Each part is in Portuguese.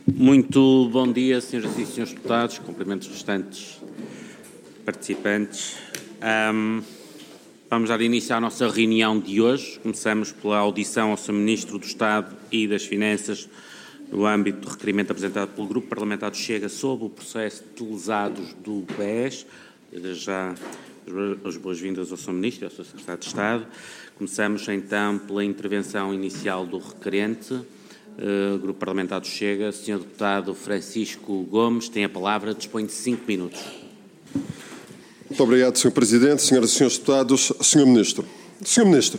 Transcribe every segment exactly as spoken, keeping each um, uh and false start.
Muito bom dia, senhoras e senhores deputados, cumprimentos restantes participantes. Um, vamos dar início à nossa reunião de hoje. Começamos pela audição ao senhor Ministro do Estado e das Finanças no âmbito do requerimento apresentado pelo Grupo Parlamentar do Chega sobre o processo de lesados do B E S. Já as boas-vindas ao senhor Ministro e ao senhor Secretário de Estado. Começamos então pela intervenção inicial do requerente. Uh, Grupo Parlamentar do Chega, senhor Deputado Francisco Gomes, tem a palavra, dispõe de cinco minutos. Muito obrigado, senhor Presidente, senhoras e senhores deputados, senhor Ministro. senhor Ministro,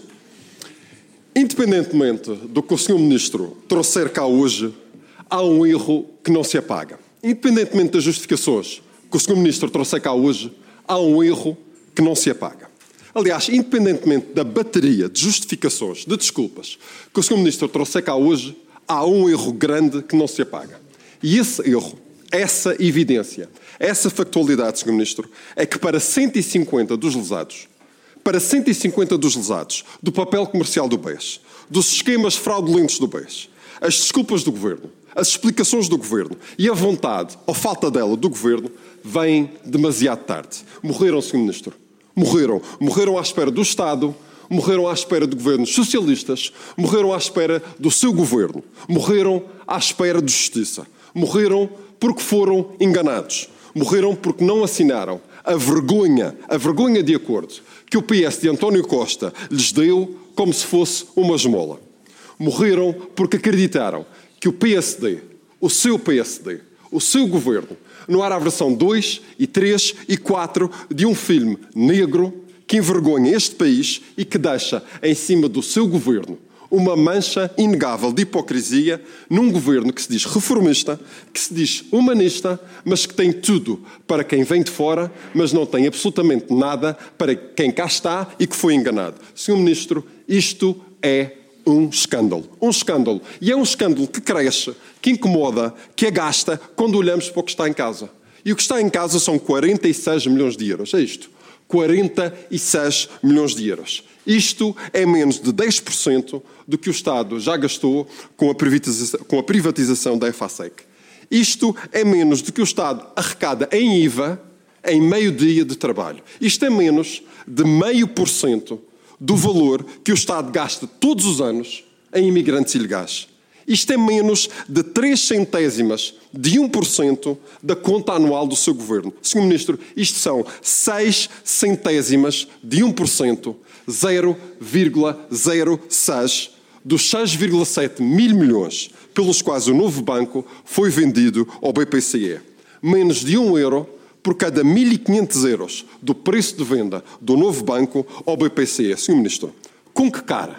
independentemente do que o senhor Ministro trouxer cá hoje, há um erro que não se apaga. Independentemente das justificações que o senhor Ministro trouxer cá hoje, há um erro que não se apaga. Aliás, independentemente da bateria de justificações, de desculpas, que o senhor Ministro trouxer cá hoje, há um erro grande que não se apaga. E esse erro, essa evidência, essa factualidade, senhor Ministro, é que para cento e cinquenta dos lesados, para cento e cinquenta dos lesados do papel comercial do B E S, dos esquemas fraudulentos do B E S, as desculpas do Governo, as explicações do Governo e a vontade, ou falta dela, do Governo, vêm demasiado tarde. Morreram, senhor Ministro. Morreram. Morreram à espera do Estado, morreram à espera de governos socialistas, morreram à espera do seu governo, morreram à espera de justiça, morreram porque foram enganados, morreram porque não assinaram a vergonha, a vergonha de acordo que o P S de António Costa lhes deu como se fosse uma esmola. Morreram porque acreditaram que o P S D, o seu P S D, o seu governo, não era a versão dois e três e quatro de um filme negro que envergonha este país e que deixa em cima do seu governo uma mancha inegável de hipocrisia num governo que se diz reformista, que se diz humanista, mas que tem tudo para quem vem de fora, mas não tem absolutamente nada para quem cá está e que foi enganado. senhor Ministro, isto é um escândalo. Um escândalo. E é um escândalo que cresce, que incomoda, que agasta quando olhamos para o que está em casa. E o que está em casa são quarenta e seis milhões de euros. É isto. quarenta e seis milhões de euros. Isto é menos de dez por cento do que o Estado já gastou com a privatização, com a privatização da EFASEC. Isto é menos do que o Estado arrecada em I V A em meio dia de trabalho. Isto é menos de meio por cento do valor que o Estado gasta todos os anos em imigrantes ilegais. Isto é menos de três centésimas de um por cento da conta anual do seu governo. senhor Ministro, isto são seis centésimas de um por cento, zero vírgula zero seis dos seis vírgula sete mil milhões pelos quais o novo banco foi vendido ao B P C E. Menos de um euro por cada mil e quinhentos euros do preço de venda do novo banco ao B P C E. senhor Ministro, com que cara?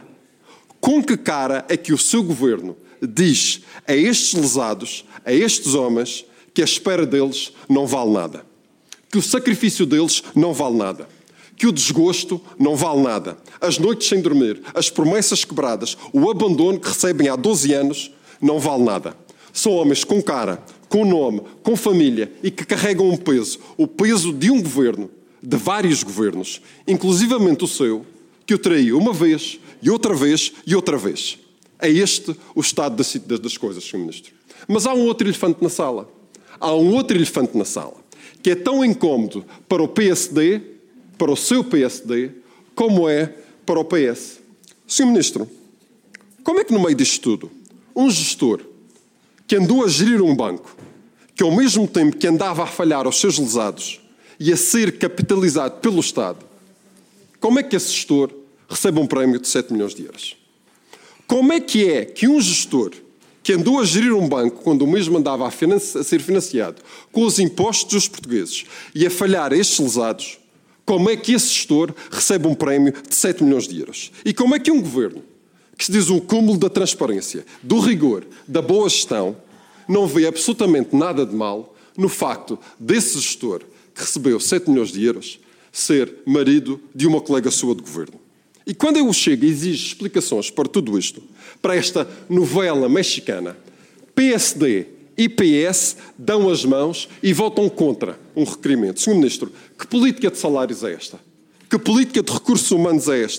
Com que cara é que o seu governo diz a estes lesados, a estes homens, que a espera deles não vale nada, que o sacrifício deles não vale nada, que o desgosto não vale nada, as noites sem dormir, as promessas quebradas, o abandono que recebem há doze anos não vale nada. São homens com cara, com nome, com família e que carregam um peso, o peso de um governo, de vários governos, inclusivamente o seu, que o traiu uma vez e outra vez e outra vez. É este o estado das coisas, senhor Ministro. Mas há um outro elefante na sala. Há um outro elefante na sala, que é tão incómodo para o P S D, para o seu P S D, como é para o P S. senhor Ministro, como é que no meio disto tudo, um gestor que andou a gerir um banco, que ao mesmo tempo que andava a falhar aos seus lesados e a ser capitalizado pelo Estado, como é que esse gestor recebe um prémio de sete milhões de euros? Como é que é que um gestor que andou a gerir um banco quando o mesmo andava a, financi- a ser financiado com os impostos dos portugueses e a falhar estes lesados, como é que esse gestor recebe um prémio de sete milhões de euros? E como é que um governo que se diz um cúmulo da transparência, do rigor, da boa gestão, não vê absolutamente nada de mal no facto desse gestor que recebeu sete milhões de euros ser marido de uma colega sua de governo? E quando eu chego e exijo explicações para tudo isto, para esta novela mexicana, P S D e P S dão as mãos e votam contra um requerimento. senhor Ministro, que política de salários é esta? Que política de recursos humanos é esta?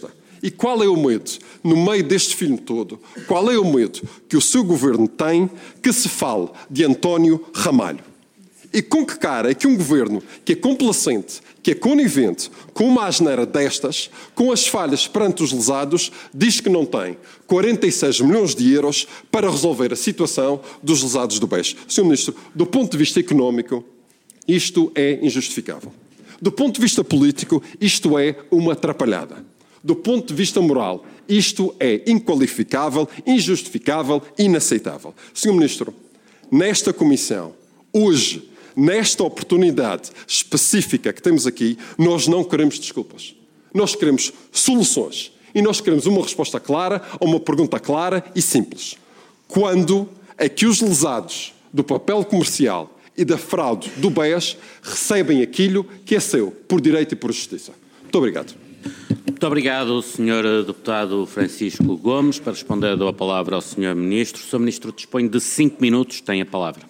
E qual é o medo, no meio deste filme todo, qual é o medo que o seu governo tem que se fale de António Ramalho? E com que cara é que um governo que é complacente, que é conivente com uma asneira destas, com as falhas perante os lesados, diz que não tem quarenta e seis milhões de euros para resolver a situação dos lesados do B E S? senhor Ministro, do ponto de vista económico, isto é injustificável. Do ponto de vista político, isto é uma atrapalhada. Do ponto de vista moral, isto é inqualificável, injustificável, inaceitável. senhor Ministro, nesta comissão, hoje, nesta oportunidade específica que temos aqui, nós não queremos desculpas. Nós queremos soluções. E nós queremos uma resposta clara a uma pergunta clara e simples. Quando é que os lesados do papel comercial e da fraude do B E S recebem aquilo que é seu, por direito e por justiça? Muito obrigado. Muito obrigado, senhor Deputado Francisco Gomes. Para responder, dou a palavra ao senhor Ministro. O senhor Ministro dispõe de cinco minutos, tem a palavra.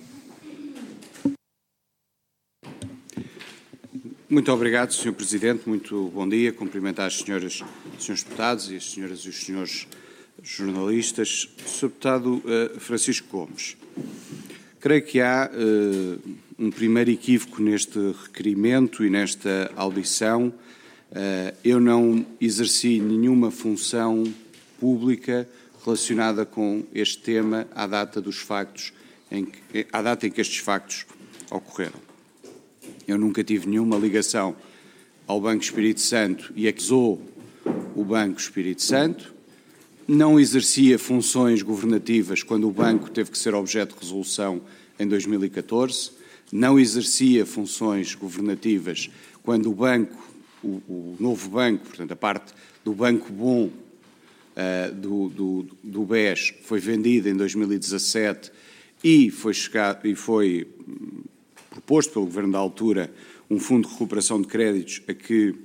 Muito obrigado, senhor Presidente. Muito bom dia. Cumprimentar as senhoras e os senhores deputados e as senhoras e os senhores jornalistas. senhor Deputado uh, Francisco Gomes, creio que há uh, um primeiro equívoco neste requerimento e nesta audição. Uh, eu não exerci nenhuma função pública relacionada com este tema à data dos factos, em que, à data em que estes factos ocorreram. Eu nunca tive nenhuma ligação ao Banco Espírito Santo e acusou o Banco Espírito Santo. Não exercia funções governativas quando o banco teve que ser objeto de resolução em dois mil e catorze. Não exercia funções governativas quando o banco, o, o novo banco, portanto a parte do Banco Bom uh, do, do, do B E S foi vendida em dois mil e dezassete e foi, chegado, e foi proposto pelo Governo da altura um fundo de recuperação de créditos a que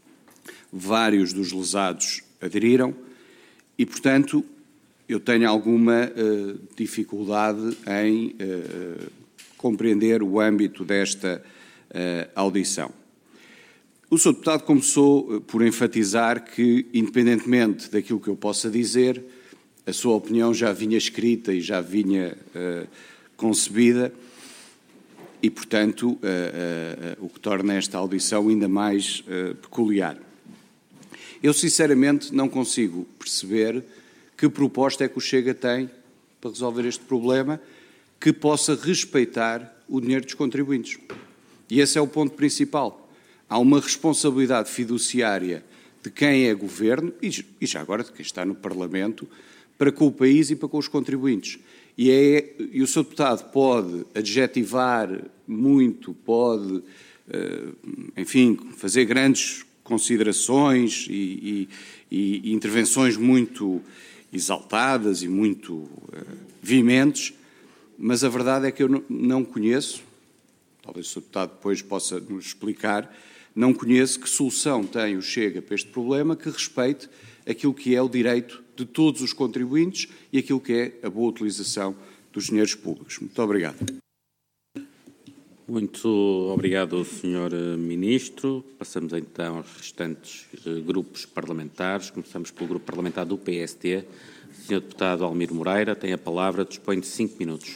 vários dos lesados aderiram e, portanto, eu tenho alguma uh, dificuldade em uh, compreender o âmbito desta uh, audição. O senhor Deputado começou uh, por enfatizar que, independentemente daquilo que eu possa dizer, a sua opinião já vinha escrita e já vinha uh, concebida, e, portanto, uh, uh, uh, o que torna esta audição ainda mais uh, peculiar. Eu, sinceramente, não consigo perceber que proposta é que o Chega tem para resolver este problema que possa respeitar o dinheiro dos contribuintes. E esse é o ponto principal. Há uma responsabilidade fiduciária de quem é governo, e já agora de quem está no Parlamento, para com o país e para com os contribuintes. E, é, e o senhor Deputado pode adjetivar muito, pode, enfim, fazer grandes considerações e, e, e intervenções muito exaltadas e muito veementes, mas a verdade é que eu não conheço, talvez o senhor Deputado depois possa nos explicar, não conheço que solução tem o Chega para este problema que respeite aquilo que é o direito de todos os contribuintes e aquilo que é a boa utilização dos dinheiros públicos. Muito obrigado. Muito obrigado, senhor Ministro. Passamos então aos restantes grupos parlamentares. Começamos pelo grupo parlamentar do P S D. senhor Deputado Almir Moreira tem a palavra, dispõe de cinco minutos.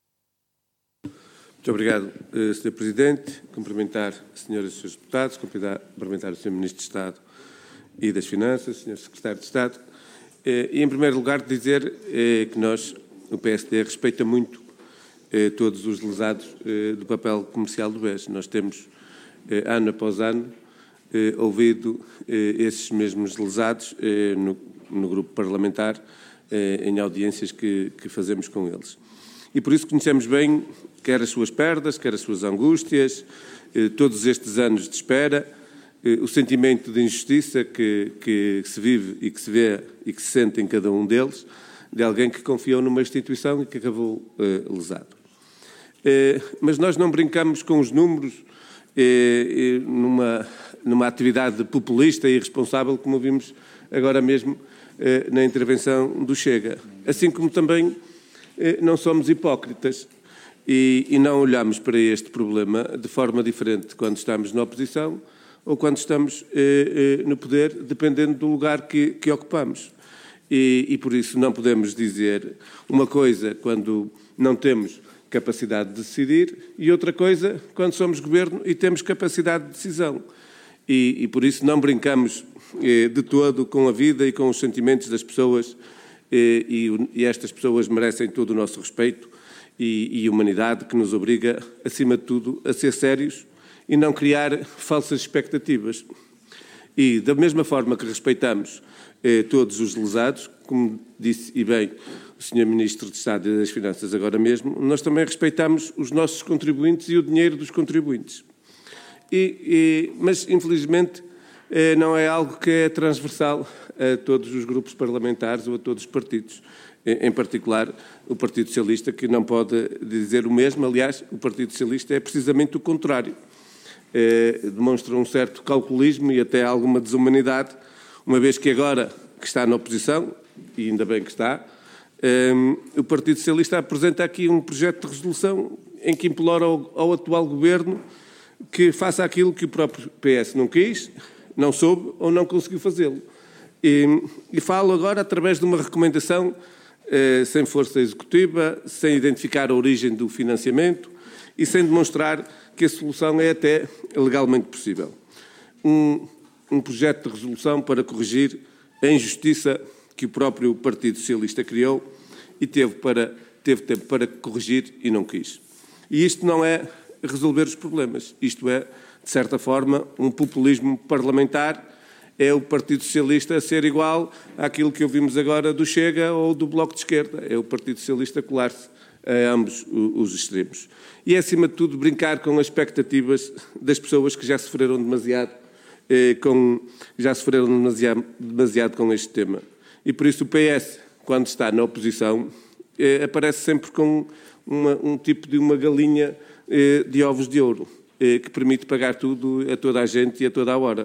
Muito obrigado, senhor Presidente. Cumprimentar as senhoras e os senhores deputados, cumprimentar o senhor Ministro de Estado e das Finanças, senhor Secretário de Estado. E, em primeiro lugar, dizer que nós, o P S D, respeita muito todos os lesados do papel comercial do B E S. Nós temos, ano após ano, ouvido esses mesmos lesados no, no grupo parlamentar, em audiências que, que fazemos com eles. E por isso conhecemos bem quer as suas perdas, quer as suas angústias, todos estes anos de espera, o sentimento de injustiça que, que se vive e que se vê e que se sente em cada um deles, de alguém que confiou numa instituição e que acabou uh, lesado. Uh, mas nós não brincamos com os números uh, numa, numa atividade populista e irresponsável, como vimos agora mesmo uh, na intervenção do Chega. Assim como também uh, não somos hipócritas e, e não olhamos para este problema de forma diferente quando estamos na oposição ou quando estamos eh, eh, no poder, dependendo do lugar que, que ocupamos. E, e, por isso, não podemos dizer uma coisa quando não temos capacidade de decidir e outra coisa quando somos governo e temos capacidade de decisão. E, e por isso, não brincamos eh, de todo com a vida e com os sentimentos das pessoas eh, e, e estas pessoas merecem todo o nosso respeito e, e humanidade que nos obriga, acima de tudo, a ser sérios e não criar falsas expectativas. E, da mesma forma que respeitamos eh, todos os lesados, como disse e bem o senhor Ministro de Estado das Finanças agora mesmo, nós também respeitamos os nossos contribuintes e o dinheiro dos contribuintes. E, e, mas, infelizmente, eh, não é algo que é transversal a todos os grupos parlamentares ou a todos os partidos. Em particular, o Partido Socialista, que não pode dizer o mesmo. Aliás, o Partido Socialista é precisamente o contrário. Eh, demonstra um certo calculismo e até alguma desumanidade, uma vez que agora que está na oposição, e ainda bem que está, eh, o Partido Socialista apresenta aqui um projeto de resolução em que implora ao, ao atual Governo que faça aquilo que o próprio P S não quis, não soube ou não conseguiu fazê-lo. E, e falo agora através de uma recomendação eh, sem força executiva, sem identificar a origem do financiamento e sem demonstrar que a solução é até legalmente possível. Um, um projeto de resolução para corrigir a injustiça que o próprio Partido Socialista criou e teve, para, teve tempo para corrigir e não quis. E isto não é resolver os problemas. Isto é, de certa forma, um populismo parlamentar. É o Partido Socialista a ser igual àquilo que ouvimos agora do Chega ou do Bloco de Esquerda. É o Partido Socialista colar-se a ambos os extremos. E é, acima de tudo, brincar com as expectativas das pessoas que já sofreram demasiado, eh, com, já sofreram demasiado, demasiado com este tema. E por isso o P S, quando está na oposição, eh, aparece sempre com uma, um tipo de uma galinha eh, de ovos de ouro, eh, que permite pagar tudo a toda a gente e a toda a hora.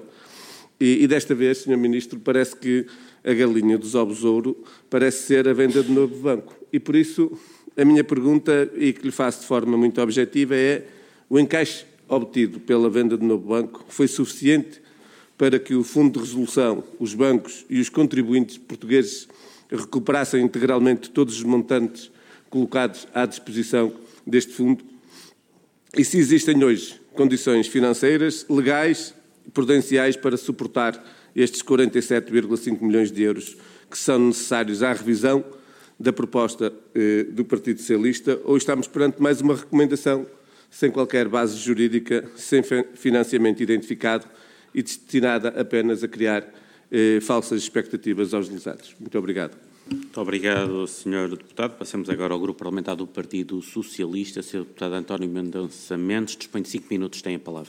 E, e desta vez, senhor Ministro, parece que a galinha dos ovos de ouro parece ser a venda de novo banco. E por isso, a minha pergunta, e que lhe faço de forma muito objetiva, é: o encaixe obtido pela venda de novo banco foi suficiente para que o Fundo de Resolução, os bancos e os contribuintes portugueses recuperassem integralmente todos os montantes colocados à disposição deste fundo? E se existem hoje condições financeiras, legais e prudenciais para suportar estes quarenta e sete vírgula cinco milhões de euros que são necessários à revisão da proposta eh, do Partido Socialista, ou estamos perante mais uma recomendação sem qualquer base jurídica, sem financiamento identificado e destinada apenas a criar eh, falsas expectativas aos lesados? Muito obrigado. Muito obrigado, senhor Deputado. Passamos agora ao Grupo Parlamentar do Partido Socialista. senhor Deputado António Mendonça Mendes, dispõe de cinco minutos, tem a palavra.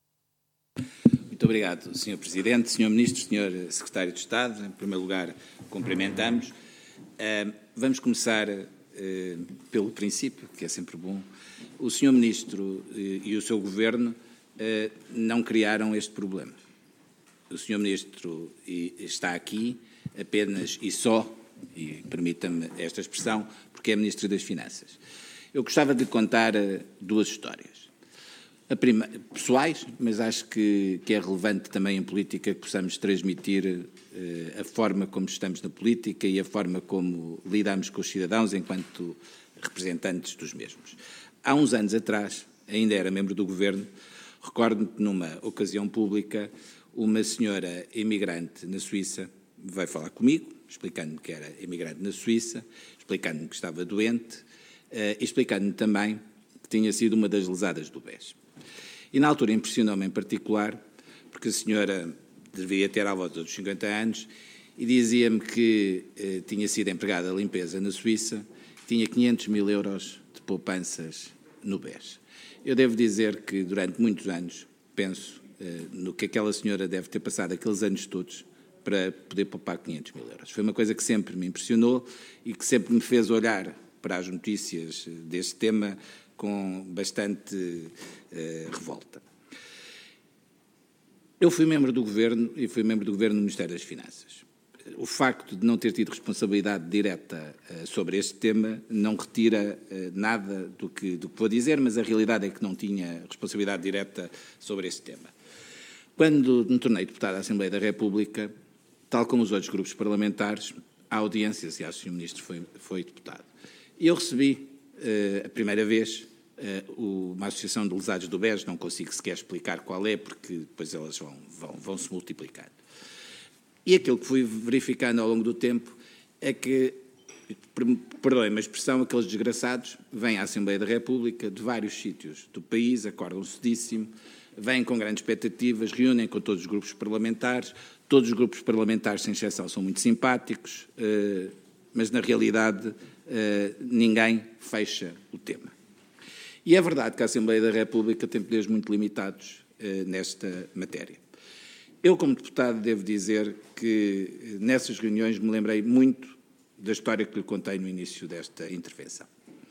Muito obrigado, senhor Presidente, senhor Ministro, senhor Secretário de Estado. Em primeiro lugar, cumprimentamos. Uh, vamos começar uh, pelo princípio, que é sempre bom. O senhor Ministro uh, e o seu Governo uh, não criaram este problema. O senhor Ministro está aqui apenas e só, e permita-me esta expressão, porque é Ministro das Finanças. Eu gostava de contar uh, duas histórias. A prima, pessoais, mas acho que, que é relevante também em política que possamos transmitir uh, a forma como estamos na política e a forma como lidamos com os cidadãos enquanto representantes dos mesmos. Há uns anos atrás, ainda era membro do Governo, recordo-me que numa ocasião pública, uma senhora imigrante na Suíça veio falar comigo, explicando-me que era imigrante na Suíça, explicando-me que estava doente uh, e explicando-me também que tinha sido uma das lesadas do B E S. E na altura impressionou-me em particular, porque a senhora devia ter à volta dos cinquenta anos, e dizia-me que eh, tinha sido empregada de limpeza na Suíça, tinha quinhentos mil euros de poupanças no B E S. Eu devo dizer que durante muitos anos penso eh, no que aquela senhora deve ter passado aqueles anos todos para poder poupar quinhentos mil euros. Foi uma coisa que sempre me impressionou e que sempre me fez olhar para as notícias deste tema com bastante uh, revolta. Eu fui membro do Governo e fui membro do Governo no Ministério das Finanças. O facto de não ter tido responsabilidade direta uh, sobre este tema não retira uh, nada do que, do que vou dizer, mas a realidade é que não tinha responsabilidade direta sobre este tema. Quando me tornei deputado da Assembleia da República, tal como os outros grupos parlamentares, há audiências, e acho que o senhor Ministro foi, foi deputado. E eu recebi, uh, a primeira vez, uh, uma associação de lesados do B E S, não consigo sequer explicar qual é, porque depois elas vão, vão, vão se multiplicando. E aquilo que fui verificando ao longo do tempo é que, perdoem-me a expressão, aqueles desgraçados vêm à Assembleia da República de vários sítios do país, acordam cedíssimo, vêm com grandes expectativas, reúnem com todos os grupos parlamentares, todos os grupos parlamentares, sem exceção, são muito simpáticos, mas na realidade ninguém fecha o tema. E é verdade que a Assembleia da República tem poderes muito limitados nesta matéria. Eu, como deputado, devo dizer que nessas reuniões me lembrei muito da história que lhe contei no início desta intervenção.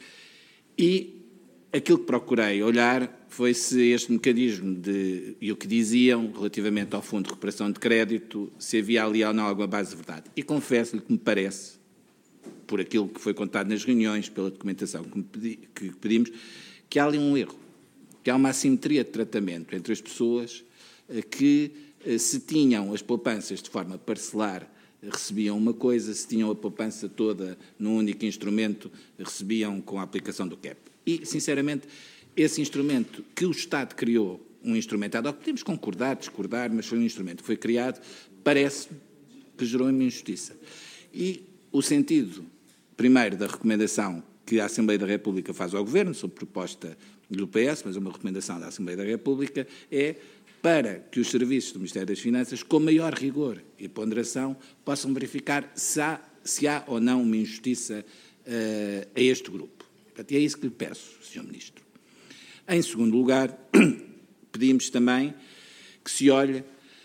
E aquilo que procurei olhar foi se este mecanismo de, e o que diziam relativamente ao Fundo de Recuperação de Crédito, se havia ali ou não alguma base de verdade. E confesso-lhe que me parece, por aquilo que foi contado nas reuniões, pela documentação que, me pedi, que pedimos, que há ali um erro, que há uma assimetria de tratamento entre as pessoas que, se tinham as poupanças de forma parcelar, recebiam uma coisa, se tinham a poupança toda num único instrumento, recebiam com a aplicação do C A P. E, sinceramente, esse instrumento que o Estado criou, um instrumento ad hoc, podemos concordar, discordar, mas foi um instrumento que foi criado, parece que gerou uma injustiça. E o sentido, primeiro, da recomendação que a Assembleia da República faz ao Governo, sob proposta do P S, mas uma recomendação da Assembleia da República, é para que os serviços do Ministério das Finanças, com maior rigor e ponderação, possam verificar se há, se há ou não uma injustiça uh, a este grupo. Portanto, é isso que lhe peço, senhor Ministro. Em segundo lugar, pedimos também que se olhe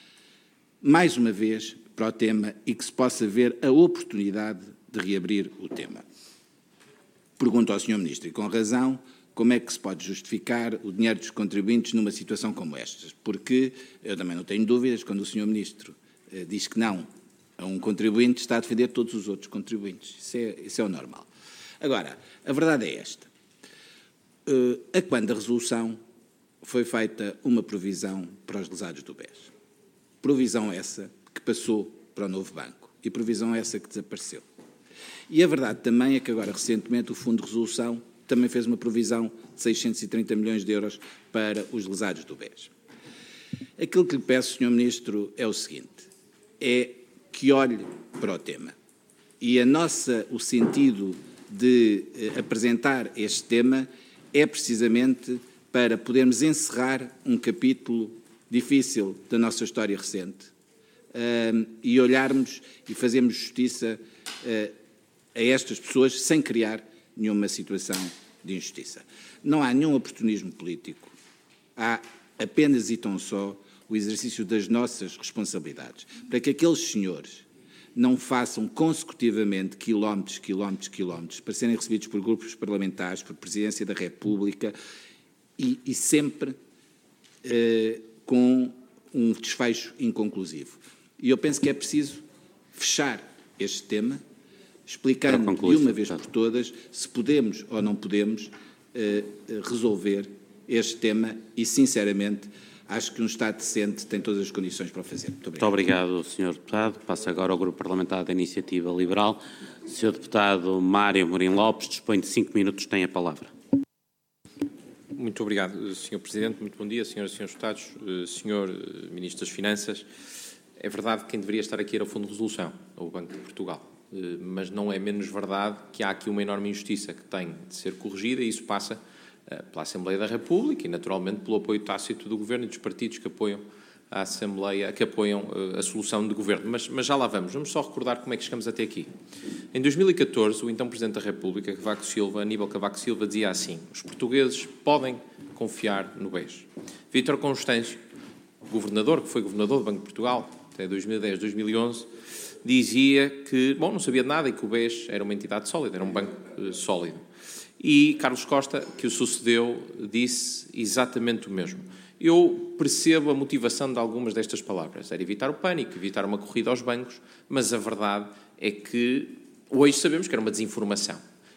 mais uma vez para o tema e que se possa ver a oportunidade de reabrir o tema. Pergunto ao senhor Ministro, e com razão, como é que se pode justificar o dinheiro dos contribuintes numa situação como esta? Porque eu também não tenho dúvidas, quando o senhor Ministro eh, diz que não a um contribuinte, está a defender todos os outros contribuintes. Isso é, isso é o normal. Agora, a verdade é esta. Uh, a quando a resolução foi feita uma provisão para os lesados do B E S. Provisão essa que passou para o novo banco e provisão essa que desapareceu. E a verdade também é que agora, recentemente, o Fundo de Resolução também fez uma provisão de seiscentos e trinta milhões de euros para os lesados do B E S. Aquilo que lhe peço, senhor Ministro, é o seguinte, é que olhe para o tema. E a nossa, o sentido de eh, apresentar este tema é precisamente para podermos encerrar um capítulo difícil da nossa história recente uh, e olharmos e fazermos justiça uh, a estas pessoas sem criar nenhuma situação de injustiça. Não há nenhum oportunismo político, há apenas e tão só o exercício das nossas responsabilidades, para que aqueles senhores não façam consecutivamente quilómetros, quilómetros, quilómetros, para serem recebidos por grupos parlamentares, por Presidência da República e, e sempre eh, com um desfecho inconclusivo. E eu penso que é preciso fechar este tema, explicando de uma vez por todas se podemos ou não podemos eh, resolver este tema e, sinceramente, acho que um Estado decente tem todas as condições para o fazer. Muito obrigado. Muito obrigado, senhor Deputado. Passo agora ao Grupo Parlamentar da Iniciativa Liberal. senhor Deputado Mário Amorim Lopes, dispõe de cinco minutos, tem a palavra. Muito obrigado, senhor Presidente. Muito bom dia, senhoras e senhores Deputados, senhor Ministro das Finanças. É verdade que quem deveria estar aqui era o Fundo de Resolução, ou o Banco de Portugal. Mas não é menos verdade que há aqui uma enorme injustiça que tem de ser corrigida e isso passa pela Assembleia da República e, naturalmente, pelo apoio tácito do Governo e dos partidos que apoiam a Assembleia, que apoiam a solução de Governo. Mas, mas já lá vamos. Vamos só recordar como é que chegamos até aqui. Em dois mil e catorze, o então Presidente da República, Cavaco Silva, Aníbal Cavaco Silva, dizia assim: os portugueses podem confiar no B E S. Vítor Constâncio, governador, que foi governador do Banco de Portugal até dois mil e dez, dois mil e onze, dizia que, bom, não sabia de nada e que o B E S era uma entidade sólida, era um banco uh, sólido. E Carlos Costa, que o sucedeu, disse exatamente o mesmo. Eu percebo a motivação de algumas destas palavras. Era evitar o pânico, evitar uma corrida aos bancos, mas a verdade é que hoje sabemos que era uma desinformação.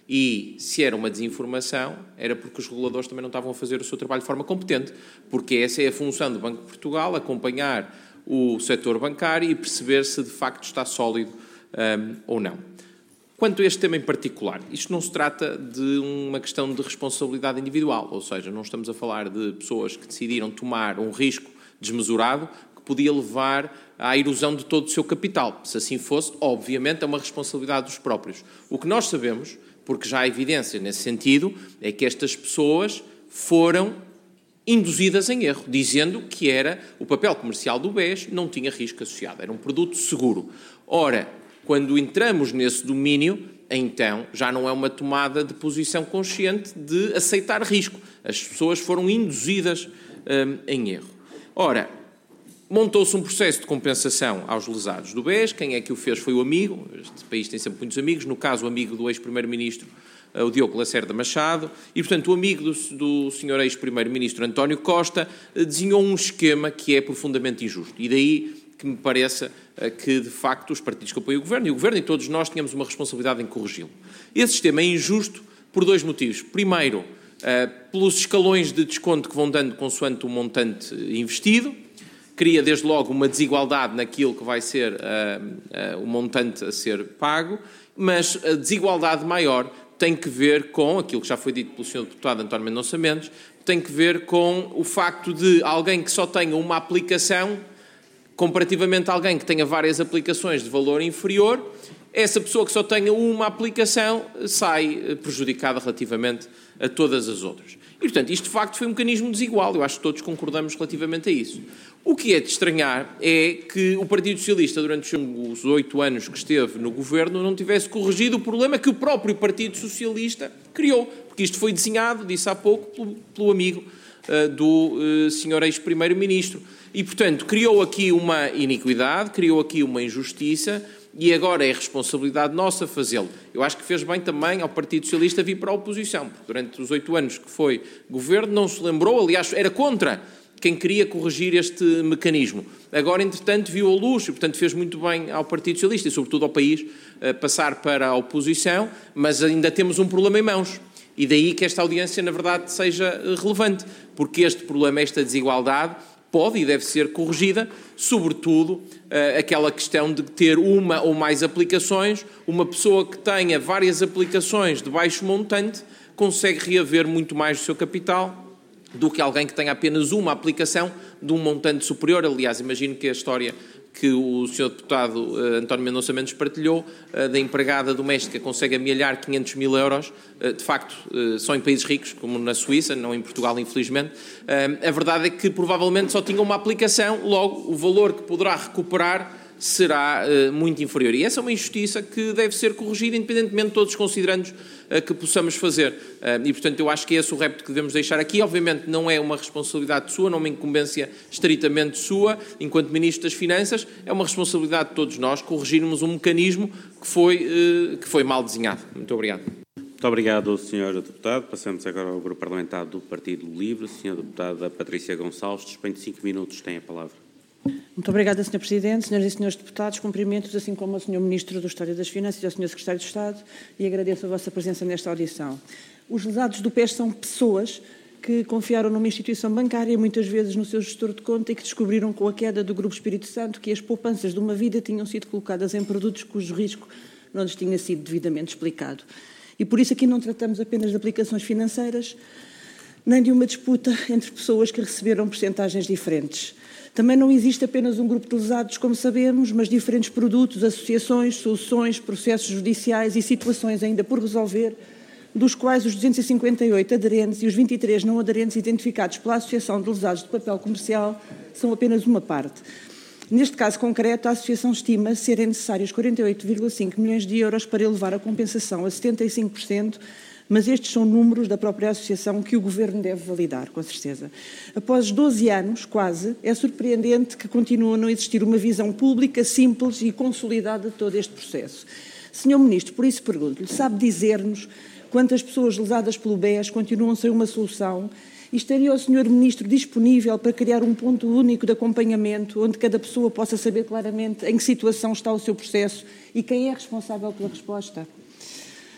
E se era uma desinformação, era porque os reguladores também não estavam a fazer o seu trabalho de forma competente, porque essa é a função do Banco de Portugal, acompanhar o setor bancário e perceber se de facto está sólido um, ou não. Quanto a este tema em particular, isto não se trata de uma questão de responsabilidade individual, ou seja, não estamos a falar de pessoas que decidiram tomar um risco desmesurado que podia levar à erosão de todo o seu capital. Se assim fosse, obviamente, é uma responsabilidade dos próprios. O que nós sabemos, porque já há evidência nesse sentido, é que estas pessoas foram induzidas em erro, dizendo que era o papel comercial do B E S, não tinha risco associado, era um produto seguro. Ora, quando entramos nesse domínio, então já não é uma tomada de posição consciente de aceitar risco. As pessoas foram induzidas hum, em erro. Ora, montou-se um processo de compensação aos lesados do B E S. Quem é que o fez foi o amigo. Este país tem sempre muitos amigos. No caso, o amigo do ex-primeiro-ministro, o Diogo Lacerda Machado. E, portanto, o amigo do, do senhor ex-primeiro-ministro António Costa desenhou um esquema que é profundamente injusto. E daí que me pareça que, de facto, os partidos que apoiam o Governo, e o Governo e todos nós, tínhamos uma responsabilidade em corrigi-lo. Esse sistema é injusto por dois motivos. Primeiro, pelos escalões de desconto que vão dando consoante o montante investido. Cria, desde logo, uma desigualdade naquilo que vai ser uh, uh, o montante a ser pago, mas a desigualdade maior tem que ver com, aquilo que já foi dito pelo senhor deputado António Mendonça Mendes, tem que ver com o facto de alguém que só tenha uma aplicação, comparativamente a alguém que tenha várias aplicações de valor inferior, essa pessoa que só tenha uma aplicação sai prejudicada relativamente a todas as outras. E, portanto, isto de facto foi um mecanismo desigual, eu acho que todos concordamos relativamente a isso. O que é de estranhar é que o Partido Socialista, durante os oito anos que esteve no governo, não tivesse corrigido o problema que o próprio Partido Socialista criou, porque isto foi desenhado, disse há pouco, pelo, pelo amigo uh, do uh, senhor ex-primeiro-ministro. E, portanto, criou aqui uma iniquidade, criou aqui uma injustiça, e agora é responsabilidade nossa fazê-lo. Eu acho que fez bem também ao Partido Socialista vir para a oposição, porque durante os oito anos que foi governo não se lembrou, aliás, era contra quem queria corrigir este mecanismo. Agora, entretanto, viu a luz e, portanto, fez muito bem ao Partido Socialista e, sobretudo, ao país, passar para a oposição, mas ainda temos um problema em mãos. E daí que esta audiência, na verdade, seja relevante, porque este problema, esta desigualdade, pode e deve ser corrigida, sobretudo aquela questão de ter uma ou mais aplicações. Uma pessoa que tenha várias aplicações de baixo montante consegue reaver muito mais do seu capital do que alguém que tenha apenas uma aplicação de um montante superior. Aliás, imagino que a história que o senhor deputado uh, António Mendonça Mendes partilhou, uh, da empregada doméstica consegue amealhar quinhentos mil euros, uh, de facto, uh, só em países ricos, como na Suíça, não em Portugal, infelizmente. Uh, a verdade é que provavelmente só tinha uma aplicação, logo o valor que poderá recuperar será uh, muito inferior. E essa é uma injustiça que deve ser corrigida, independentemente de todos os considerandos uh, que possamos fazer. Uh, e, portanto, eu acho que é esse o repto que devemos deixar aqui. Obviamente não é uma responsabilidade sua, não é uma incumbência estritamente sua, enquanto Ministro das Finanças, é uma responsabilidade de todos nós corrigirmos um mecanismo que foi, uh, que foi mal desenhado. Muito obrigado. Muito obrigado, senhor Deputado. Passamos agora ao Grupo Parlamentar do Partido Livre. senhora Deputada Patrícia Gonçalves, dispõe de cinco minutos, tem a palavra. Muito obrigada, senhor Presidente, senhoras e senhores deputados, cumprimentos, assim como ao senhor Ministro do Estado das Finanças e ao senhor Secretário de Estado, e agradeço a vossa presença nesta audição. Os lesados do P E S são pessoas que confiaram numa instituição bancária, muitas vezes no seu gestor de conta, e que descobriram com a queda do Grupo Espírito Santo que as poupanças de uma vida tinham sido colocadas em produtos cujo risco não lhes tinha sido devidamente explicado. E por isso aqui não tratamos apenas de aplicações financeiras, nem de uma disputa entre pessoas que receberam percentagens diferentes. Também não existe apenas um grupo de lesados, como sabemos, mas diferentes produtos, associações, soluções, processos judiciais e situações ainda por resolver, dos quais os duzentos e cinquenta e oito aderentes e os vinte e três não aderentes identificados pela Associação de Lesados de Papel Comercial são apenas uma parte. Neste caso concreto, a Associação estima serem necessários quarenta e oito vírgula cinco milhões de euros para elevar a compensação a setenta e cinco por cento, mas estes são números da própria Associação que o Governo deve validar, com certeza. Após doze anos, quase, é surpreendente que continue a não existir uma visão pública, simples e consolidada de todo este processo. senhor Ministro, por isso pergunto-lhe, sabe dizer-nos quantas pessoas lesadas pelo B E S continuam sem uma solução? E estaria o senhor Ministro disponível para criar um ponto único de acompanhamento, onde cada pessoa possa saber claramente em que situação está o seu processo e quem é responsável pela resposta?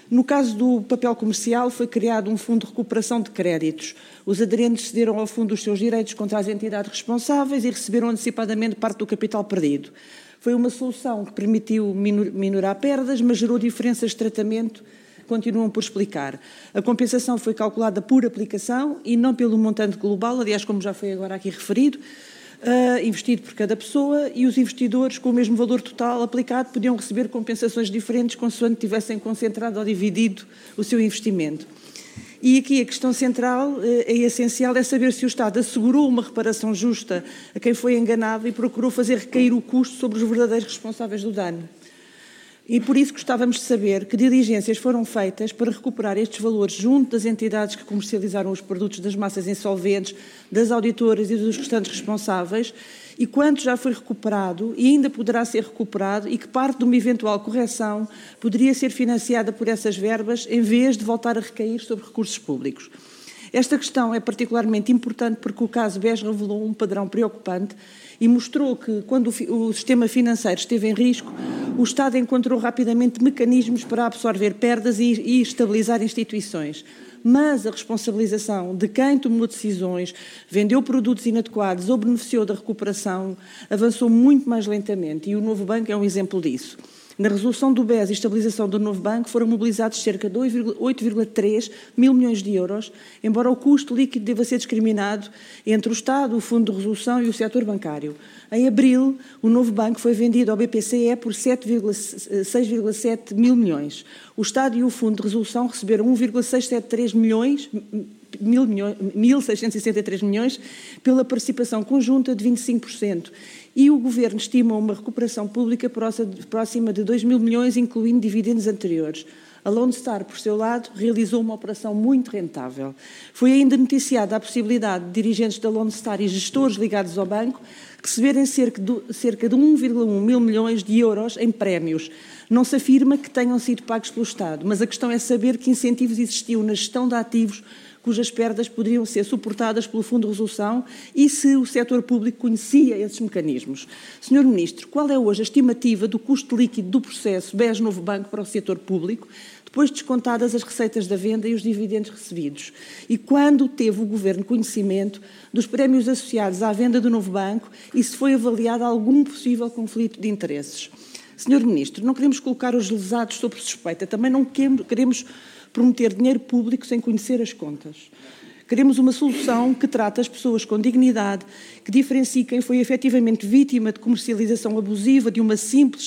No caso do papel comercial, foi criado um fundo de recuperação de créditos. Os aderentes cederam ao fundo os seus direitos contra as entidades responsáveis e receberam antecipadamente parte do capital perdido. Foi uma solução que permitiu minorar perdas, mas gerou diferenças de tratamento que continuam por explicar. A compensação foi calculada por aplicação e não pelo montante global, aliás, como já foi agora aqui referido, Uh, investido por cada pessoa, e os investidores com o mesmo valor total aplicado podiam receber compensações diferentes consoante tivessem concentrado ou dividido o seu investimento. E aqui a questão central uh, é essencial, é saber se o Estado assegurou uma reparação justa a quem foi enganado e procurou fazer recair o custo sobre os verdadeiros responsáveis do dano. E por isso gostávamos de saber que diligências foram feitas para recuperar estes valores junto das entidades que comercializaram os produtos das massas insolventes, das auditoras e dos restantes responsáveis, e quanto já foi recuperado e ainda poderá ser recuperado, e que parte de uma eventual correção poderia ser financiada por essas verbas em vez de voltar a recair sobre recursos públicos. Esta questão é particularmente importante porque o caso B E S revelou um padrão preocupante e mostrou que, quando o sistema financeiro esteve em risco, o Estado encontrou rapidamente mecanismos para absorver perdas e estabilizar instituições. Mas a responsabilização de quem tomou decisões, vendeu produtos inadequados ou beneficiou da recuperação avançou muito mais lentamente, e o novo banco é um exemplo disso. Na resolução do B E S e estabilização do novo banco foram mobilizados cerca de oito vírgula três mil milhões de euros, embora o custo líquido deva ser discriminado entre o Estado, o Fundo de Resolução e o setor bancário. Em abril, o novo banco foi vendido ao B P C E por seis vírgula sete mil milhões. O Estado e o Fundo de Resolução receberam um vírgula seiscentos e setenta e três milhões, mil seiscentos e sessenta e três milhões pela participação conjunta de vinte e cinco por cento. E o Governo estima uma recuperação pública próxima de dois mil milhões, incluindo dividendos anteriores. A Lone Star, por seu lado, realizou uma operação muito rentável. Foi ainda noticiada a possibilidade de dirigentes da Lone Star e gestores ligados ao banco receberem cerca de, cerca de um vírgula um mil milhões de euros em prémios. Não se afirma que tenham sido pagos pelo Estado, mas a questão é saber que incentivos existiam na gestão de ativos cujas perdas poderiam ser suportadas pelo Fundo de Resolução e se o setor público conhecia esses mecanismos. senhor Ministro, qual é hoje a estimativa do custo líquido do processo B E S Novo Banco para o setor público, depois descontadas as receitas da venda e os dividendos recebidos? E quando teve o Governo conhecimento dos prémios associados à venda do novo banco e se foi avaliado algum possível conflito de interesses? senhor Ministro, não queremos colocar os lesados sob suspeita, também não queremos prometer dinheiro público sem conhecer as contas. Queremos uma solução que trate as pessoas com dignidade, que diferencie quem foi efetivamente vítima de comercialização abusiva de uma simples,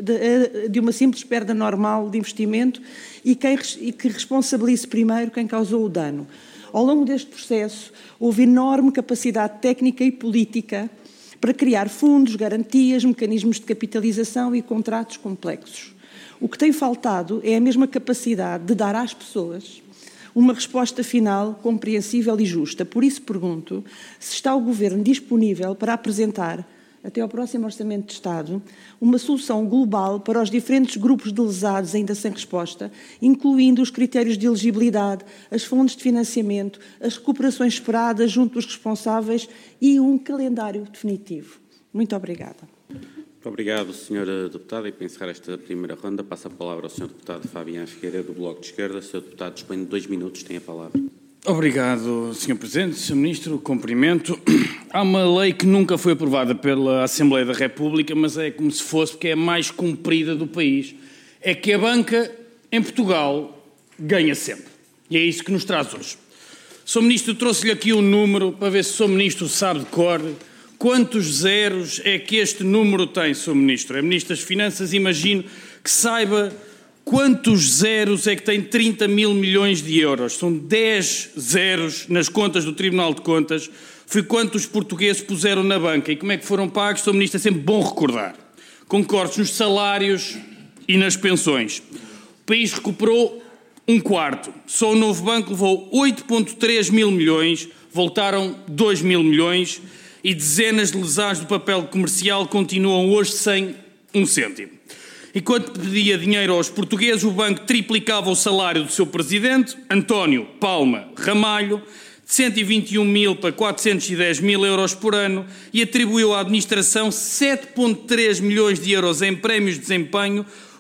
de, de uma simples perda normal de investimento e, quem, e que responsabilize primeiro quem causou o dano. Ao longo deste processo, houve enorme capacidade técnica e política para criar fundos, garantias, mecanismos de capitalização e contratos complexos. O que tem faltado é a mesma capacidade de dar às pessoas uma resposta final compreensível e justa. Por isso pergunto se está o Governo disponível para apresentar, até ao próximo Orçamento de Estado, uma solução global para os diferentes grupos de lesados ainda sem resposta, incluindo os critérios de elegibilidade, as fontes de financiamento, as recuperações esperadas junto dos responsáveis e um calendário definitivo. Muito obrigada. Muito obrigado, senhora Deputada. E para encerrar esta primeira ronda, passo a palavra ao senhor Deputado Fabiano Figueiredo, do Bloco de Esquerda. senhor Deputado, dispõe de dois minutos, tem a palavra. Obrigado, senhor Presidente. senhor Ministro, cumprimento. Há uma lei que nunca foi aprovada pela Assembleia da República, mas é como se fosse, porque é a mais cumprida do país. É que a banca, em Portugal, ganha sempre. E é isso que nos traz hoje. senhor Ministro, trouxe-lhe aqui um número para ver se o senhor Ministro sabe de cor. Quantos zeros é que este número tem, senhor Ministro? É Ministro das Finanças, imagino que saiba quantos zeros é que tem trinta mil milhões de euros. São dez zeros nas contas do Tribunal de Contas. Foi quanto os portugueses puseram na banca. E como é que foram pagos, senhor Ministro? É sempre bom recordar. Com cortes nos salários e nas pensões. O país recuperou um quarto. Só o novo banco levou oito vírgula três mil milhões, voltaram dois mil milhões. E dezenas de lesados do papel comercial continuam hoje sem um cêntimo. Enquanto pedia dinheiro aos portugueses, o banco triplicava o salário do seu presidente, António Palma Ramalho, de cento e vinte e um mil para quatrocentos e dez mil euros por ano e atribuiu à administração sete vírgula três milhões de euros em prémios de desempenho,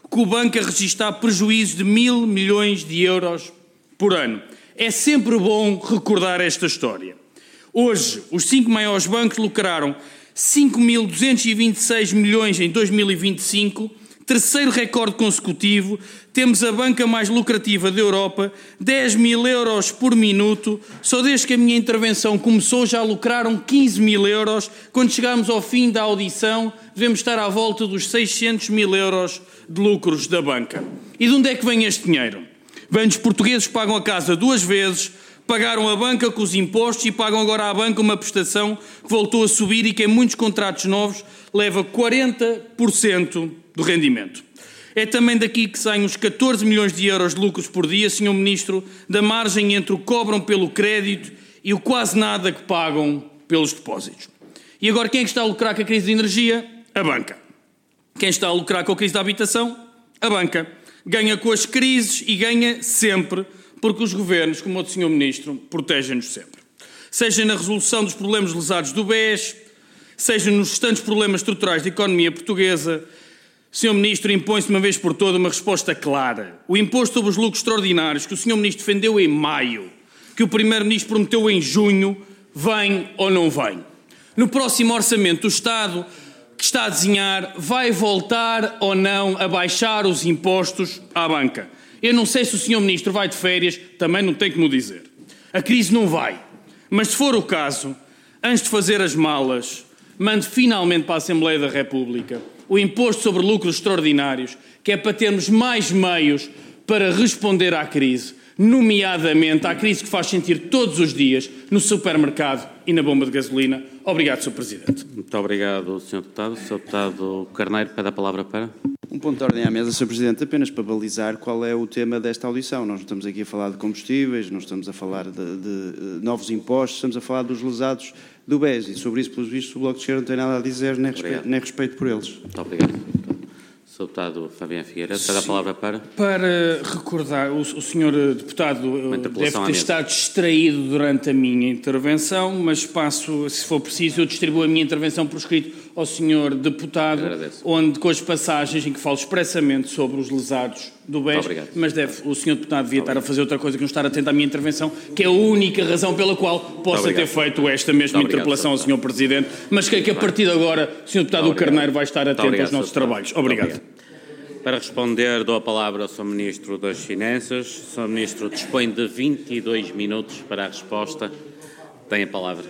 que o banco a registrar prejuízos de mil milhões de euros por ano. É sempre bom recordar esta história. Hoje, os cinco maiores bancos lucraram cinco mil duzentos e vinte e seis milhões em dois mil e vinte e cinco, terceiro recorde consecutivo. Temos a banca mais lucrativa da Europa, dez mil euros por minuto. Só desde que a minha intervenção começou já lucraram quinze mil euros. Quando chegarmos ao fim da audição, devemos estar à volta dos seiscentos mil euros de lucros da banca. E de onde é que vem este dinheiro? Vem dos portugueses que pagam a casa duas vezes, pagaram a banca com os impostos e pagam agora à banca uma prestação que voltou a subir e que em muitos contratos novos leva quarenta por cento do rendimento. É também daqui que saem os catorze milhões de euros de lucros por dia, senhor Ministro, da margem entre o que cobram pelo crédito e o quase nada que pagam pelos depósitos. E agora quem é que está a lucrar com a crise de energia? A banca. Quem está a lucrar com a crise da habitação? A banca. Ganha com as crises e ganha sempre, porque os governos, como o do senhor Ministro, protegem-nos sempre. Seja na resolução dos problemas lesados do B E S, seja nos restantes problemas estruturais da economia portuguesa, senhor Ministro, impõe-se de uma vez por todas uma resposta clara. O imposto sobre os lucros extraordinários que o senhor Ministro defendeu em maio, que o Primeiro-Ministro prometeu em junho, vem ou não vem? No próximo orçamento do Estado que está a desenhar, vai voltar ou não a baixar os impostos à banca? Eu não sei se o senhor Ministro vai de férias, também não tem que me dizer. A crise não vai. Mas se for o caso, antes de fazer as malas, mande finalmente para a Assembleia da República o imposto sobre lucros extraordinários, que é para termos mais meios para responder à crise, nomeadamente à crise que faz sentir todos os dias no supermercado e na bomba de gasolina. Obrigado, senhor Presidente. Muito obrigado, senhor Deputado. senhor Deputado Carneiro, pede a palavra para... Um ponto de ordem à mesa, senhor Presidente, apenas para balizar qual é o tema desta audição. Nós não estamos aqui a falar de combustíveis, não estamos a falar de, de novos impostos, estamos a falar dos lesados do B E S. E sobre isso, pelos vistos, o Bloco de Esquerda não tem nada a dizer, nem respeito, nem respeito por eles. Muito obrigado. senhor Deputado Fabiano Figueiredo, pede a palavra para... Para recordar, o, o senhor Deputado deve ter estado distraído durante a minha intervenção, mas passo, se for preciso, eu distribuo a minha intervenção por escrito ao senhor Deputado, onde com as passagens em que falo expressamente sobre os lesados do B E S, mas deve, o senhor Deputado devia estar a fazer outra coisa que não estar atento à minha intervenção, que é a única razão pela qual possa ter feito esta mesma interpelação ao senhor Presidente, mas creio que a partir de agora o senhor Deputado Carneiro vai estar atento aos nossos trabalhos. Obrigado. Para responder, dou a palavra ao senhor Ministro das Finanças. O senhor Ministro dispõe de vinte e dois minutos para a resposta. Tem a palavra.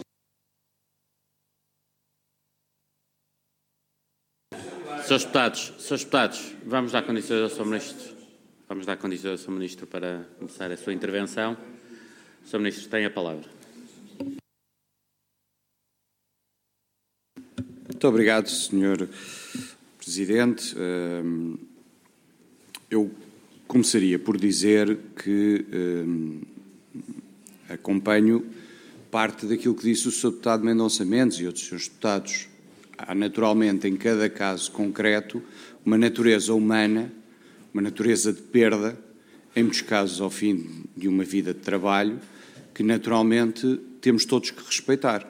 Senhores Deputados, senhores Deputados, vamos dar condições ao senhor Ministro. Vamos dar condições ao senhor Ministro para começar a sua intervenção. O senhor Ministro tem a palavra. Muito obrigado, senhor Presidente. Eu começaria por dizer que acompanho parte daquilo que disse o senhor Deputado Mendonça Mendes e outros senhores deputados. Há naturalmente, em cada caso concreto, uma natureza humana, uma natureza de perda, em muitos casos ao fim de uma vida de trabalho, que naturalmente temos todos que respeitar.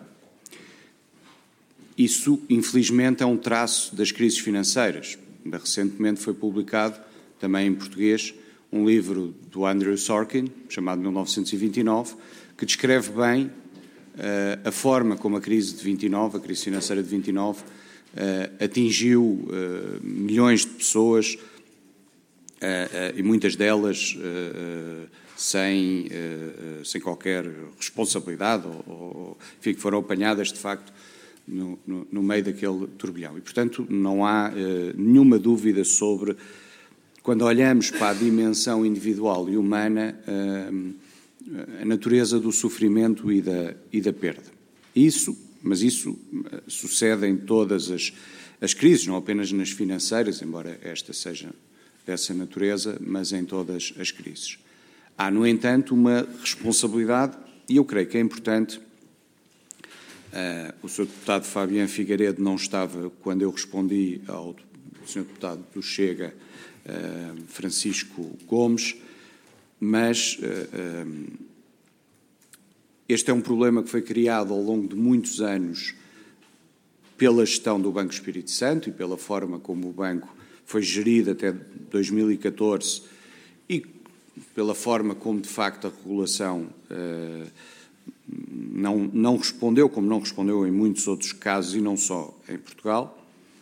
Isso, infelizmente, é um traço das crises financeiras. Recentemente foi publicado, também em português, um livro do Andrew Sorkin, chamado mil novecentos e vinte e nove, que descreve bem uh, a forma como a crise de vinte e nove, a crise financeira de vinte e nove, uh, atingiu uh, milhões de pessoas uh, uh, e muitas delas uh, sem, uh, sem qualquer responsabilidade ou, ou enfim, que foram apanhadas, de facto, No, no, no meio daquele turbilhão. E, portanto, não há eh, nenhuma dúvida sobre, quando olhamos para a dimensão individual e humana, eh, a natureza do sofrimento e da, e da perda. Isso, mas isso eh, sucede em todas as, as crises, não apenas nas financeiras, embora esta seja dessa natureza, mas em todas as crises. Há, no entanto, uma responsabilidade, e eu creio que é importante. Uh, o senhor Deputado Fabiano Figueiredo não estava quando eu respondi ao senhor Deputado do Chega, uh, Francisco Gomes, mas uh, um, este é um problema que foi criado ao longo de muitos anos pela gestão do Banco Espírito Santo e pela forma como o banco foi gerido até dois mil e catorze e pela forma como, de facto, a regulação eh, não, não respondeu, como não respondeu em muitos outros casos e não só em Portugal.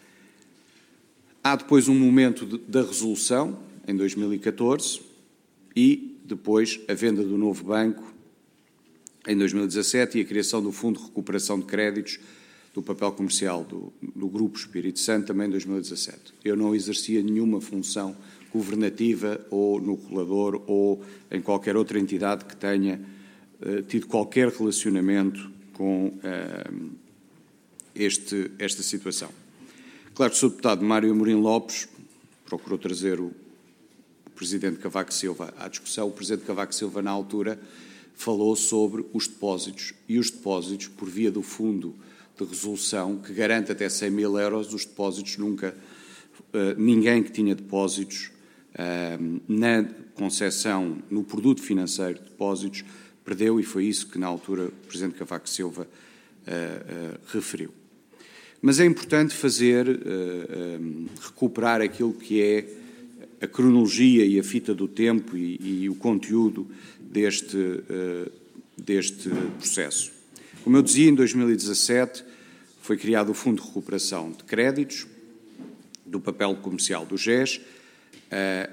Há depois um momento de, da resolução, em dois mil e catorze, e depois a venda do novo banco em dois mil e dezassete e a criação do Fundo de Recuperação de Créditos do papel comercial do, do Grupo Espírito Santo, também em dois mil e dezassete. Eu não exercia nenhuma função governativa ou no regulador ou em qualquer outra entidade que tenha uh, tido qualquer relacionamento com uh, este, esta situação. Claro que o senhor Deputado Mário Amorim Lopes procurou trazer o Presidente Cavaco Silva à discussão. O Presidente Cavaco Silva, na altura, falou sobre os depósitos e os depósitos por via do Fundo de Resolução, que garante até cem mil euros, os depósitos nunca, uh, ninguém que tinha depósitos uh, na concessão, no produto financeiro de depósitos, perdeu, e foi isso que na altura o Presidente Cavaco Silva uh, uh, referiu. Mas é importante fazer, uh, uh, recuperar aquilo que é a cronologia e a fita do tempo e, e o conteúdo deste, uh, deste processo. Como eu dizia, em dois mil e dezassete foi criado o Fundo de Recuperação de Créditos do papel comercial do G E S, uh,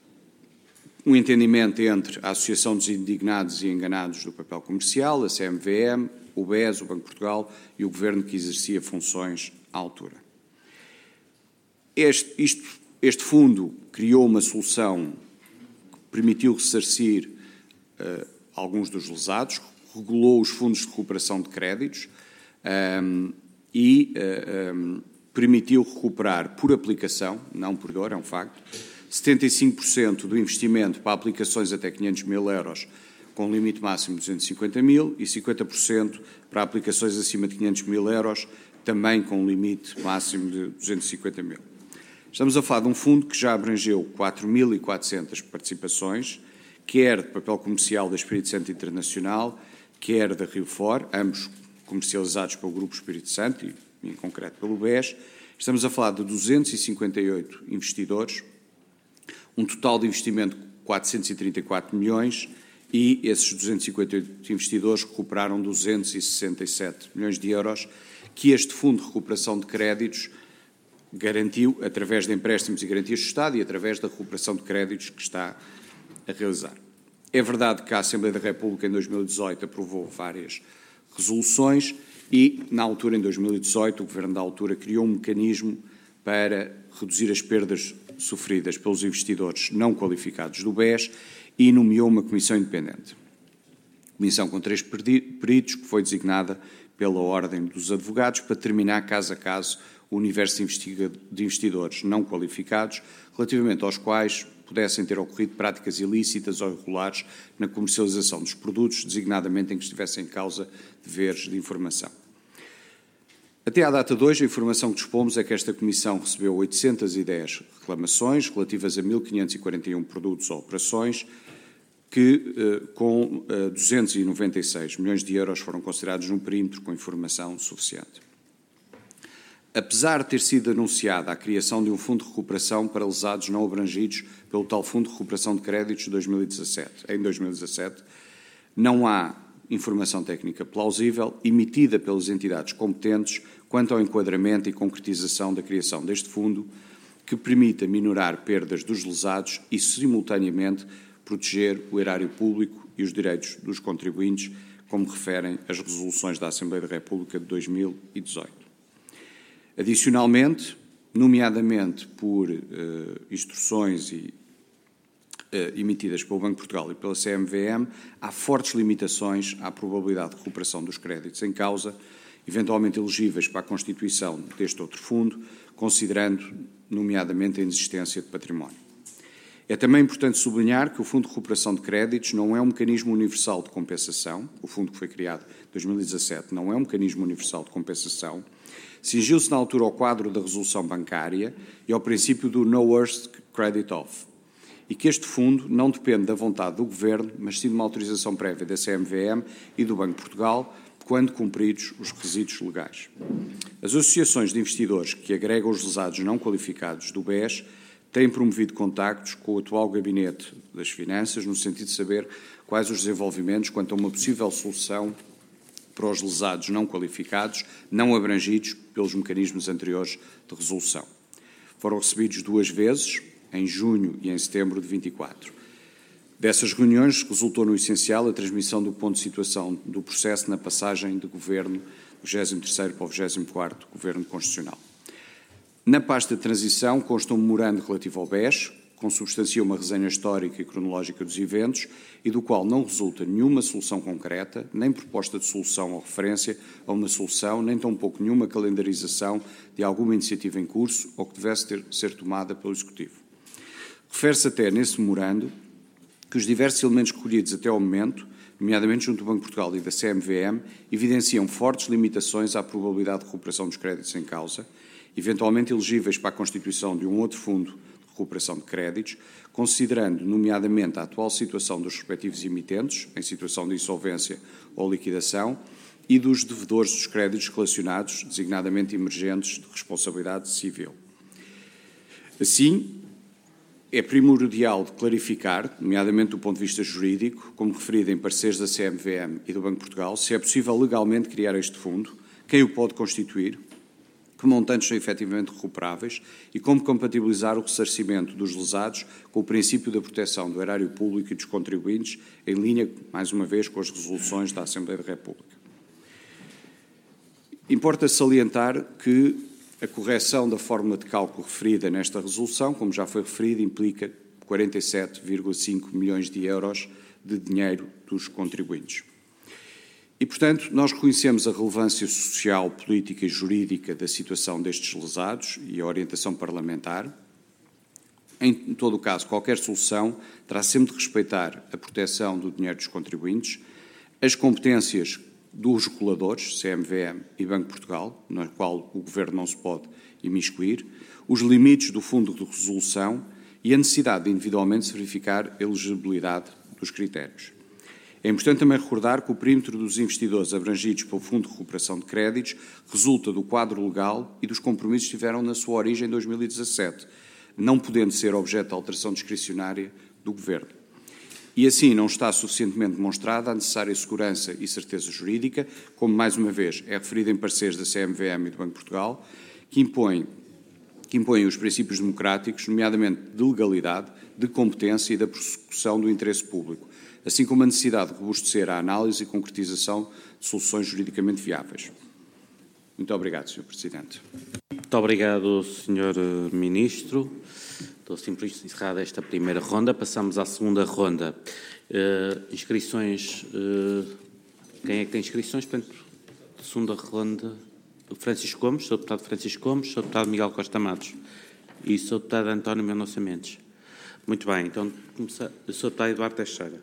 um entendimento entre a Associação dos Indignados e Enganados do Papel Comercial, a C M V M, o B E S, o Banco de Portugal e o Governo que exercia funções à altura. Este, isto, este fundo criou uma solução que permitiu ressarcir uh, alguns dos lesados, regulou os fundos de recuperação de créditos um, e uh, um, permitiu recuperar por aplicação, não por dor, é um facto, setenta e cinco por cento do investimento para aplicações até quinhentos mil euros com limite máximo de duzentos e cinquenta mil e cinquenta por cento para aplicações acima de quinhentos mil euros, também com limite máximo de duzentos e cinquenta mil. Estamos a falar de um fundo que já abrangeu quatro mil e quatrocentas participações, quer de papel comercial da Espírito Santo Internacional, quer da Rio For, ambos comercializados pelo Grupo Espírito Santo e, em concreto, pelo B E S. Estamos a falar de duzentos e cinquenta e oito investidores, um total de investimento de quatrocentos e trinta e quatro milhões e esses duzentos e cinquenta e oito investidores recuperaram duzentos e sessenta e sete milhões de euros que este Fundo de Recuperação de Créditos garantiu através de empréstimos e garantias do Estado e através da recuperação de créditos que está a realizar. É verdade que a Assembleia da República em dois mil e dezoito aprovou várias resoluções e, na altura, em dois mil e dezoito, o Governo da altura criou um mecanismo para reduzir as perdas sofridas pelos investidores não qualificados do B E S e nomeou uma comissão independente. Comissão com três peritos que foi designada pela Ordem dos Advogados para determinar caso a caso o universo de investidores não qualificados relativamente aos quais pudessem ter ocorrido práticas ilícitas ou irregulares na comercialização dos produtos, designadamente em que estivessem em causa deveres de informação. Até à data de hoje, a informação que dispomos é que esta Comissão recebeu oitocentas e dez reclamações relativas a mil quinhentos e quarenta e um produtos ou operações que, com duzentos e noventa e seis milhões de euros, foram considerados num perímetro com informação suficiente. Apesar de ter sido anunciada a criação de um fundo de recuperação para lesados não abrangidos pelo tal Fundo de Recuperação de Créditos de dois mil e dezassete, em dois mil e dezassete, não há informação técnica plausível emitida pelas entidades competentes quanto ao enquadramento e concretização da criação deste fundo que permita minorar perdas dos lesados e, simultaneamente, proteger o erário público e os direitos dos contribuintes, como referem as resoluções da Assembleia da República de dois mil e dezoito. Adicionalmente, nomeadamente por uh, instruções e, uh, emitidas pelo Banco de Portugal e pela C M V M, há fortes limitações à probabilidade de recuperação dos créditos em causa, eventualmente elegíveis para a constituição deste outro fundo, considerando, nomeadamente, a inexistência de património. É também importante sublinhar que o Fundo de Recuperação de Créditos não é um mecanismo universal de compensação, o fundo que foi criado em dois mil e dezassete não é um mecanismo universal de compensação, cingiu-se na altura ao quadro da resolução bancária e ao princípio do No Worst Credit Off, e que este fundo não depende da vontade do Governo, mas sim de uma autorização prévia da C M V M e do Banco de Portugal, quando cumpridos os requisitos legais. As associações de investidores que agregam os lesados não qualificados do B E S tem promovido contactos com o atual Gabinete das Finanças, no sentido de saber quais os desenvolvimentos quanto a uma possível solução para os lesados não qualificados, não abrangidos pelos mecanismos anteriores de resolução. Foram recebidos duas vezes, em junho e em setembro de vinte e quatro. Dessas reuniões resultou no essencial a transmissão do ponto de situação do processo na passagem de governo do vigésimo terceiro para o vigésimo quarto Governo Constitucional. Na pasta de transição consta um memorando relativo ao B E S, consubstancia uma resenha histórica e cronológica dos eventos e do qual não resulta nenhuma solução concreta, nem proposta de solução ou referência a uma solução, nem tampouco nenhuma calendarização de alguma iniciativa em curso ou que devesse ter, ser tomada pelo Executivo. Refere-se até nesse memorando que os diversos elementos recolhidos até ao momento, nomeadamente junto do Banco de Portugal e da C M V M, evidenciam fortes limitações à probabilidade de recuperação dos créditos em causa, eventualmente elegíveis para a constituição de um outro fundo recuperação de créditos, considerando, nomeadamente, a atual situação dos respectivos emitentes, em situação de insolvência ou liquidação, e dos devedores dos créditos relacionados, designadamente emergentes, de responsabilidade civil. Assim, é primordial de clarificar, nomeadamente do ponto de vista jurídico, como referido em pareceres da C M V M e do Banco de Portugal, se é possível legalmente criar este fundo, quem o pode constituir, que montantes são efetivamente recuperáveis e como compatibilizar o ressarcimento dos lesados com o princípio da proteção do erário público e dos contribuintes, em linha, mais uma vez, com as resoluções da Assembleia da República. Importa salientar que a correção da fórmula de cálculo referida nesta resolução, como já foi referido, implica quarenta e sete vírgula cinco milhões de euros de dinheiro dos contribuintes. E, portanto, nós reconhecemos a relevância social, política e jurídica da situação destes lesados e a orientação parlamentar. Em todo o caso, qualquer solução terá sempre de respeitar a proteção do dinheiro dos contribuintes, as competências dos reguladores, C M V M e Banco de Portugal, na qual o Governo não se pode imiscuir, os limites do fundo de resolução e a necessidade de individualmente se verificar a elegibilidade dos critérios. É importante também recordar que o perímetro dos investidores abrangidos pelo Fundo de Recuperação de Créditos resulta do quadro legal e dos compromissos que tiveram na sua origem em dois mil e dezassete, não podendo ser objeto de alteração discricionária do Governo. E assim não está suficientemente demonstrada a necessária segurança e certeza jurídica, como mais uma vez é referido em pareceres da C M V M e do Banco de Portugal, que impõem, que impõem os princípios democráticos, nomeadamente de legalidade, de competência e da prossecução do interesse público, assim como a necessidade de robustecer a análise e concretização de soluções juridicamente viáveis. Muito obrigado, senhor Presidente. Muito obrigado, senhor Ministro. Estou simplesmente encerrada esta primeira ronda. Passamos à segunda ronda. Uh, inscrições. Uh, quem é que tem inscrições? Portanto, segunda ronda. Francisco Gomes, senhor Deputado Francisco Gomes, senhor Deputado Miguel Costa Matos e senhor Deputado António Mendonça Mendes. Muito bem, então, começar. senhor Deputado Eduardo Teixeira.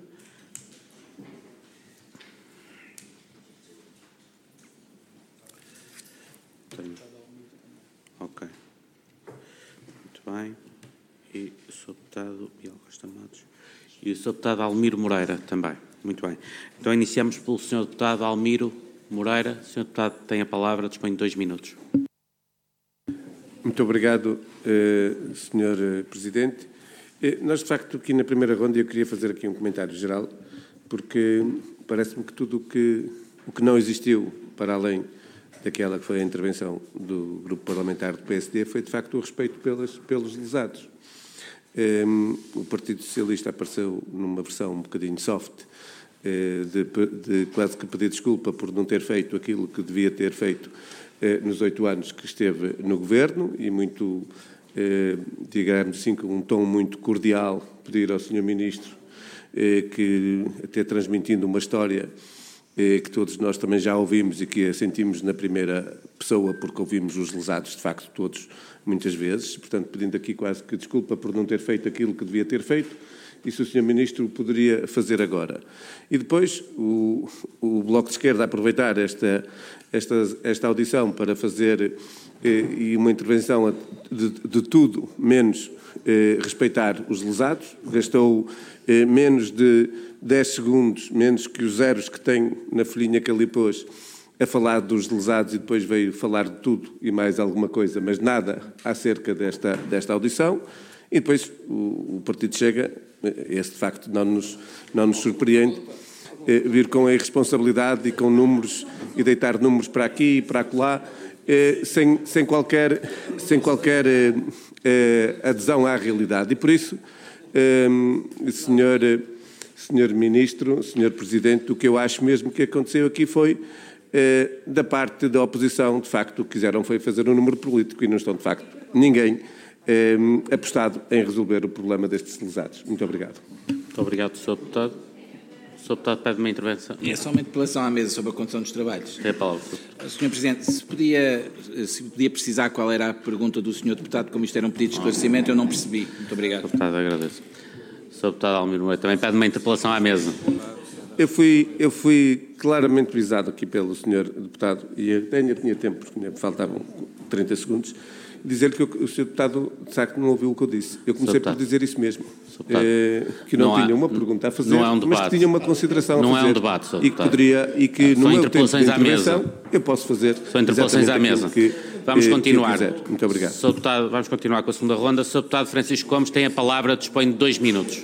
Ok. Muito bem. E o senhor Deputado Miguel Costa Matos. E o senhor Deputado Almiro Moreira também. Muito bem. Então iniciamos pelo senhor Deputado Almiro Moreira. O senhor Deputado tem a palavra, dispõe de dois minutos. Muito obrigado, senhor Presidente. Nós, de facto, aqui na primeira ronda, eu queria fazer aqui um comentário geral, porque parece-me que tudo o que, o que não existiu para além daquela que foi a intervenção do grupo parlamentar do P S D foi, de facto, o respeito pelas, pelos lesados. Um, o Partido Socialista apareceu numa versão um bocadinho soft, uh, de, de quase que pedir desculpa por não ter feito aquilo que devia ter feito uh, nos oito anos que esteve no Governo e muito, uh, digamos assim, com um tom muito cordial, pedir ao senhor Ministro uh, que, até transmitindo uma história que todos nós também já ouvimos e que a sentimos na primeira pessoa, porque ouvimos os lesados, de facto, todos, muitas vezes. Portanto, pedindo aqui quase que desculpa por não ter feito aquilo que devia ter feito, e se o senhor Ministro poderia fazer agora. E depois, o, o Bloco de Esquerda aproveitar esta, esta, esta audição para fazer eh, e uma intervenção de, de tudo, menos eh, respeitar os lesados. Gastou eh, menos de dez segundos, menos que os zeros que tem na folhinha que ali pôs, a falar dos lesados e depois veio falar de tudo e mais alguma coisa, mas nada acerca desta, desta audição. E depois o, o Partido Chega, esse de facto não nos, não nos surpreende, eh, vir com a irresponsabilidade e com números, e deitar números para aqui e para acolá, eh, sem, sem qualquer, sem qualquer eh, eh, adesão à realidade. E por isso, eh, senhor, senhor Ministro, senhor Presidente, o que eu acho mesmo que aconteceu aqui foi, eh, da parte da oposição, de facto, o que quiseram foi fazer um número político e não estão, de facto, ninguém eh, apostado em resolver o problema destes lesados. Muito obrigado. Muito obrigado, senhor Deputado. O senhor Deputado pede uma intervenção. É só uma interpelação à mesa sobre a condução dos trabalhos. Tem a palavra. senhor Presidente, se podia, se podia precisar qual era a pergunta do senhor Deputado, como isto era um pedido de esclarecimento, eu não percebi. Muito obrigado. senhor Deputado, agradeço. O senhor Deputado Almir Moeiro também pede uma interpelação à mesa. Eu fui, eu fui claramente visado aqui pelo senhor Deputado, e ainda tinha tempo, porque me faltavam trinta segundos, dizer que o senhor Deputado, de facto, não ouviu o que eu disse. Eu comecei por dizer isso mesmo, eh, que não, não tinha há, uma pergunta a fazer, não é um debate, mas que tinha uma consideração não a fazer. Não é um debate, senhor E que poderia, e que no meu tempo de intervenção, eu posso fazer São interpelações à mesa. Que, vamos eh, continuar. Que Muito obrigado. senhor Deputado, vamos continuar com a segunda ronda. senhor Deputado Francisco Gomes tem a palavra, dispõe de dois minutos.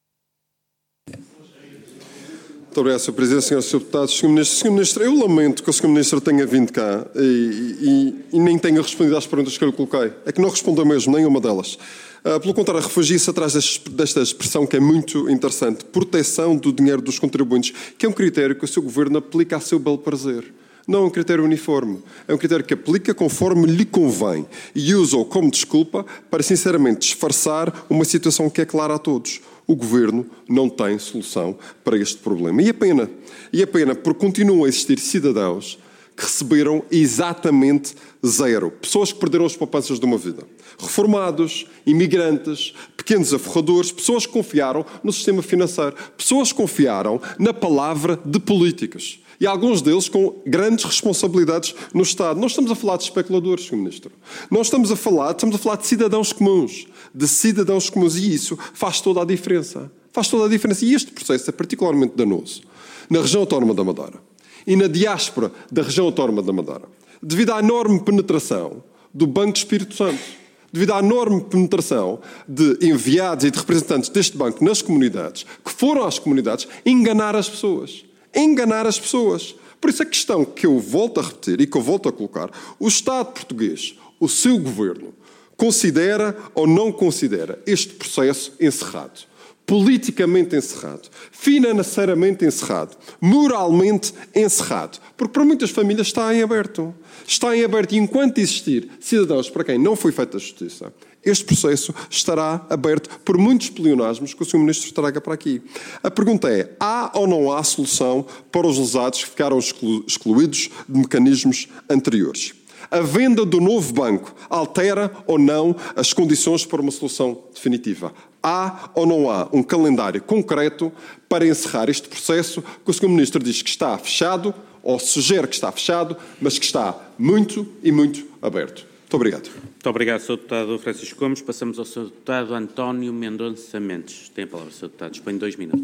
Muito obrigado, senhor Presidente, senhores senhor Deputados. senhor Ministro, senhor Ministro, eu lamento que o senhor Ministro tenha vindo cá e, e, e nem tenha respondido às perguntas que eu lhe coloquei. É que não respondeu mesmo, nenhuma delas. Uh, pelo contrário, refugia-se atrás desta, desta expressão que é muito interessante, proteção do dinheiro dos contribuintes, que é um critério que o seu Governo aplica a seu belo prazer. Não é um critério uniforme. É um critério que aplica conforme lhe convém e usa-o como desculpa para, sinceramente, disfarçar uma situação que é clara a todos. O Governo não tem solução para este problema. E é pena. E é pena porque continuam a existir cidadãos que receberam exatamente zero. Pessoas que perderam as poupanças de uma vida. Reformados, imigrantes, pequenos aforradores, pessoas que confiaram no sistema financeiro. Pessoas que confiaram na palavra de políticos. E alguns deles com grandes responsabilidades no Estado. Não estamos a falar de especuladores, senhor Ministro. Não estamos a falar, estamos a falar de cidadãos comuns. De cidadãos comuns. E isso faz toda a diferença. Faz toda a diferença. E este processo é particularmente danoso na região autónoma da Madeira e na diáspora da região autónoma da Madeira, devido à enorme penetração do Banco de Espírito Santo, devido à enorme penetração de enviados e de representantes deste banco nas comunidades, que foram às comunidades enganar as pessoas. Enganar as pessoas. Por isso a questão que eu volto a repetir e que eu volto a colocar, o Estado português, o seu Governo, considera ou não considera este processo encerrado? Politicamente encerrado, financeiramente encerrado, moralmente encerrado. Porque para muitas famílias está em aberto. Está em aberto e enquanto existir cidadãos para quem não foi feita a justiça, este processo estará aberto por muitos pleonasmos que o senhor Ministro traga para aqui. A pergunta é, há ou não há solução para os lesados que ficaram exclu- excluídos de mecanismos anteriores? A venda do novo banco altera ou não as condições para uma solução definitiva? Há ou não há um calendário concreto para encerrar este processo que o senhor Ministro diz que está fechado, ou sugere que está fechado, mas que está muito e muito aberto? Muito obrigado. Muito obrigado, senhor Deputado Francisco Gomes. Passamos ao senhor Deputado António Mendonça Mendes. Tem a palavra, senhor Deputado. Dispõe de dois minutos.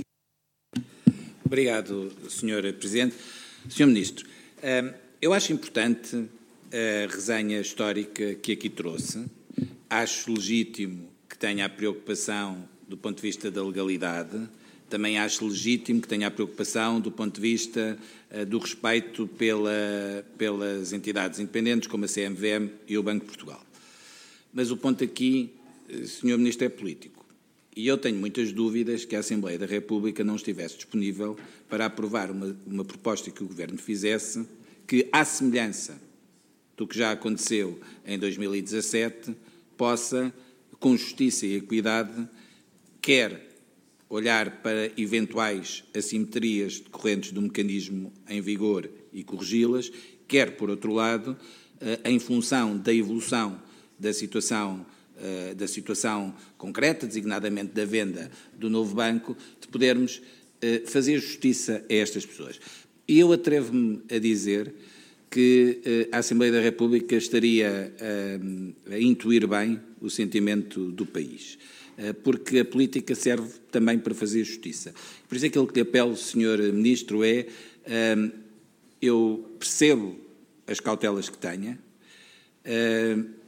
Obrigado, senhor Presidente. senhor Ministro, eu acho importante a resenha histórica que aqui trouxe. Acho legítimo que tenha a preocupação do ponto de vista da legalidade. Também acho legítimo que tenha a preocupação do ponto de vista uh, do respeito pela, pelas entidades independentes, como a C M V M e o Banco de Portugal. Mas o ponto aqui, senhor Ministro, é político. E eu tenho muitas dúvidas que a Assembleia da República não estivesse disponível para aprovar uma, uma proposta que o Governo fizesse que, à semelhança do que já aconteceu em dois mil e dezassete, possa, com justiça e equidade, quer olhar para eventuais assimetrias decorrentes do mecanismo em vigor e corrigi-las, quer, por outro lado, em função da evolução da situação, da situação concreta, designadamente da venda do novo banco, de podermos fazer justiça a estas pessoas. E eu atrevo-me a dizer que a Assembleia da República estaria a, a intuir bem o sentimento do país, porque a política serve também para fazer justiça. Por isso aquilo que lhe apelo, senhor Ministro, é, eu percebo as cautelas que tenha,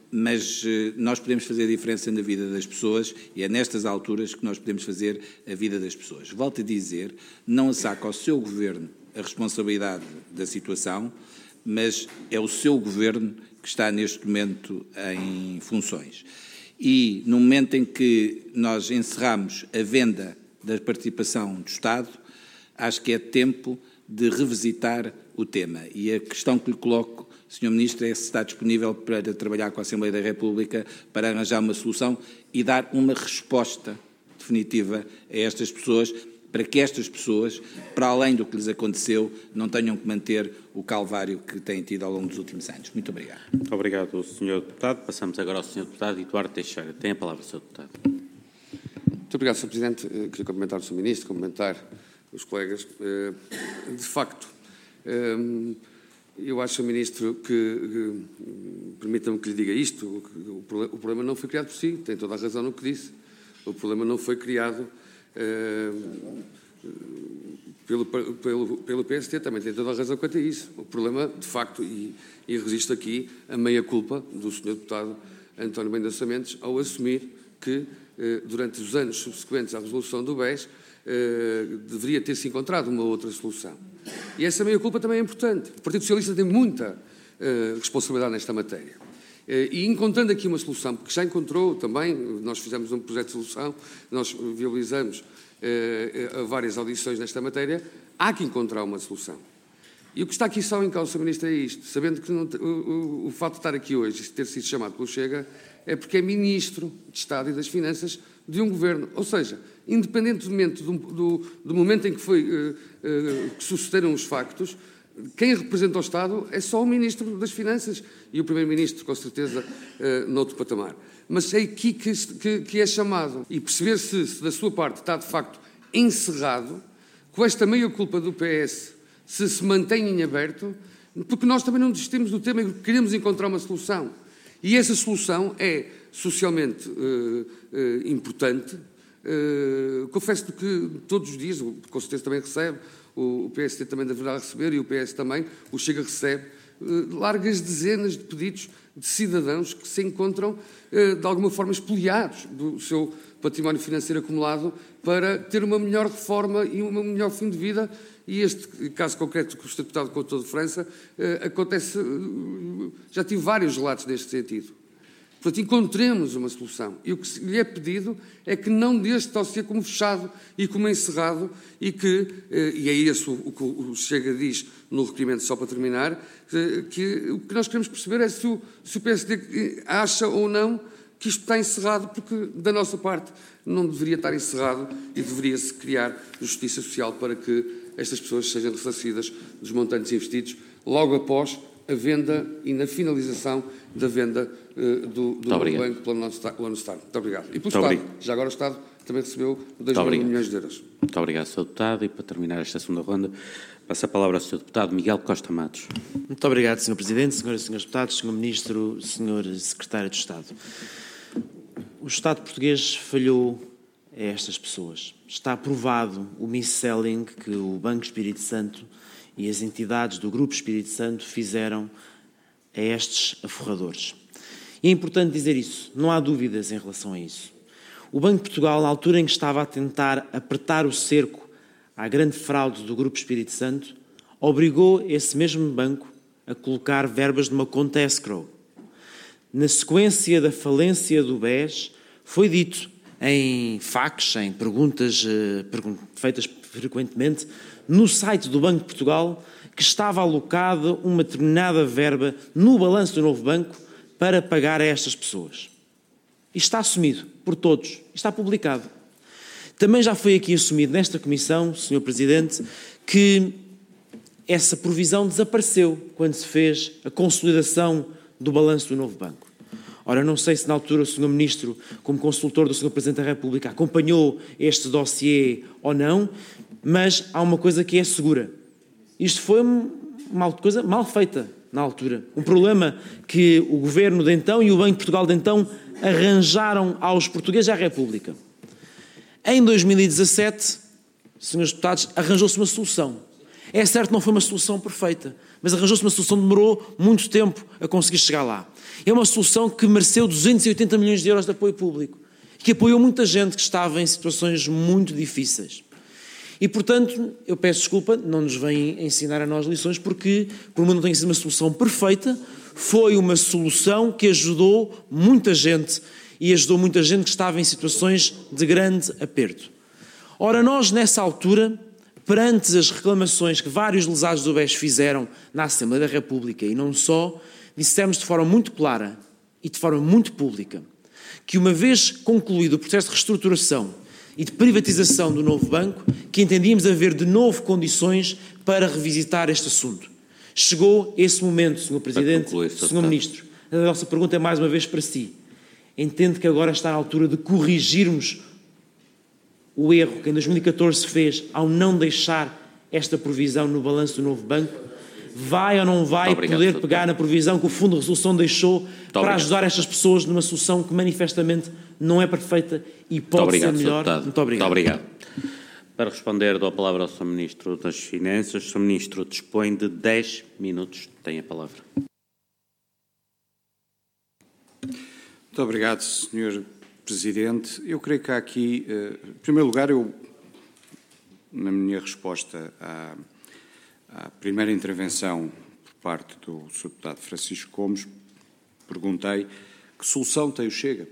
mas nós podemos fazer a diferença na vida das pessoas e é nestas alturas que nós podemos fazer a vida das pessoas. Volto a dizer, não assaca ao seu Governo a responsabilidade da situação, mas é o seu Governo que está neste momento em funções. E no momento em que nós encerramos a venda da participação do Estado, acho que é tempo de revisitar o tema. E a questão que lhe coloco, senhor Ministro, é se está disponível para trabalhar com a Assembleia da República para arranjar uma solução e dar uma resposta definitiva a estas pessoas, para que estas pessoas, para além do que lhes aconteceu, não tenham que manter o calvário que têm tido ao longo dos últimos anos. Muito obrigado. Muito obrigado, senhor Deputado. Passamos agora ao senhor Deputado Eduardo Teixeira. Tem a palavra, senhor Deputado. Muito obrigado, senhor Presidente. Queria cumprimentar o senhor Ministro, cumprimentar os colegas. De facto, eu acho, senhor Ministro, que, permita-me que lhe diga isto, o problema não foi criado por si, tem toda a razão no que disse. O problema não foi criado pelo, pelo, pelo P S T, também tem toda a razão quanto a isso. O problema, de facto, e, e registro aqui a meia-culpa do senhor Deputado António Mendes Sementes ao assumir que, durante os anos subsequentes à resolução do B E S, deveria ter-se encontrado uma outra solução. E essa meia-culpa também é importante. O Partido Socialista tem muita responsabilidade nesta matéria. E encontrando aqui uma solução, porque já encontrou também, nós fizemos um projeto de solução, nós viabilizamos uh, várias audições nesta matéria, há que encontrar uma solução. E o que está aqui só em causa, senhor Ministro, é isto, sabendo que não, o, o, o fato de estar aqui hoje e ter sido chamado pelo Chega é porque é Ministro de Estado e das Finanças de um Governo. Ou seja, independentemente do, do, do momento em que, foi, uh, uh, que sucederam os factos, quem representa o Estado é só o Ministro das Finanças e o Primeiro-Ministro, com certeza, uh, noutro patamar. Mas é aqui que, que, que é chamado. E perceber se, se da sua parte está, de facto, encerrado, com esta meia-culpa do P S, se se mantém em aberto, porque nós também não desistimos do tema e queremos encontrar uma solução. E essa solução é socialmente uh, uh, importante. Uh, confesso que todos os dias, com certeza também recebe, o P S T também deverá receber e o P S também, o Chega recebe, uh, largas dezenas de pedidos de cidadãos que se encontram, uh, de alguma forma, expoliados do seu património financeiro acumulado para ter uma melhor reforma e um melhor fim de vida. E este caso concreto que o senhor Deputado contou de França, uh, acontece, uh, já tive vários relatos neste sentido. Portanto, encontremos uma solução. E o que lhe é pedido é que não deixe de ser como fechado e como encerrado e que, e é isso o que o Chega diz no requerimento, só para terminar, que o que nós queremos perceber é se o, se o P S D acha ou não que isto está encerrado, porque da nossa parte não deveria estar encerrado e deveria-se criar justiça social para que estas pessoas sejam ressarcidas dos montantes investidos logo após a venda e na finalização da venda uh, do, do novo banco pelo nosso Estado. Muito obrigado. E pelo Muito Estado, obrigado. já agora o Estado também recebeu dois mil milhões de euros. Muito obrigado, senhor Deputado. E para terminar esta segunda ronda, passo a palavra ao senhor Deputado Miguel Costa Matos. Muito obrigado, senhor Presidente, senhoras e senhores Deputados, senhor Ministro, senhor Secretário de Estado. O Estado português falhou a estas pessoas. Está aprovado o mis-selling que o Banco Espírito Santo e as entidades do Grupo Espírito Santo fizeram a estes aforradores. E é importante dizer isso, não há dúvidas em relação a isso. O Banco de Portugal, na altura em que estava a tentar apertar o cerco à grande fraude do Grupo Espírito Santo, obrigou esse mesmo banco a colocar verbas numa conta escrow. Na sequência da falência do B E S, foi dito em fax, em perguntas uh, feitas frequentemente, no site do Banco de Portugal, que estava alocada uma determinada verba no balanço do novo banco para pagar a estas pessoas. Isto está assumido por todos, está publicado. Também já foi aqui assumido nesta Comissão, senhor Presidente, que essa provisão desapareceu quando se fez a consolidação do balanço do novo banco. Ora, não sei se na altura o senhor Ministro, como consultor do senhor Presidente da República, acompanhou este dossiê ou não, mas há uma coisa que é segura. Isto foi uma coisa mal feita na altura. Um problema que o Governo de então e o Banco de Portugal de então arranjaram aos portugueses e à República. Em dois mil e dezassete, senhores deputados, arranjou-se uma solução. É certo que não foi uma solução perfeita, mas arranjou-se uma solução que demorou muito tempo a conseguir chegar lá. É uma solução que mereceu duzentos e oitenta milhões de euros de apoio público, que apoiou muita gente que estava em situações muito difíceis. E, portanto, eu peço desculpa, não nos vem ensinar a nós lições, porque, por muito não tenha sido uma solução perfeita, foi uma solução que ajudou muita gente e ajudou muita gente que estava em situações de grande aperto. Ora, nós, nessa altura, perante as reclamações que vários lesados do B E S fizeram na Assembleia da República, e não só, dissemos de forma muito clara e de forma muito pública que, uma vez concluído o processo de reestruturação e de privatização do novo banco, que entendíamos haver de novo condições para revisitar este assunto. Chegou esse momento, senhor Presidente, senhor Ministro. A nossa pergunta é mais uma vez para si. Entende que agora está na altura de corrigirmos o erro que em dois mil e catorze se fez ao não deixar esta provisão no balanço do novo banco? Vai ou não vai obrigado, poder pegar na provisão que o Fundo de Resolução deixou Muito para obrigado. ajudar estas pessoas numa solução que manifestamente não é perfeita e pode Muito obrigado, ser melhor? Muito obrigado. Muito obrigado. Para responder, dou a palavra ao senhor Ministro das Finanças. O senhor Ministro dispõe de dez minutos. Tem a palavra. Muito obrigado, senhor Presidente. Eu creio que há aqui, em primeiro lugar, eu, na minha resposta à À primeira intervenção por parte do senhor Deputado Francisco Gomes, perguntei que solução tem o Chega.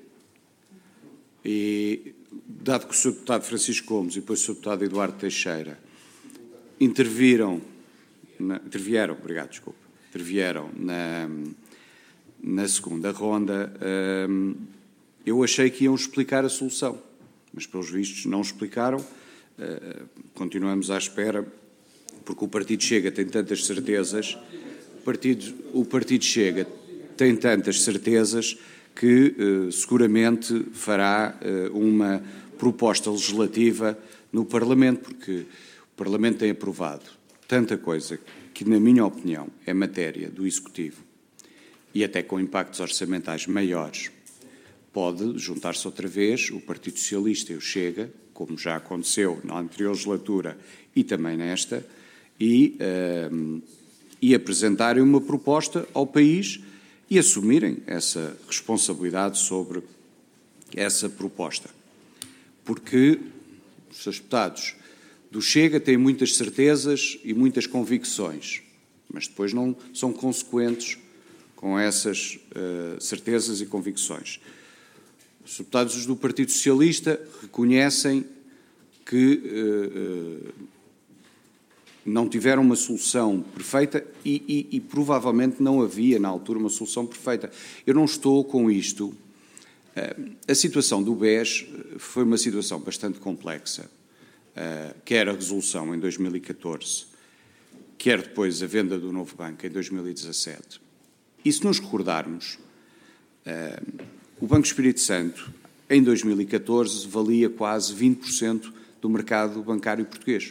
E, dado que o senhor Deputado Francisco Gomes e depois o senhor Deputado Eduardo Teixeira interviram, na, intervieram, obrigado, desculpa, intervieram na, na segunda ronda, hum, eu achei que iam explicar a solução, mas pelos vistos não explicaram, uh, continuamos à espera. Porque o Partido Chega tem tantas certezas, o Partido, o Partido Chega tem tantas certezas que eh, seguramente fará eh, uma proposta legislativa no Parlamento, porque o Parlamento tem aprovado tanta coisa que, na minha opinião, é matéria do Executivo e até com impactos orçamentais maiores. Pode juntar-se outra vez o Partido Socialista e o Chega, como já aconteceu na anterior legislatura e também nesta, E, uh, e apresentarem uma proposta ao país e assumirem essa responsabilidade sobre essa proposta. Porque os seus deputados do Chega têm muitas certezas e muitas convicções, mas depois não são consequentes com essas uh, certezas e convicções. Os deputados do Partido Socialista reconhecem que uh, uh, não tiveram uma solução perfeita e, e, e provavelmente não havia na altura uma solução perfeita. Eu não estou com isto. A situação do B E S foi uma situação bastante complexa, quer a resolução em dois mil e catorze, quer depois a venda do novo banco em dois mil e dezassete. E se nos recordarmos, o Banco Espírito Santo em dois mil e catorze valia quase vinte por cento do mercado bancário português.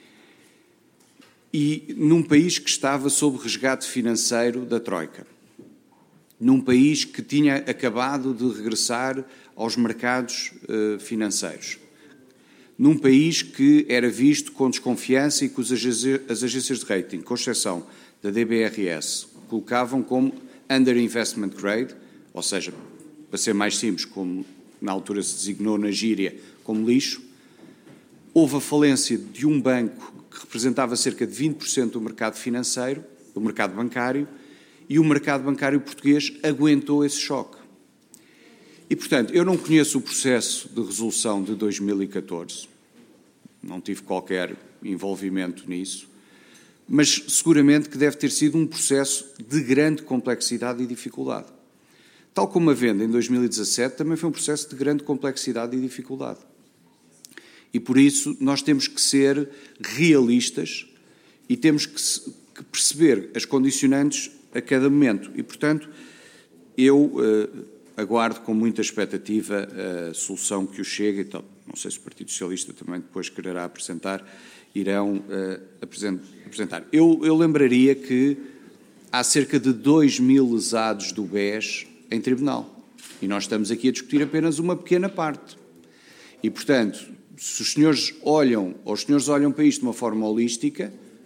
E num país que estava sob resgate financeiro da Troika, num país que tinha acabado de regressar aos mercados uh, financeiros, num país que era visto com desconfiança e que as agências de rating, com exceção da D B R S, colocavam como under investment grade, ou seja, para ser mais simples, como na altura se designou na gíria, como lixo. Houve a falência de um banco que representava cerca de vinte por cento do mercado financeiro, do mercado bancário, e o mercado bancário português aguentou esse choque. E, portanto, eu não conheço o processo de resolução de dois mil e catorze, não tive qualquer envolvimento nisso, mas seguramente que deve ter sido um processo de grande complexidade e dificuldade. Tal como a venda em dois mil e dezassete também foi um processo de grande complexidade e dificuldade. E por isso nós temos que ser realistas e temos que, que perceber as condicionantes a cada momento. E, portanto, eu uh, aguardo com muita expectativa a solução que o Chega, então, não sei se o Partido Socialista também depois quererá apresentar, irão uh, apresentar. Eu, eu lembraria que há cerca de dois mil lesados do B E S em tribunal. E nós estamos aqui a discutir apenas uma pequena parte. E, portanto, se os senhores olham, ou os senhores olham para isto de uma forma holística,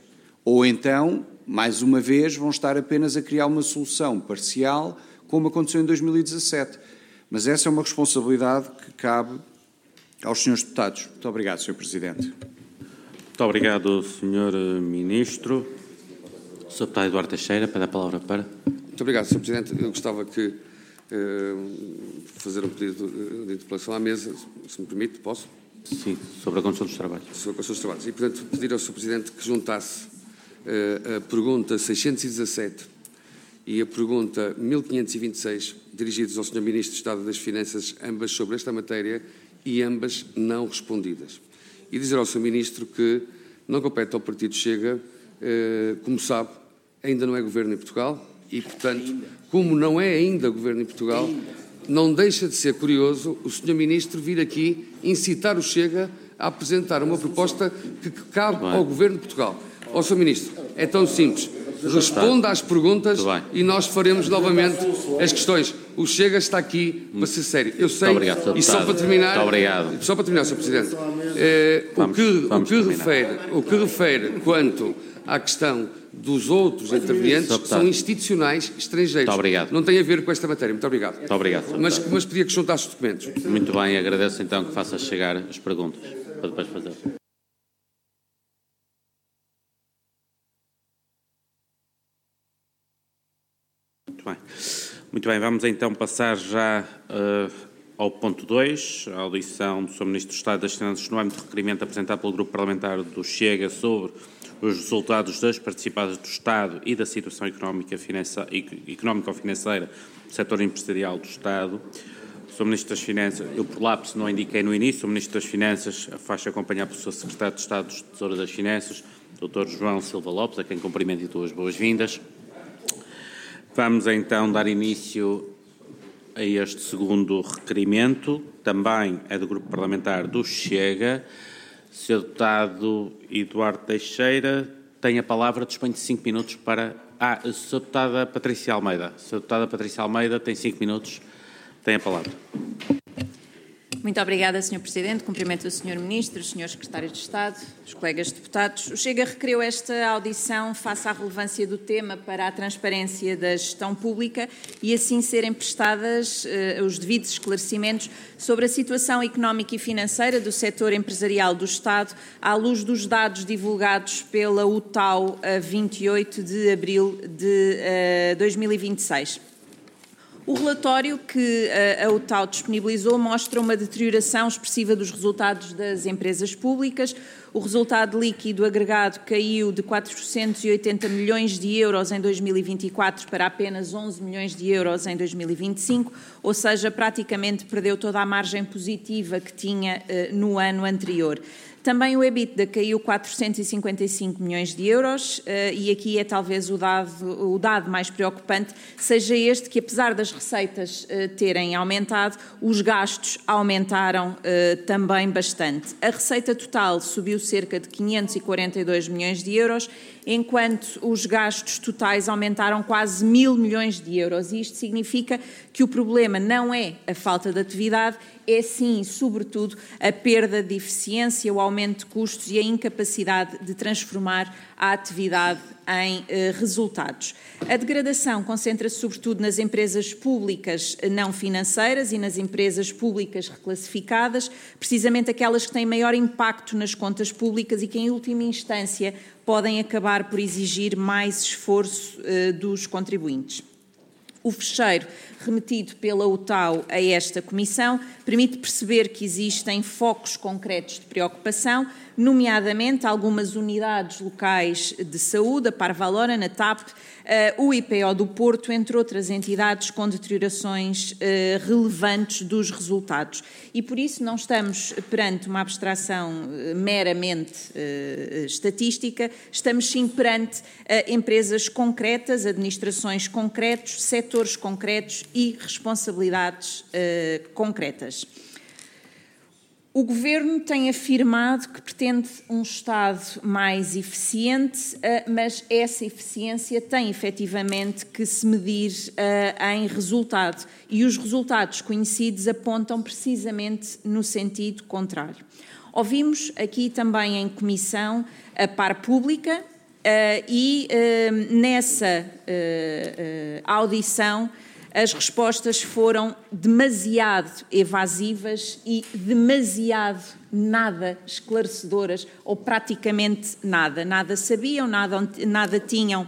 Ou então, mais uma vez, vão estar apenas a criar uma solução parcial, como aconteceu em dois mil e dezassete. Mas essa é uma responsabilidade que cabe aos senhores deputados. Muito obrigado, senhor Presidente. Muito obrigado, senhor Ministro. O senhor Deputado Eduardo Teixeira, pede a palavra para... Muito obrigado, senhor Presidente. Eu gostava que eh, fazer um pedido de interpelação à mesa, se me permite, posso? Sim, sobre a Constituição dos Trabalhos. Sobre a Constituição dos Trabalhos. E, portanto, pedir ao senhor Presidente que juntasse eh, a pergunta seiscentos e dezassete e a pergunta mil quinhentos e vinte e seis, dirigidos ao senhor Ministro de Estado das Finanças, ambas sobre esta matéria e ambas não respondidas. E dizer ao senhor Ministro que não compete ao Partido Chega, eh, como sabe, ainda não é Governo em Portugal e, portanto, como não é ainda Governo em Portugal, não deixa de ser curioso o senhor Ministro vir aqui incitar o Chega a apresentar uma proposta que cabe ao Governo de Portugal. Ó senhor Ministro, é tão simples. Responda às perguntas e nós faremos novamente as questões. O Chega está aqui para ser sério. Eu sei, obrigado, e só para terminar, Muito obrigado. só para terminar, senhor Presidente, eh, vamos, o, que, o, que refere, o que refere quanto à questão dos outros intervenientes são institucionais estrangeiros. Muito obrigado. Não tem a ver com esta matéria. Muito obrigado. Muito obrigado. Mas, mas pedia que juntasse os documentos. Muito bem, agradeço então que faça chegar as perguntas para depois fazer. Muito bem. Muito bem, vamos então passar já uh, ao ponto dois, a audição do senhor Ministro do Estado das Finanças no âmbito do requerimento apresentado pelo Grupo Parlamentar do Chega sobre os resultados das participadas do Estado e da situação económica ou financeira do setor empresarial do Estado. O senhor Ministro das Finanças, eu por lápis não indiquei no início, o Ministro das Finanças faz-se acompanhar pelo seu Secretário de Estado do Tesouro das Finanças, doutor João Silva Lopes, a quem cumprimento e dou as boas-vindas. Vamos então dar início a este segundo requerimento, também é do Grupo Parlamentar do Chega. senhor Deputado Eduardo Teixeira tem a palavra, dispõe de cinco minutos para... Ah, a senhora Deputada Patrícia Almeida. A senhora Deputada Patrícia Almeida tem cinco minutos, tem a palavra. Muito obrigada, senhor Presidente. Cumprimento o senhor Ministro, os senhores Secretários de Estado, os colegas deputados. O Chega requereu esta audição face à relevância do tema para a transparência da gestão pública e assim serem prestadas uh, os devidos esclarecimentos sobre a situação económica e financeira do setor empresarial do Estado à luz dos dados divulgados pela U T A U a vinte e oito de abril de uh, dois mil e vinte e seis. O relatório que a U T A U disponibilizou mostra uma deterioração expressiva dos resultados das empresas públicas. O resultado líquido agregado caiu de quatrocentos e oitenta milhões de euros em dois mil e vinte e quatro para apenas onze milhões de euros em dois mil e vinte e cinco, ou seja, praticamente perdeu toda a margem positiva que tinha uh, no ano anterior. Também o EBITDA caiu quatrocentos e cinquenta e cinco milhões de euros e aqui é talvez o dado, o dado mais preocupante, seja este que apesar das receitas terem aumentado, os gastos aumentaram também bastante. A receita total subiu cerca de quinhentos e quarenta e dois milhões de euros, enquanto os gastos totais aumentaram quase mil milhões de euros. E isto significa que o problema não é a falta de atividade, é sim, sobretudo, a perda de eficiência, o aumento de custos e a incapacidade de transformar a atividade em eh, resultados. A degradação concentra-se sobretudo nas empresas públicas não financeiras e nas empresas públicas reclassificadas, precisamente aquelas que têm maior impacto nas contas públicas e que, em última instância, podem acabar por exigir mais esforço eh, dos contribuintes. O fecheiro remetido pela U T A U a esta Comissão permite perceber que existem focos concretos de preocupação, nomeadamente algumas unidades locais de saúde, a Parvalora, na T A P, uh, o I P O do Porto, entre outras entidades com deteriorações uh, relevantes dos resultados. E por isso não estamos perante uma abstração uh, meramente uh, estatística, estamos sim perante uh, empresas concretas, administrações concretas, setores concretos e responsabilidades uh, concretas. O Governo tem afirmado que pretende um Estado mais eficiente, mas essa eficiência tem efetivamente que se medir em resultado e os resultados conhecidos apontam precisamente no sentido contrário. Ouvimos aqui também em comissão a par pública Uh, e uh, nessa uh, uh, audição as respostas foram demasiado evasivas e demasiado nada esclarecedoras, ou praticamente nada. Nada sabiam, nada, nada tinham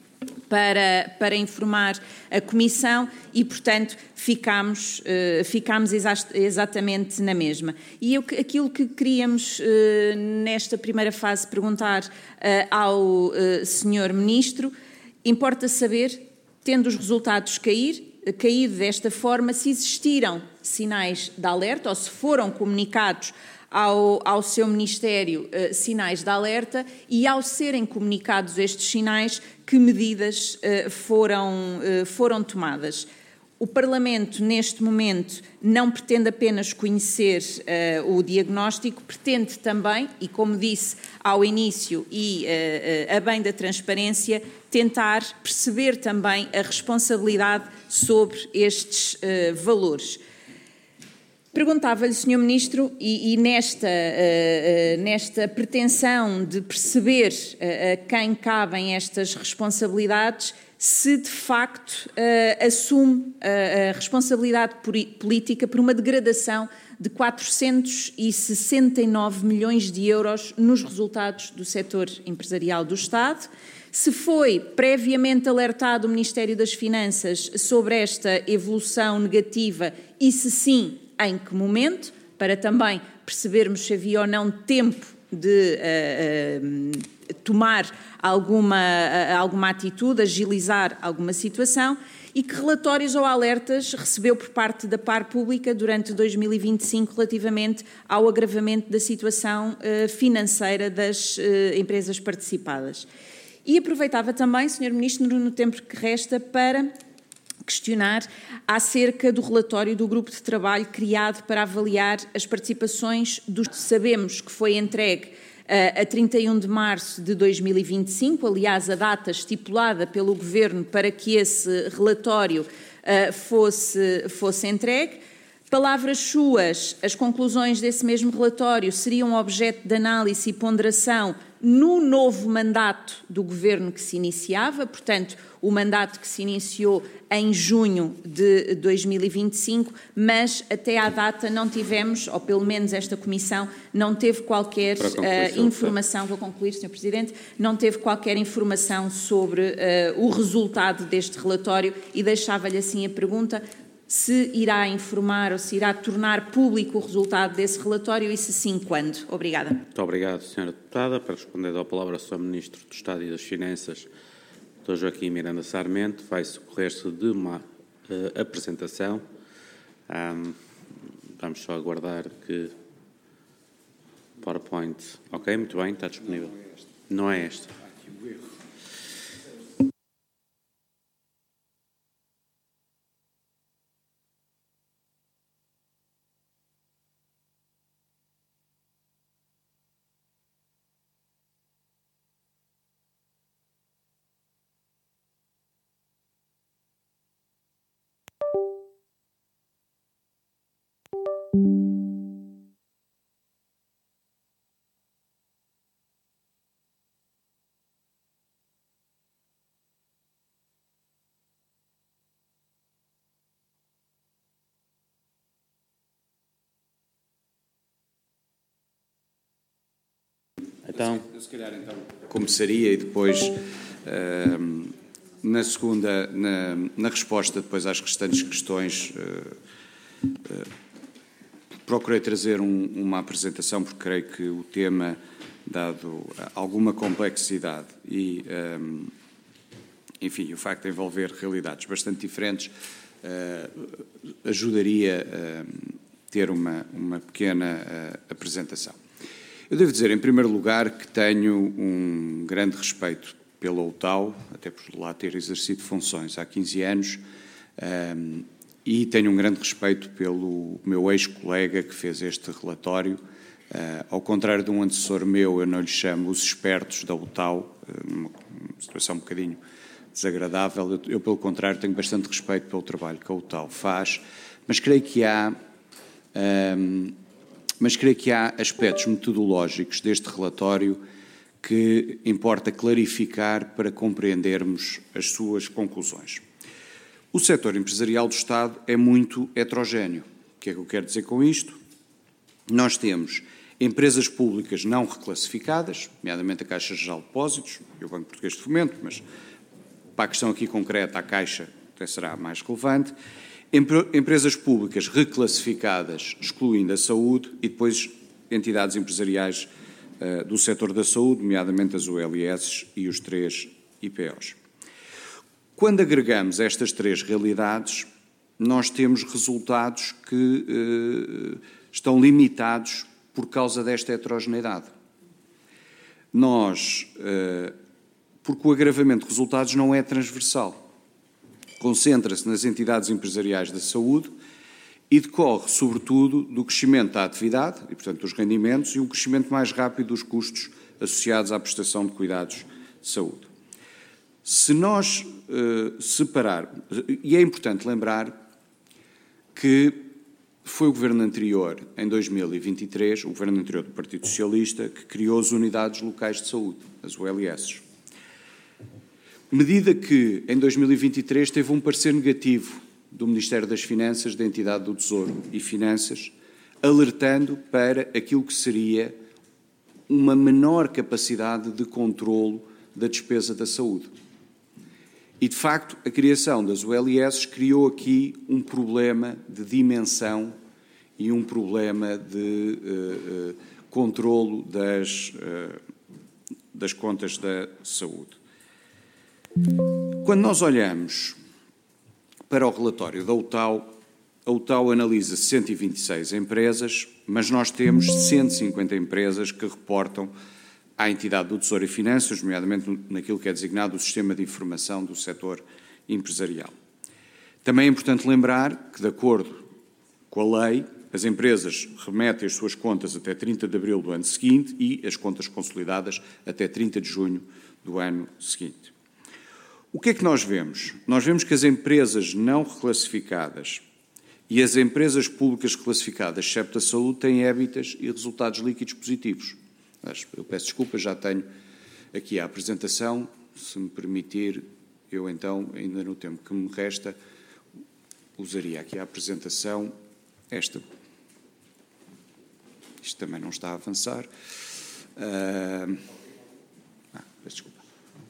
para, para informar a Comissão e, portanto, ficámos, uh, ficámos exa exatamente na mesma. E eu, aquilo que queríamos, uh, nesta primeira fase, perguntar uh, ao uh, senhor Ministro, importa saber, tendo os resultados cair, caído desta forma, se existiram sinais de alerta ou se foram comunicados ao, ao seu Ministério uh, sinais de alerta e, ao serem comunicados estes sinais, que medidas uh, foram, uh, foram tomadas. O Parlamento, neste momento, não pretende apenas conhecer uh, o diagnóstico, pretende também, e como disse ao início, e uh, uh, a bem da transparência, tentar perceber também a responsabilidade sobre estes uh, valores. Perguntava-lhe, senhor Ministro, e, e nesta, uh, uh, nesta pretensão de perceber uh, a quem cabem estas responsabilidades, se de facto uh, assume uh, a responsabilidade política por uma degradação de quatrocentos e sessenta e nove milhões de euros nos resultados do setor empresarial do Estado, se foi previamente alertado o Ministério das Finanças sobre esta evolução negativa e, se sim, em que momento, para também percebermos se havia ou não tempo de uh, uh, tomar alguma, uh, alguma atitude, agilizar alguma situação, e que relatórios ou alertas recebeu por parte da par pública durante dois mil e vinte e cinco relativamente ao agravamento da situação uh, financeira das uh, empresas participadas. E aproveitava também, senhor Ministro, no tempo que resta, para questionar acerca do relatório do grupo de trabalho criado para avaliar as participações dos... Sabemos que foi entregue uh, a trinta e um de março de dois mil e vinte e cinco, aliás, a data estipulada pelo Governo para que esse relatório uh, fosse, fosse entregue. Palavras suas, as conclusões desse mesmo relatório seriam objeto de análise e ponderação no novo mandato do Governo que se iniciava, portanto, o mandato que se iniciou em junho de dois mil e vinte e cinco, mas até à data não tivemos, ou pelo menos esta Comissão, não teve qualquer uh, informação, vou concluir, senhor Presidente, não teve qualquer informação sobre uh, o resultado deste relatório e deixava-lhe assim a pergunta: se irá informar ou se irá tornar público o resultado desse relatório e, se sim, quando? Obrigada. Muito obrigado, senhora Deputada. Para responder à palavra, senhor Ministro do Estado e das Finanças, doutor Joaquim Miranda Sarmento, vai socorrer-se de uma uh, apresentação. Um, vamos só aguardar que... PowerPoint. Ok, muito bem, está disponível. Não é esta. Então, eu, se calhar, então, começaria e depois, uh, na segunda, na, na resposta depois às restantes questões, uh, uh, procurei trazer um, uma apresentação, porque creio que o tema, dado alguma complexidade e, um, enfim, o facto de envolver realidades bastante diferentes, uh, ajudaria a uh, ter uma, uma pequena uh, apresentação. Eu devo dizer, em primeiro lugar, que tenho um grande respeito pela O T A U, até por lá ter exercido funções há quinze anos, um, e tenho um grande respeito pelo meu ex-colega que fez este relatório. Uh, ao contrário de um antecessor meu, eu não lhe chamo os espertos da O T A U, uma, uma situação um bocadinho desagradável. Eu, eu, pelo contrário, tenho bastante respeito pelo trabalho que a O T A U faz, mas creio que há... Um, Mas creio que há aspectos metodológicos deste relatório que importa clarificar para compreendermos as suas conclusões. O setor empresarial do Estado é muito heterogéneo. O que é que eu quero dizer com isto? Nós temos empresas públicas não reclassificadas, nomeadamente a Caixa Geral de Depósitos e o Banco Português de Fomento, mas para a questão aqui concreta, a Caixa até será mais relevante. Empresas públicas reclassificadas, excluindo a saúde, e depois entidades empresariais uh, do setor da saúde, nomeadamente as U L S e os três I P Os. Quando agregamos estas três realidades, nós temos resultados que uh, estão limitados por causa desta heterogeneidade. Nós, uh, porque o agravamento de resultados não é transversal. Concentra-se nas entidades empresariais da saúde e decorre, sobretudo, do crescimento da atividade, e, portanto, dos rendimentos, e um crescimento mais rápido dos custos associados à prestação de cuidados de saúde. Se nós uh, separar, e é importante lembrar que foi o governo anterior, em dois mil e vinte e três, o governo anterior do Partido Socialista, que criou as unidades locais de saúde, as U L S. Medida que, em dois mil e vinte e três, teve um parecer negativo do Ministério das Finanças, da entidade do Tesouro e Finanças, alertando para aquilo que seria uma menor capacidade de controlo da despesa da saúde. E, de facto, a criação das U L S criou aqui um problema de dimensão e um problema de uh, uh, controlo das, uh, das contas da saúde. Quando nós olhamos para o relatório da U T A U, a U T A U analisa cento e vinte e seis empresas, mas nós temos cento e cinquenta empresas que reportam à entidade do Tesouro e Finanças, nomeadamente naquilo que é designado o Sistema de Informação do Setor Empresarial. Também é importante lembrar que, de acordo com a lei, as empresas remetem as suas contas até trinta de abril do ano seguinte e as contas consolidadas até trinta de junho do ano seguinte. O que é que nós vemos? Nós vemos que as empresas não reclassificadas e as empresas públicas reclassificadas, excepto a saúde, têm ébitas e resultados líquidos positivos. Eu peço desculpa, já tenho aqui a apresentação. Se me permitir, eu então, ainda no tempo que me resta, usaria aqui a apresentação. Esta. Isto também não está a avançar. Uh... Ah, peço desculpa.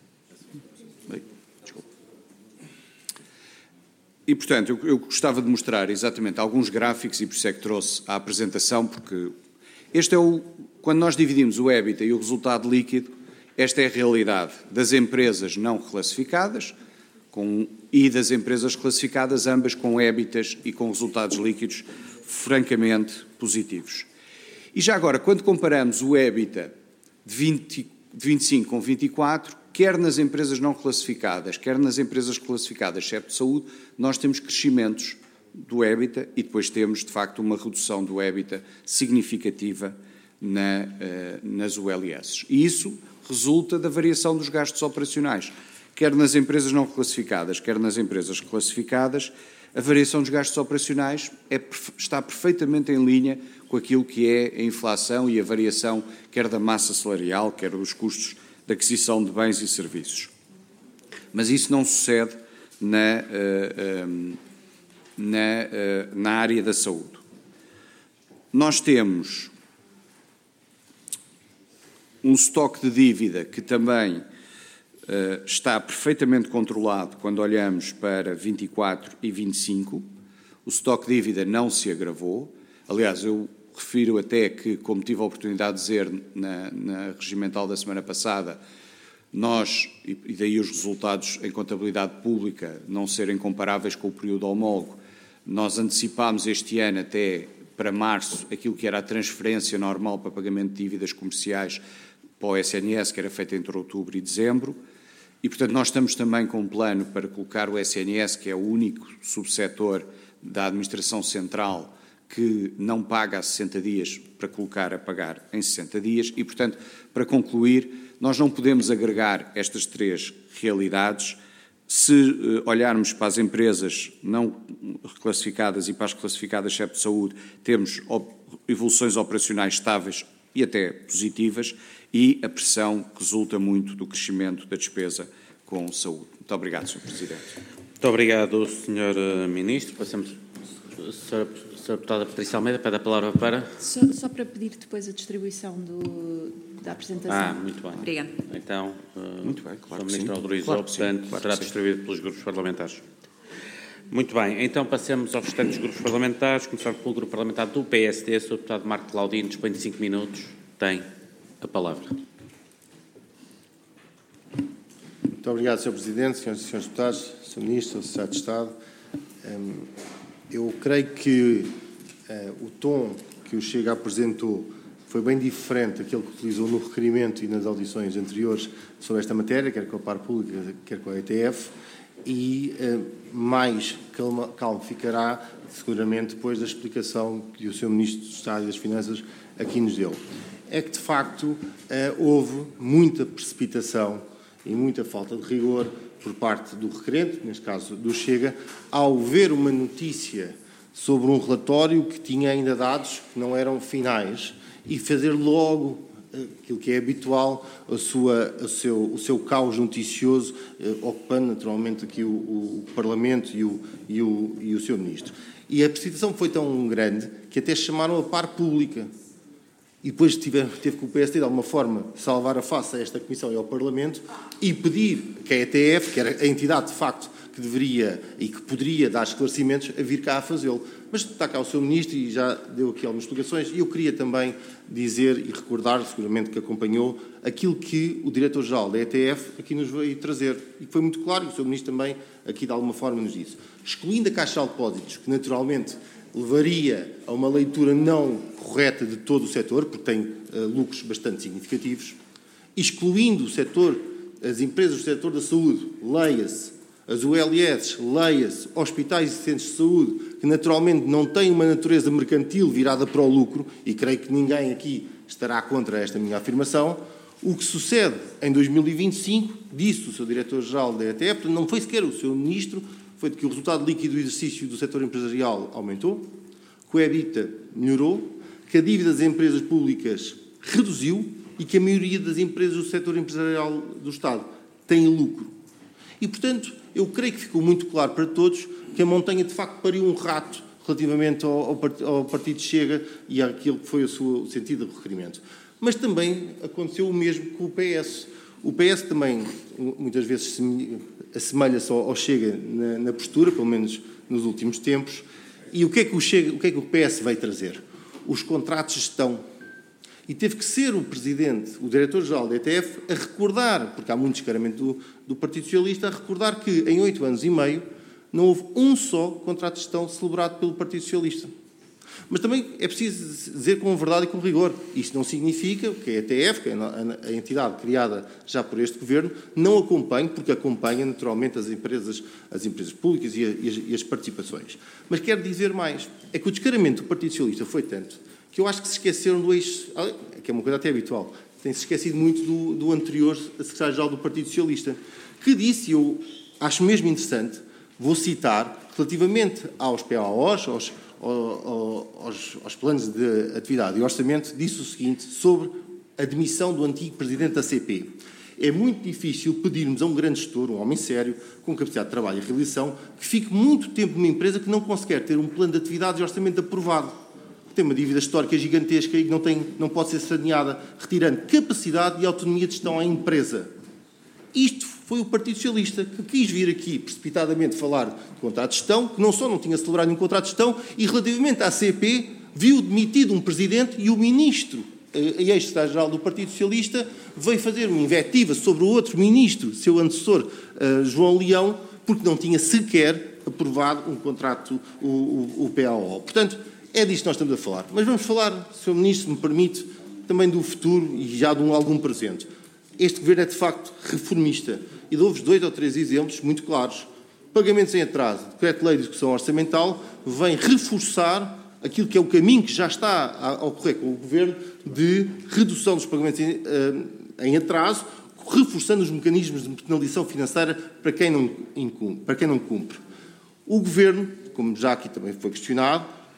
E, portanto, eu, eu gostava de mostrar exatamente alguns gráficos e por isso é que trouxe a apresentação, porque este é o, quando nós dividimos o EBITDA e o resultado líquido, esta é a realidade das empresas não reclassificadas com, e das empresas reclassificadas, ambas com EBITDAs e com resultados líquidos francamente positivos. E já agora, quando comparamos o EBITDA de, vinte, de vinte e cinco com vinte e quatro, quer nas empresas não classificadas, quer nas empresas classificadas, excepto de saúde, nós temos crescimentos do EBITDA e depois temos, de facto, uma redução do EBITDA significativa na, nas U L S. E isso resulta da variação dos gastos operacionais. Quer nas empresas não classificadas, quer nas empresas classificadas, a variação dos gastos operacionais é, está perfeitamente em linha com aquilo que é a inflação e a variação quer da massa salarial, quer dos custos de aquisição de bens e serviços. Mas isso não sucede na, na, na área da saúde. Nós temos um estoque de dívida que também está perfeitamente controlado quando olhamos para vinte e quatro e vinte e cinco. O estoque de dívida não se agravou. Aliás, eu refiro até que, como tive a oportunidade de dizer na, na regimental da semana passada, nós, e daí os resultados em contabilidade pública não serem comparáveis com o período homólogo, nós antecipámos este ano até para março aquilo que era a transferência normal para pagamento de dívidas comerciais para o S N S, que era feita entre outubro e dezembro, e, portanto, nós estamos também com um plano para colocar o S N S, que é o único subsetor da administração central que não paga a sessenta dias, para colocar a pagar em sessenta dias e, portanto, para concluir, nós não podemos agregar estas três realidades. Se olharmos para as empresas não reclassificadas e para as classificadas excepto de saúde, temos evoluções operacionais estáveis e até positivas, e a pressão que resulta muito do crescimento da despesa com saúde. Muito obrigado, senhor Presidente. Muito obrigado, senhor Ministro. Passamos. senhora Deputada Patrícia Almeida, pede a palavra para... Só, só para pedir depois a distribuição do, da apresentação. Ah, muito bem. Obrigada. Então, uh, muito bem, claro o Ministro sim. autorizou, Claro portanto, sim, claro será sim. distribuído pelos grupos parlamentares. Muito bem, então passemos aos restantes grupos parlamentares, começando pelo grupo parlamentar do P S D, o senhor Deputado Marco Claudino, dispõe de cinco minutos, tem a palavra. Muito obrigado, senhor Presidente, senhoras e senhores deputados, senhor Ministro, Secretário de Estado. Eu creio que o tom que o Chega apresentou foi bem diferente daquele que utilizou no requerimento e nas audições anteriores sobre esta matéria, quer com a par pública, quer com a E T F, e mais calma, calmo ficará, seguramente, depois da explicação que o senhor Ministro do Estado e das Finanças aqui nos deu. É que, de facto, houve muita precipitação e muita falta de rigor por parte do requerente, neste caso do Chega, ao ver uma notícia sobre um relatório que tinha ainda dados que não eram finais e fazer logo aquilo que é habitual, a sua, a seu, o seu caos noticioso, eh, ocupando naturalmente aqui o, o Parlamento e o, e, o, e o seu Ministro. E a precipitação foi tão grande que até chamaram a par pública. E depois tive, teve que o P S D, de alguma forma, salvar a face a esta Comissão e ao Parlamento e pedir que a E T F, que era a entidade, de facto, que deveria e que poderia dar esclarecimentos, a vir cá a fazê-lo. Mas está cá o seu Ministro e já deu aqui algumas explicações. E eu queria também dizer e recordar, seguramente que acompanhou, aquilo que o Diretor-Geral da E T F aqui nos veio trazer. E que foi muito claro, e o seu Ministro também aqui de alguma forma nos disse. Excluindo a Caixa de Depósitos, que naturalmente levaria a uma leitura não correta de todo o setor, porque tem uh, lucros bastante significativos, excluindo o setor, as empresas do setor da saúde, leia-se, as U L S, leia-se, hospitais e centros de saúde, que naturalmente não têm uma natureza mercantil virada para o lucro, e creio que ninguém aqui estará contra esta minha afirmação, o que sucede em dois mil e vinte e cinco, disse o seu Diretor-Geral da E T F, não foi sequer o seu Ministro, foi de que o resultado líquido do exercício do setor empresarial aumentou, que o EBITDA melhorou, que a dívida das empresas públicas reduziu e que a maioria das empresas do setor empresarial do Estado tem lucro. E, portanto, eu creio que ficou muito claro para todos que a montanha, de facto, pariu um rato relativamente ao, ao Partido Chega e àquilo que foi o seu sentido de requerimento. Mas também aconteceu o mesmo com o P S. O P S também, muitas vezes, assemelha-se ao Chega na, na postura, pelo menos nos últimos tempos. E o que é que o, Chega, o que é que o P S veio trazer? Os contratos de gestão. E teve que ser o Presidente, o Diretor-Geral da E T F, a recordar, porque há muito descaramento do, do Partido Socialista, a recordar que em oito anos e meio não houve um só contrato de gestão celebrado pelo Partido Socialista. Mas também é preciso dizer com verdade e com rigor. Isto não significa que a E T F, que é a entidade criada já por este Governo, não acompanhe, porque acompanha naturalmente as empresas, as empresas públicas e as, e as participações. Mas quero dizer mais, é que o descaramento do Partido Socialista foi tanto que eu acho que se esqueceram do ex, que é uma coisa até habitual, tem-se esquecido muito do, do anterior secretário-geral do Partido Socialista, que disse, e eu acho mesmo interessante, vou citar, relativamente aos P A Os, aos, aos, aos planos de atividade e orçamento, disse o seguinte sobre a demissão do antigo presidente da C P. É muito difícil pedirmos a um grande gestor, um homem sério, com capacidade de trabalho e realização, que fique muito tempo numa empresa que não consegue ter um plano de atividade e orçamento aprovado. Tem uma dívida histórica gigantesca e que não, tem, não pode ser saneada, retirando capacidade e autonomia de gestão à empresa. Isto foi o Partido Socialista que quis vir aqui precipitadamente falar de contrato de gestão, que não só não tinha celebrado nenhum contrato de gestão, e relativamente à C P, viu demitido um presidente e o ministro, e ex-secretário-geral do Partido Socialista, veio fazer uma invectiva sobre o outro ministro, seu antecessor, João Leão, porque não tinha sequer aprovado um contrato, o, o, o P A O. Portanto, é disto que nós estamos a falar. Mas vamos falar, senhor Ministro, se me permite, também do futuro e já de um algum presente. Este Governo é, de facto, reformista. E dou-vos dois ou três exemplos muito claros. Pagamentos em atraso, decreto-lei de execução orçamental, vem reforçar aquilo que é o caminho que já está a ocorrer com o Governo de redução dos pagamentos em, em atraso, reforçando os mecanismos de penalização financeira para quem não incumpre, para quem não cumpre. O Governo, como já aqui também foi questionado,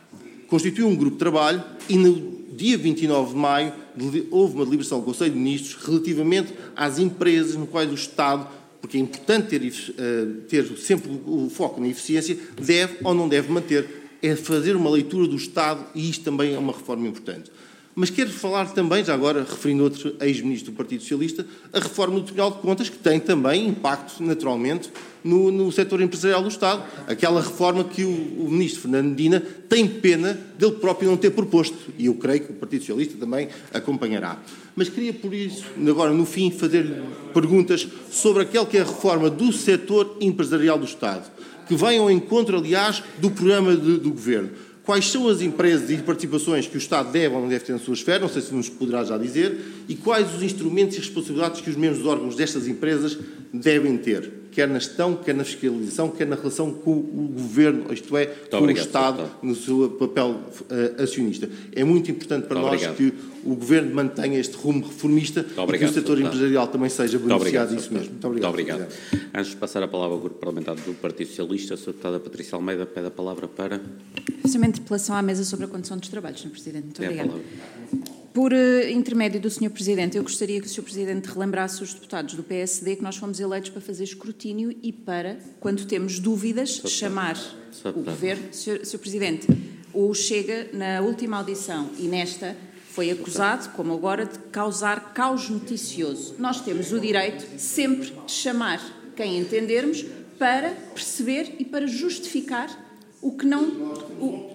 constituiu um grupo de trabalho e no dia vinte e nove de maio houve uma deliberação do Conselho de Ministros relativamente às empresas no quais o Estado, porque é importante ter, ter sempre o foco na eficiência, deve ou não deve manter, é fazer uma leitura do Estado, e isto também é uma reforma importante. Mas quero falar também, já agora referindo outro ex-ministro do Partido Socialista, a reforma do Tribunal de Contas, que tem também impacto, naturalmente, no, no setor empresarial do Estado. Aquela reforma que o, o ministro Fernando Medina tem pena dele próprio não ter proposto. E eu creio que o Partido Socialista também acompanhará. Mas queria, por isso, agora no fim, fazer perguntas sobre aquela que é a reforma do setor empresarial do Estado, que vem ao encontro, aliás, do programa de, do Governo. Quais são as empresas e participações que o Estado deve ou não deve ter na sua esfera, não sei se nos poderá já dizer, e quais os instrumentos e responsabilidades que os membros dos órgãos destas empresas devem ter, quer na gestão, quer na fiscalização, quer na relação com o Governo, isto é, muito com obrigado, o Estado, doutor. No seu papel uh, acionista. É muito importante para muito nós obrigado. Que o Governo mantenha este rumo reformista obrigado, e que o setor doutor. Empresarial também seja beneficiado disso mesmo. Muito obrigado. Muito obrigado. Antes de passar a palavra ao Grupo Parlamentar do Partido Socialista, a senhora Deputada Patrícia Almeida pede a palavra para... Fazer uma interpelação à mesa sobre a condução dos trabalhos, senhor Presidente. Muito obrigada. Por uh, intermédio do senhor Presidente, eu gostaria que o senhor Presidente relembrasse os deputados do P S D que nós fomos eleitos para fazer escrutínio e para, quando temos dúvidas, Só chamar Só o Governo. senhor senhor Presidente, o Chega, na última audição e nesta, foi acusado, como agora, de causar caos noticioso. Nós temos o direito sempre de chamar quem entendermos para perceber e para justificar o que não... O,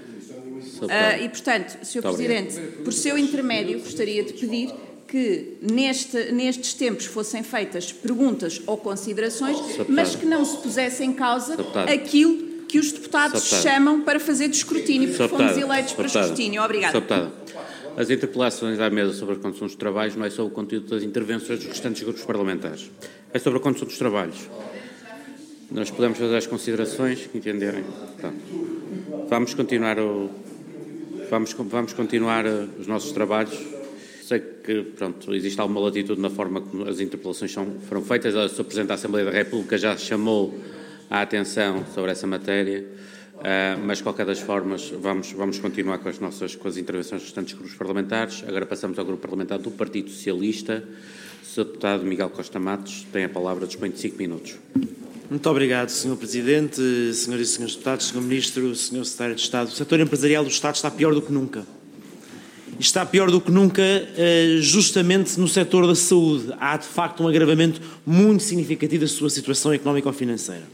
Uh, e, portanto, senhor Presidente, por seu intermédio, gostaria de pedir que neste, nestes tempos fossem feitas perguntas ou considerações, mas que não se pusesse em causa aquilo que os deputados chamam para fazer de escrutínio, porque fomos eleitos para escrutínio. Obrigada. As interpelações à mesa sobre a condução dos trabalhos não é sobre o conteúdo das intervenções dos restantes grupos parlamentares. É sobre a condução dos trabalhos. Nós podemos fazer as considerações que entenderem. Tá. Vamos continuar o... Vamos, vamos continuar uh, os nossos trabalhos. Sei que, pronto, existe alguma latitude na forma como as interpelações são, foram feitas. A senhora Presidente da Assembleia da República já chamou a atenção sobre essa matéria, uh, mas, de qualquer das formas, vamos, vamos continuar com as nossas com as intervenções dos restantes grupos parlamentares. Agora passamos ao Grupo Parlamentar do Partido Socialista. O senhor Deputado Miguel Costa Matos tem a palavra, dispõe de cinco minutos. Muito obrigado, senhor Presidente, senhoras e senhores deputados, senhor Ministro, senhor Secretário de Estado. O setor empresarial do Estado está pior do que nunca. E está pior do que nunca justamente no setor da saúde. Há, de facto, um agravamento muito significativo da sua situação económica ou financeira.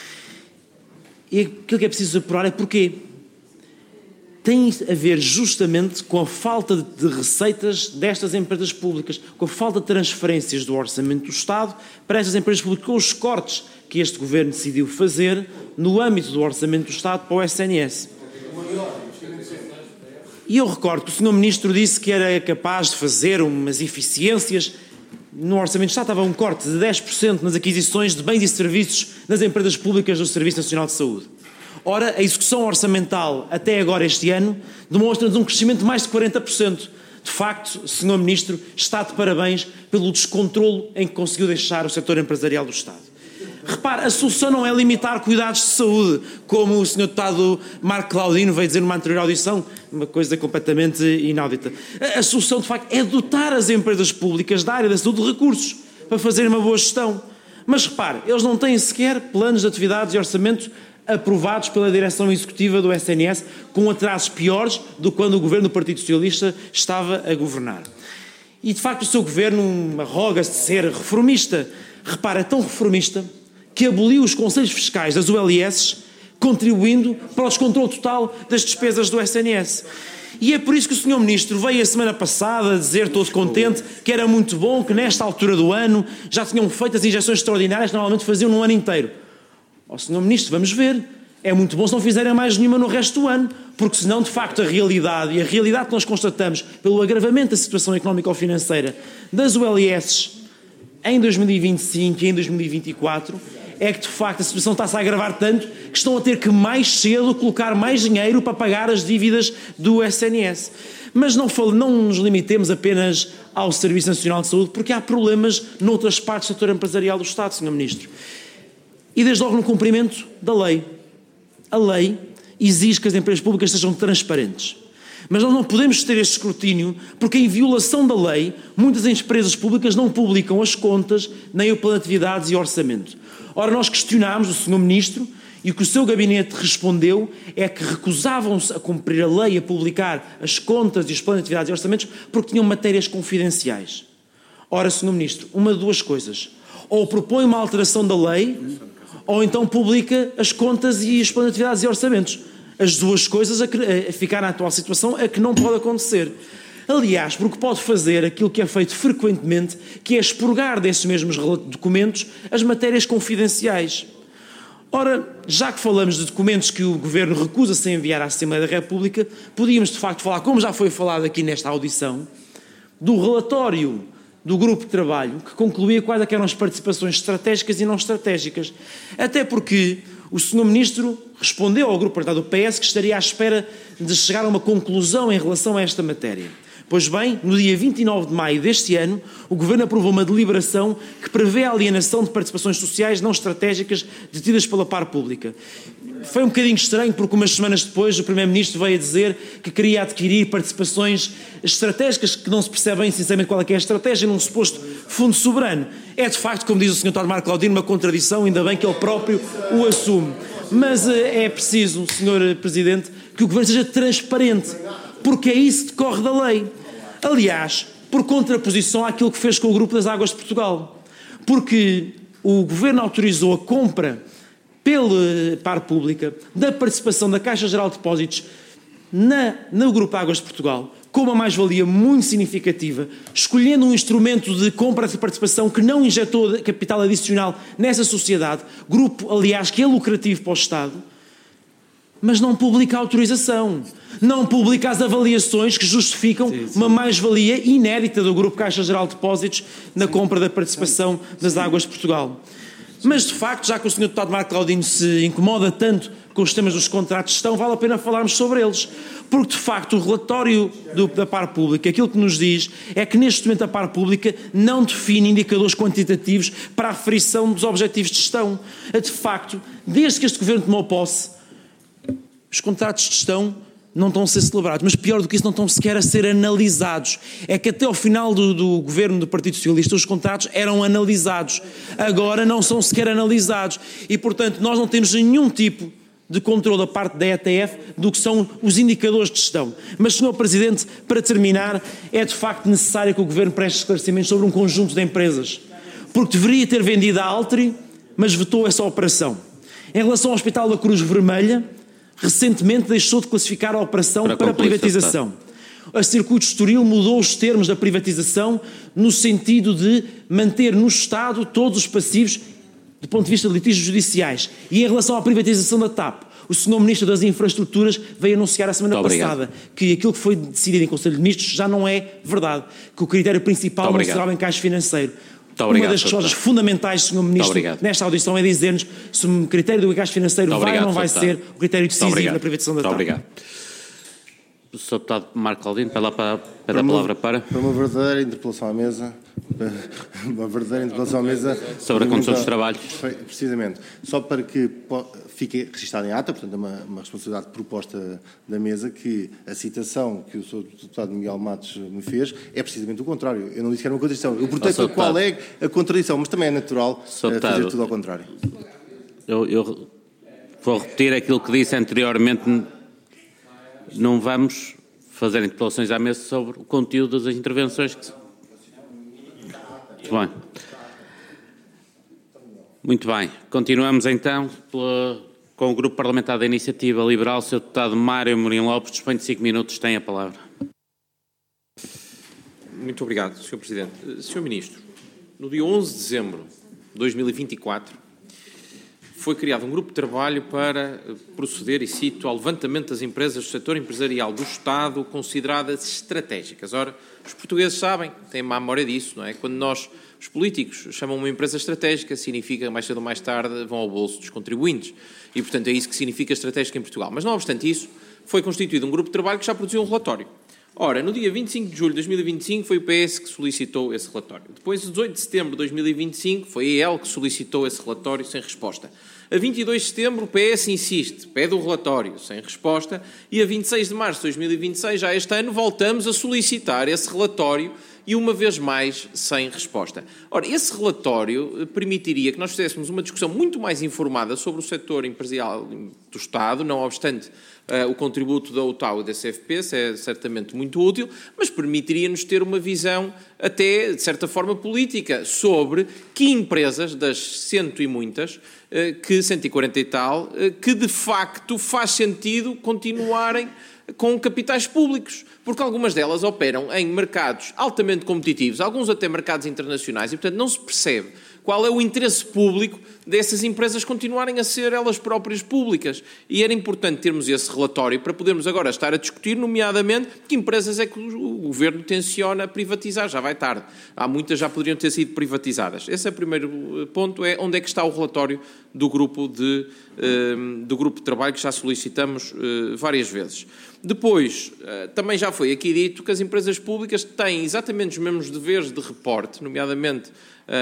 E aquilo que é preciso apurar é porquê. Tem a ver justamente com a falta de receitas destas empresas públicas, com a falta de transferências do orçamento do Estado para estas empresas públicas, com os cortes que este Governo decidiu fazer no âmbito do orçamento do Estado para o S N S. E eu recordo que o senhor Ministro disse que era capaz de fazer umas eficiências. No orçamento do Estado estava um corte de dez por cento nas aquisições de bens e serviços nas empresas públicas do Serviço Nacional de Saúde. Ora, a execução orçamental até agora este ano demonstra-nos um crescimento de mais de quarenta por cento. De facto, senhor Ministro, está de parabéns pelo descontrolo em que conseguiu deixar o setor empresarial do Estado. Repare, a solução não é limitar cuidados de saúde, como o senhor deputado Marco Claudino veio dizer numa anterior audição, uma coisa completamente inaudita. A solução, de facto, é dotar as empresas públicas da área da saúde de recursos para fazerem uma boa gestão. Mas repare, eles não têm sequer planos de atividades e orçamentos aprovados pela direção executiva do S N S, com atrasos piores do que quando o governo do Partido Socialista estava a governar. E, de facto, o seu governo arroga-se de ser reformista. Repara, é tão reformista que aboliu os conselhos fiscais das U L I S, contribuindo para o descontrole total das despesas do S N S. E é por isso que o senhor Ministro veio a semana passada dizer, todo contente, que era muito bom, que nesta altura do ano já tinham feito as injeções extraordinárias que normalmente faziam no ano inteiro. Ó senhor Ministro, vamos ver. É muito bom se não fizerem mais nenhuma no resto do ano, porque senão, de facto, a realidade, e a realidade que nós constatamos pelo agravamento da situação económica ou financeira das U L I S em dois mil e vinte e cinco e em dois mil e vinte e quatro, é que, de facto, a situação está-se a agravar tanto que estão a ter que mais cedo colocar mais dinheiro para pagar as dívidas do S N S. Mas não, não nos limitemos apenas ao Serviço Nacional de Saúde, porque há problemas noutras partes do setor empresarial do Estado, senhor Ministro. E desde logo no cumprimento da lei. A lei exige que as empresas públicas sejam transparentes. Mas nós não podemos ter este escrutínio porque, em violação da lei, muitas empresas públicas não publicam as contas, nem o plano de atividades e orçamento. Ora, nós questionámos o senhor Ministro e o que o seu gabinete respondeu é que recusavam-se a cumprir a lei, a publicar as contas e os planos de atividades e orçamentos porque tinham matérias confidenciais. Ora, senhor Ministro, uma de duas coisas. Ou propõe uma alteração da lei, ou então publica as contas e os planos de atividades e orçamentos. As duas coisas a, a ficar na atual situação é que não pode acontecer. Aliás, porque pode fazer aquilo que é feito frequentemente, que é expurgar desses mesmos documentos as matérias confidenciais. Ora, já que falamos de documentos que o Governo recusa-se a enviar à Assembleia da República, podíamos de facto falar, como já foi falado aqui nesta audição, do relatório do grupo de trabalho que concluía quais eram as participações estratégicas e não estratégicas. Até porque o senhor Ministro respondeu ao grupo parlamentar do P S que estaria à espera de chegar a uma conclusão em relação a esta matéria. Pois bem, no dia vinte e nove de maio deste ano, o Governo aprovou uma deliberação que prevê a alienação de participações sociais não estratégicas detidas pela par pública. Foi um bocadinho estranho porque umas semanas depois o Primeiro-Ministro veio a dizer que queria adquirir participações estratégicas que não se percebe bem, sinceramente, qual é que é a estratégia num suposto fundo soberano. É de facto, como diz o senhor Marco Claudino, uma contradição, ainda bem que ele próprio o assume. Mas é preciso, senhor Presidente, que o Governo seja transparente, porque é isso que decorre da lei. Aliás, por contraposição àquilo que fez com o Grupo das Águas de Portugal. Porque o Governo autorizou a compra pela par pública da participação da Caixa Geral de Depósitos na, no Grupo Águas de Portugal, com uma mais-valia muito significativa, escolhendo um instrumento de compra de participação que não injetou capital adicional nessa sociedade, grupo, aliás, que é lucrativo para o Estado, mas não publica a autorização, não publica as avaliações que justificam sim, sim. uma mais-valia inédita do Grupo Caixa Geral de Depósitos na sim. compra da participação sim. das Águas de Portugal. Mas, de facto, já que o senhor Deputado Marco Claudino se incomoda tanto com os temas dos contratos de gestão, vale a pena falarmos sobre eles. Porque, de facto, o relatório do, da par pública, aquilo que nos diz é que, neste momento, a par pública não define indicadores quantitativos para a aferição dos objetivos de gestão. De facto, desde que este Governo tomou posse, os contratos de gestão não estão a ser celebrados, mas pior do que isso, não estão sequer a ser analisados. É que até ao final do, do governo do Partido Socialista os contratos eram analisados, agora não são sequer analisados e, portanto, nós não temos nenhum tipo de controle da parte da E T F do que são os indicadores de gestão. Mas, senhor Presidente, para terminar, é de facto necessário que o Governo preste esclarecimentos sobre um conjunto de empresas, porque deveria ter vendido a Altri, mas vetou essa operação. Em relação ao Hospital da Cruz Vermelha, recentemente deixou de classificar a operação para, para privatização. A Circuito Estoril mudou os termos da privatização no sentido de manter no Estado todos os passivos do ponto de vista de litígios judiciais. E em relação à privatização da T A P, o senhor Ministro das Infraestruturas veio anunciar a semana passada que aquilo que foi decidido em Conselho de Ministros já não é verdade, que o critério principal não será o encaixe financeiro. Obrigado, uma das respostas fundamentais, senhor Ministro, nesta audição é dizer-nos se o critério do encaixe financeiro vai obrigado, ou não vai ser o critério decisivo na privatização da T A P. Obrigado. O senhor Deputado Marco Claudino, para lá para, para a palavra para... Para uma verdadeira interpelação à mesa, uma verdadeira interpelação à mesa... Sobre a condução dos trabalhos. Precisamente. Só para que fique registado em ata, portanto, é uma, uma responsabilidade proposta da mesa, que a citação que o senhor Deputado Miguel Matos me fez é precisamente o contrário. Eu não disse que era uma contradição. Eu perguntei para qual é a contradição, mas também é natural fazer tudo ao contrário. Eu, eu vou repetir aquilo que disse anteriormente. Não vamos fazer interpelações à mesa sobre o conteúdo das intervenções. Que... Muito bem. Muito bem. Continuamos então pela, com o Grupo Parlamentar da Iniciativa Liberal. O senhor Deputado Mário Amorim Lopes, dispõe de cinco minutos, tem a palavra. Muito obrigado, senhor Presidente. senhor Ministro, no dia onze de dezembro de dois mil e vinte e quatro, foi criado um grupo de trabalho para proceder, e cito, ao levantamento das empresas do setor empresarial do Estado consideradas estratégicas. Ora, os portugueses sabem, têm má memória disso, não é? Quando nós, os políticos, chamam uma empresa estratégica, significa que mais cedo ou mais tarde vão ao bolso dos contribuintes. E, portanto, é isso que significa estratégica em Portugal. Mas, não obstante isso, foi constituído um grupo de trabalho que já produziu um relatório. Ora, no dia vinte e cinco de julho de dois mil e vinte e cinco foi o P S que solicitou esse relatório. Depois, dezoito de setembro de dois mil e vinte e cinco, foi a E L que solicitou esse relatório sem resposta. A vinte e dois de setembro, o P S insiste, pede o relatório sem resposta, e a vinte e seis de março de dois mil e vinte e seis, já este ano, voltamos a solicitar esse relatório e, uma vez mais, sem resposta. Ora, esse relatório permitiria que nós fizéssemos uma discussão muito mais informada sobre o setor empresarial do Estado, não obstante uh, o contributo da U T A U e da C F P, é certamente muito útil, mas permitiria-nos ter uma visão até, de certa forma, política sobre que empresas, das cento e muitas, uh, que cento e quarenta e tal, uh, que de facto faz sentido continuarem com capitais públicos, porque algumas delas operam em mercados altamente competitivos, alguns até mercados internacionais, e, portanto, não se percebe qual é o interesse público dessas empresas continuarem a ser elas próprias públicas. E era importante termos esse relatório para podermos agora estar a discutir, nomeadamente, que empresas é que o Governo tenciona privatizar. Já vai tarde. Há muitas já poderiam ter sido privatizadas. Esse é o primeiro ponto, é onde é que está o relatório do grupo de, do grupo de trabalho que já solicitamos várias vezes. Depois, também já foi aqui dito que as empresas públicas têm exatamente os mesmos deveres de reporte, nomeadamente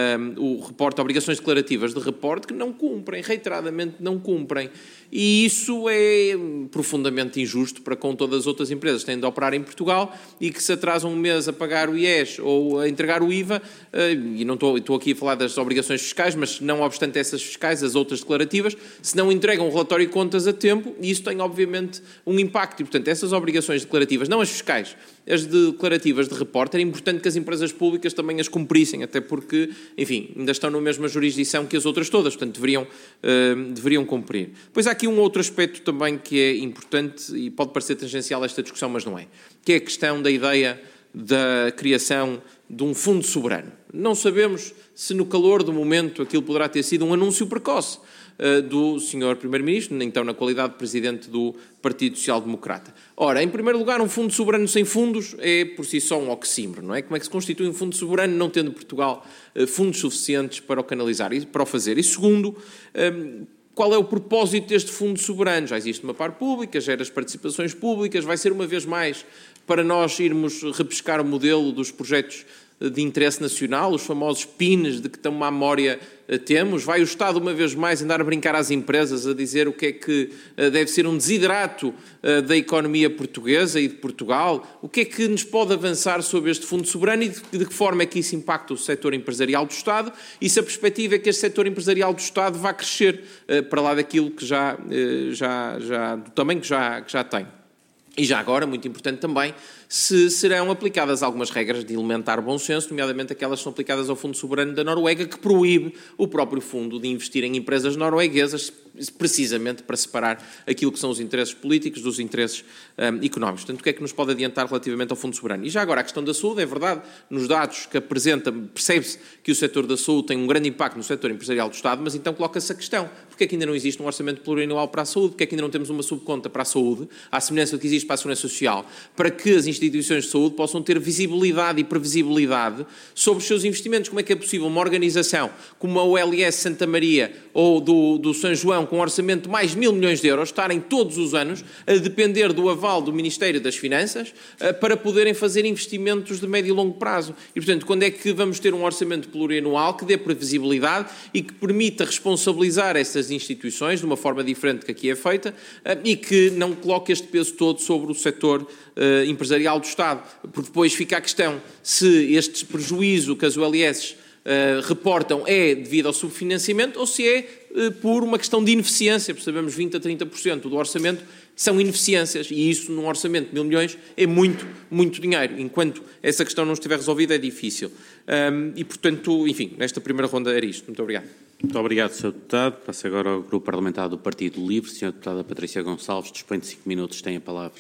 o reporte, obrigações declarativas de reporte, que não cumprem, reiteradamente não cumprem. E isso é profundamente injusto para com todas as outras empresas que têm de operar em Portugal e que se atrasam um mês a pagar o I E S ou a entregar o I V A, e não estou, estou aqui a falar das obrigações fiscais, mas não obstante essas fiscais, as outras declarativas, se não entregam um relatório de contas a tempo, e isso tem obviamente um impacto. E, portanto, essas obrigações declarativas, não as fiscais, as declarativas de reporte, era importante que as empresas públicas também as cumprissem, até porque, enfim, ainda estão na mesma jurisdição que as outras todas, portanto, deveriam, uh, deveriam cumprir. Depois há aqui um outro aspecto também que é importante e pode parecer tangencial a esta discussão, mas não é, que é a questão da ideia da criação de um fundo soberano. Não sabemos se no calor do momento aquilo poderá ter sido um anúncio precoce uh, do senhor Primeiro-Ministro, então na qualidade de Presidente do Partido Social Democrata. Ora, em primeiro lugar, um fundo soberano sem fundos é por si só um oxímoron, não é? Como é que se constitui um fundo soberano não tendo Portugal uh, fundos suficientes para o canalizar e para o fazer? E segundo, um, qual é o propósito deste fundo soberano? Já existe uma parte pública, gera as participações públicas, vai ser uma vez mais para nós irmos repescar o modelo dos projetos de interesse nacional, os famosos P I Ns de que tão má memória temos? Vai o Estado uma vez mais andar a brincar às empresas, a dizer o que é que deve ser um desiderato da economia portuguesa e de Portugal? O que é que nos pode avançar sobre este fundo soberano e de que forma é que isso impacta o setor empresarial do Estado? E se a perspectiva é que este setor empresarial do Estado vá crescer para lá daquilo que já, já, já do tamanho que já, que já tem? E já agora, muito importante também, se serão aplicadas algumas regras de elementar bom senso, nomeadamente aquelas que são aplicadas ao Fundo Soberano da Noruega, que proíbe o próprio fundo de investir em empresas norueguesas, precisamente para separar aquilo que são os interesses políticos dos interesses um, económicos. Portanto, o que é que nos pode adiantar relativamente ao Fundo Soberano? E já agora, a questão da saúde, é verdade, nos dados que apresenta, percebe-se que o setor da saúde tem um grande impacto no setor empresarial do Estado, mas então coloca-se a questão, porque é que ainda não existe um orçamento plurianual para a saúde? Porque é que ainda não temos uma subconta para a saúde, à semelhança do que existe para a Segurança Social, para que as instituições de saúde possam ter visibilidade e previsibilidade sobre os seus investimentos? Como é que é possível uma organização como a O L S Santa Maria ou do, do São João, com um orçamento de mais de mil milhões de euros, estarem todos os anos a depender do aval do Ministério das Finanças para poderem fazer investimentos de médio e longo prazo? E, portanto, quando é que vamos ter um orçamento plurianual que dê previsibilidade e que permita responsabilizar essas instituições de uma forma diferente que aqui é feita e que não coloque este peso todo sobre o setor uh, empresarial do Estado? Porque depois fica a questão se este prejuízo que as O L S uh, reportam é devido ao subfinanciamento ou se é uh, por uma questão de ineficiência, porque sabemos que vinte a trinta por cento do orçamento são ineficiências, e isso num orçamento de mil milhões é muito, muito dinheiro. Enquanto essa questão não estiver resolvida é difícil. Um, e, portanto, enfim, nesta primeira ronda era isto. Muito obrigado. Muito obrigado, senhor Deputado. Passo agora ao Grupo Parlamentar do Partido Livre. senhora Deputada Patrícia Gonçalves, dispõe de cinco minutos, tem a palavra.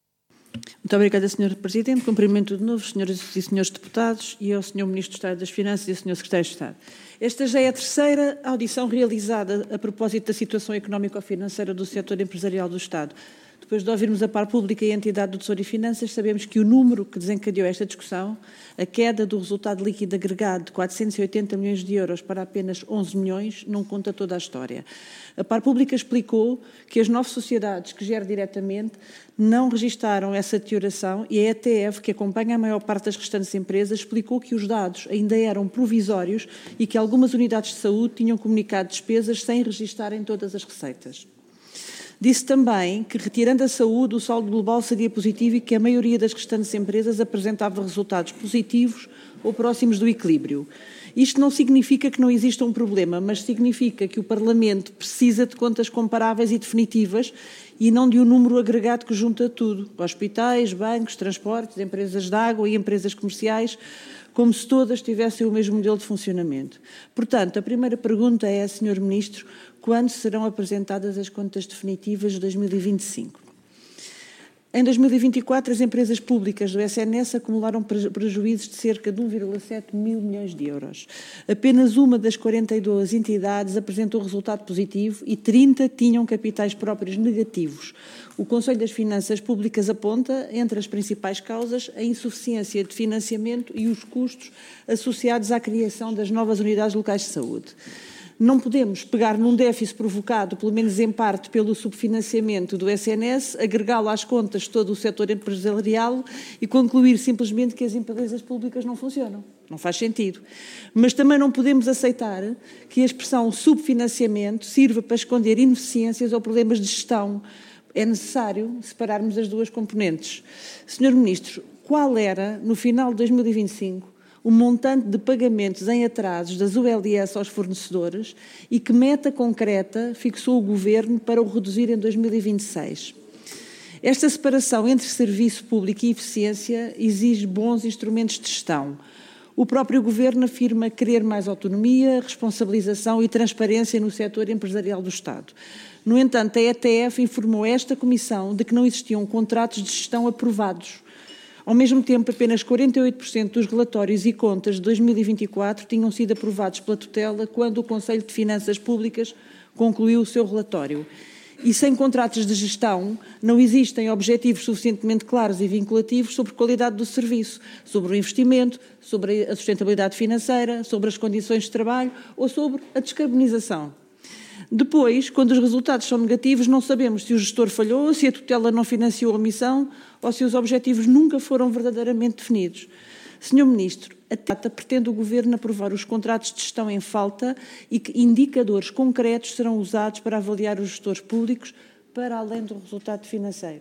Muito obrigada, senhor Presidente. Cumprimento de novo os senhores e senhores deputados e ao senhor Ministro do Estado das Finanças e ao senhor Secretário de Estado. Esta já é a terceira audição realizada a propósito da situação económico-financeira do setor empresarial do Estado. depois de ouvirmos a par pública e a entidade do Tesouro e Finanças, sabemos que o número que desencadeou esta discussão, a queda do resultado líquido agregado de quatrocentos e oitenta milhões de euros para apenas onze milhões, não conta toda a história. A par pública explicou que as nove sociedades que gera diretamente não registaram essa deterioração e a E T F, que acompanha a maior parte das restantes empresas, explicou que os dados ainda eram provisórios e que algumas unidades de saúde tinham comunicado despesas sem registarem todas as receitas. Disse também que, retirando a saúde, o saldo global seria positivo e que a maioria das restantes empresas apresentava resultados positivos ou próximos do equilíbrio. Isto não significa que não exista um problema, mas significa que o Parlamento precisa de contas comparáveis e definitivas e não de um número agregado que junta tudo. Hospitais, bancos, transportes, empresas de água e empresas comerciais, como se todas tivessem o mesmo modelo de funcionamento. Portanto, a primeira pergunta é, senhor Ministro, quando serão apresentadas as contas definitivas de dois mil e vinte e cinco? Em dois mil e vinte e quatro, as empresas públicas do S N S acumularam prejuízos de cerca de um vírgula sete mil milhões de euros. Apenas uma das quarenta e duas entidades apresentou resultado positivo e trinta tinham capitais próprios negativos. O Conselho das Finanças Públicas aponta, entre as principais causas, a insuficiência de financiamento e os custos associados à criação das novas unidades locais de saúde. Não podemos pegar num déficit provocado, pelo menos em parte, pelo subfinanciamento do S N S, agregá-lo às contas de todo o setor empresarial e concluir simplesmente que as empresas públicas não funcionam. Não faz sentido. Mas também não podemos aceitar que a expressão subfinanciamento sirva para esconder ineficiências ou problemas de gestão. É necessário separarmos as duas componentes. senhor Ministro, qual era, no final de dois mil e vinte e cinco, o montante de pagamentos em atrasos das U L S aos fornecedores e que meta concreta fixou o Governo para o reduzir em dois mil e vinte e seis? Esta separação entre serviço público e eficiência exige bons instrumentos de gestão. O próprio Governo afirma querer mais autonomia, responsabilização e transparência no setor empresarial do Estado. No entanto, a E T F informou esta Comissão de que não existiam contratos de gestão aprovados. Ao mesmo tempo, apenas quarenta e oito por cento dos relatórios e contas de dois mil e vinte e quatro tinham sido aprovados pela tutela quando o Conselho de Finanças Públicas concluiu o seu relatório. E sem contratos de gestão, não existem objetivos suficientemente claros e vinculativos sobre a qualidade do serviço, sobre o investimento, sobre a sustentabilidade financeira, sobre as condições de trabalho ou sobre a descarbonização. Depois, quando os resultados são negativos, não sabemos se o gestor falhou, se a tutela não financiou a missão ou se os objetivos nunca foram verdadeiramente definidos. senhor Ministro, a data pretende o Governo aprovar os contratos de gestão em falta e que indicadores concretos serão usados para avaliar os gestores públicos para além do resultado financeiro.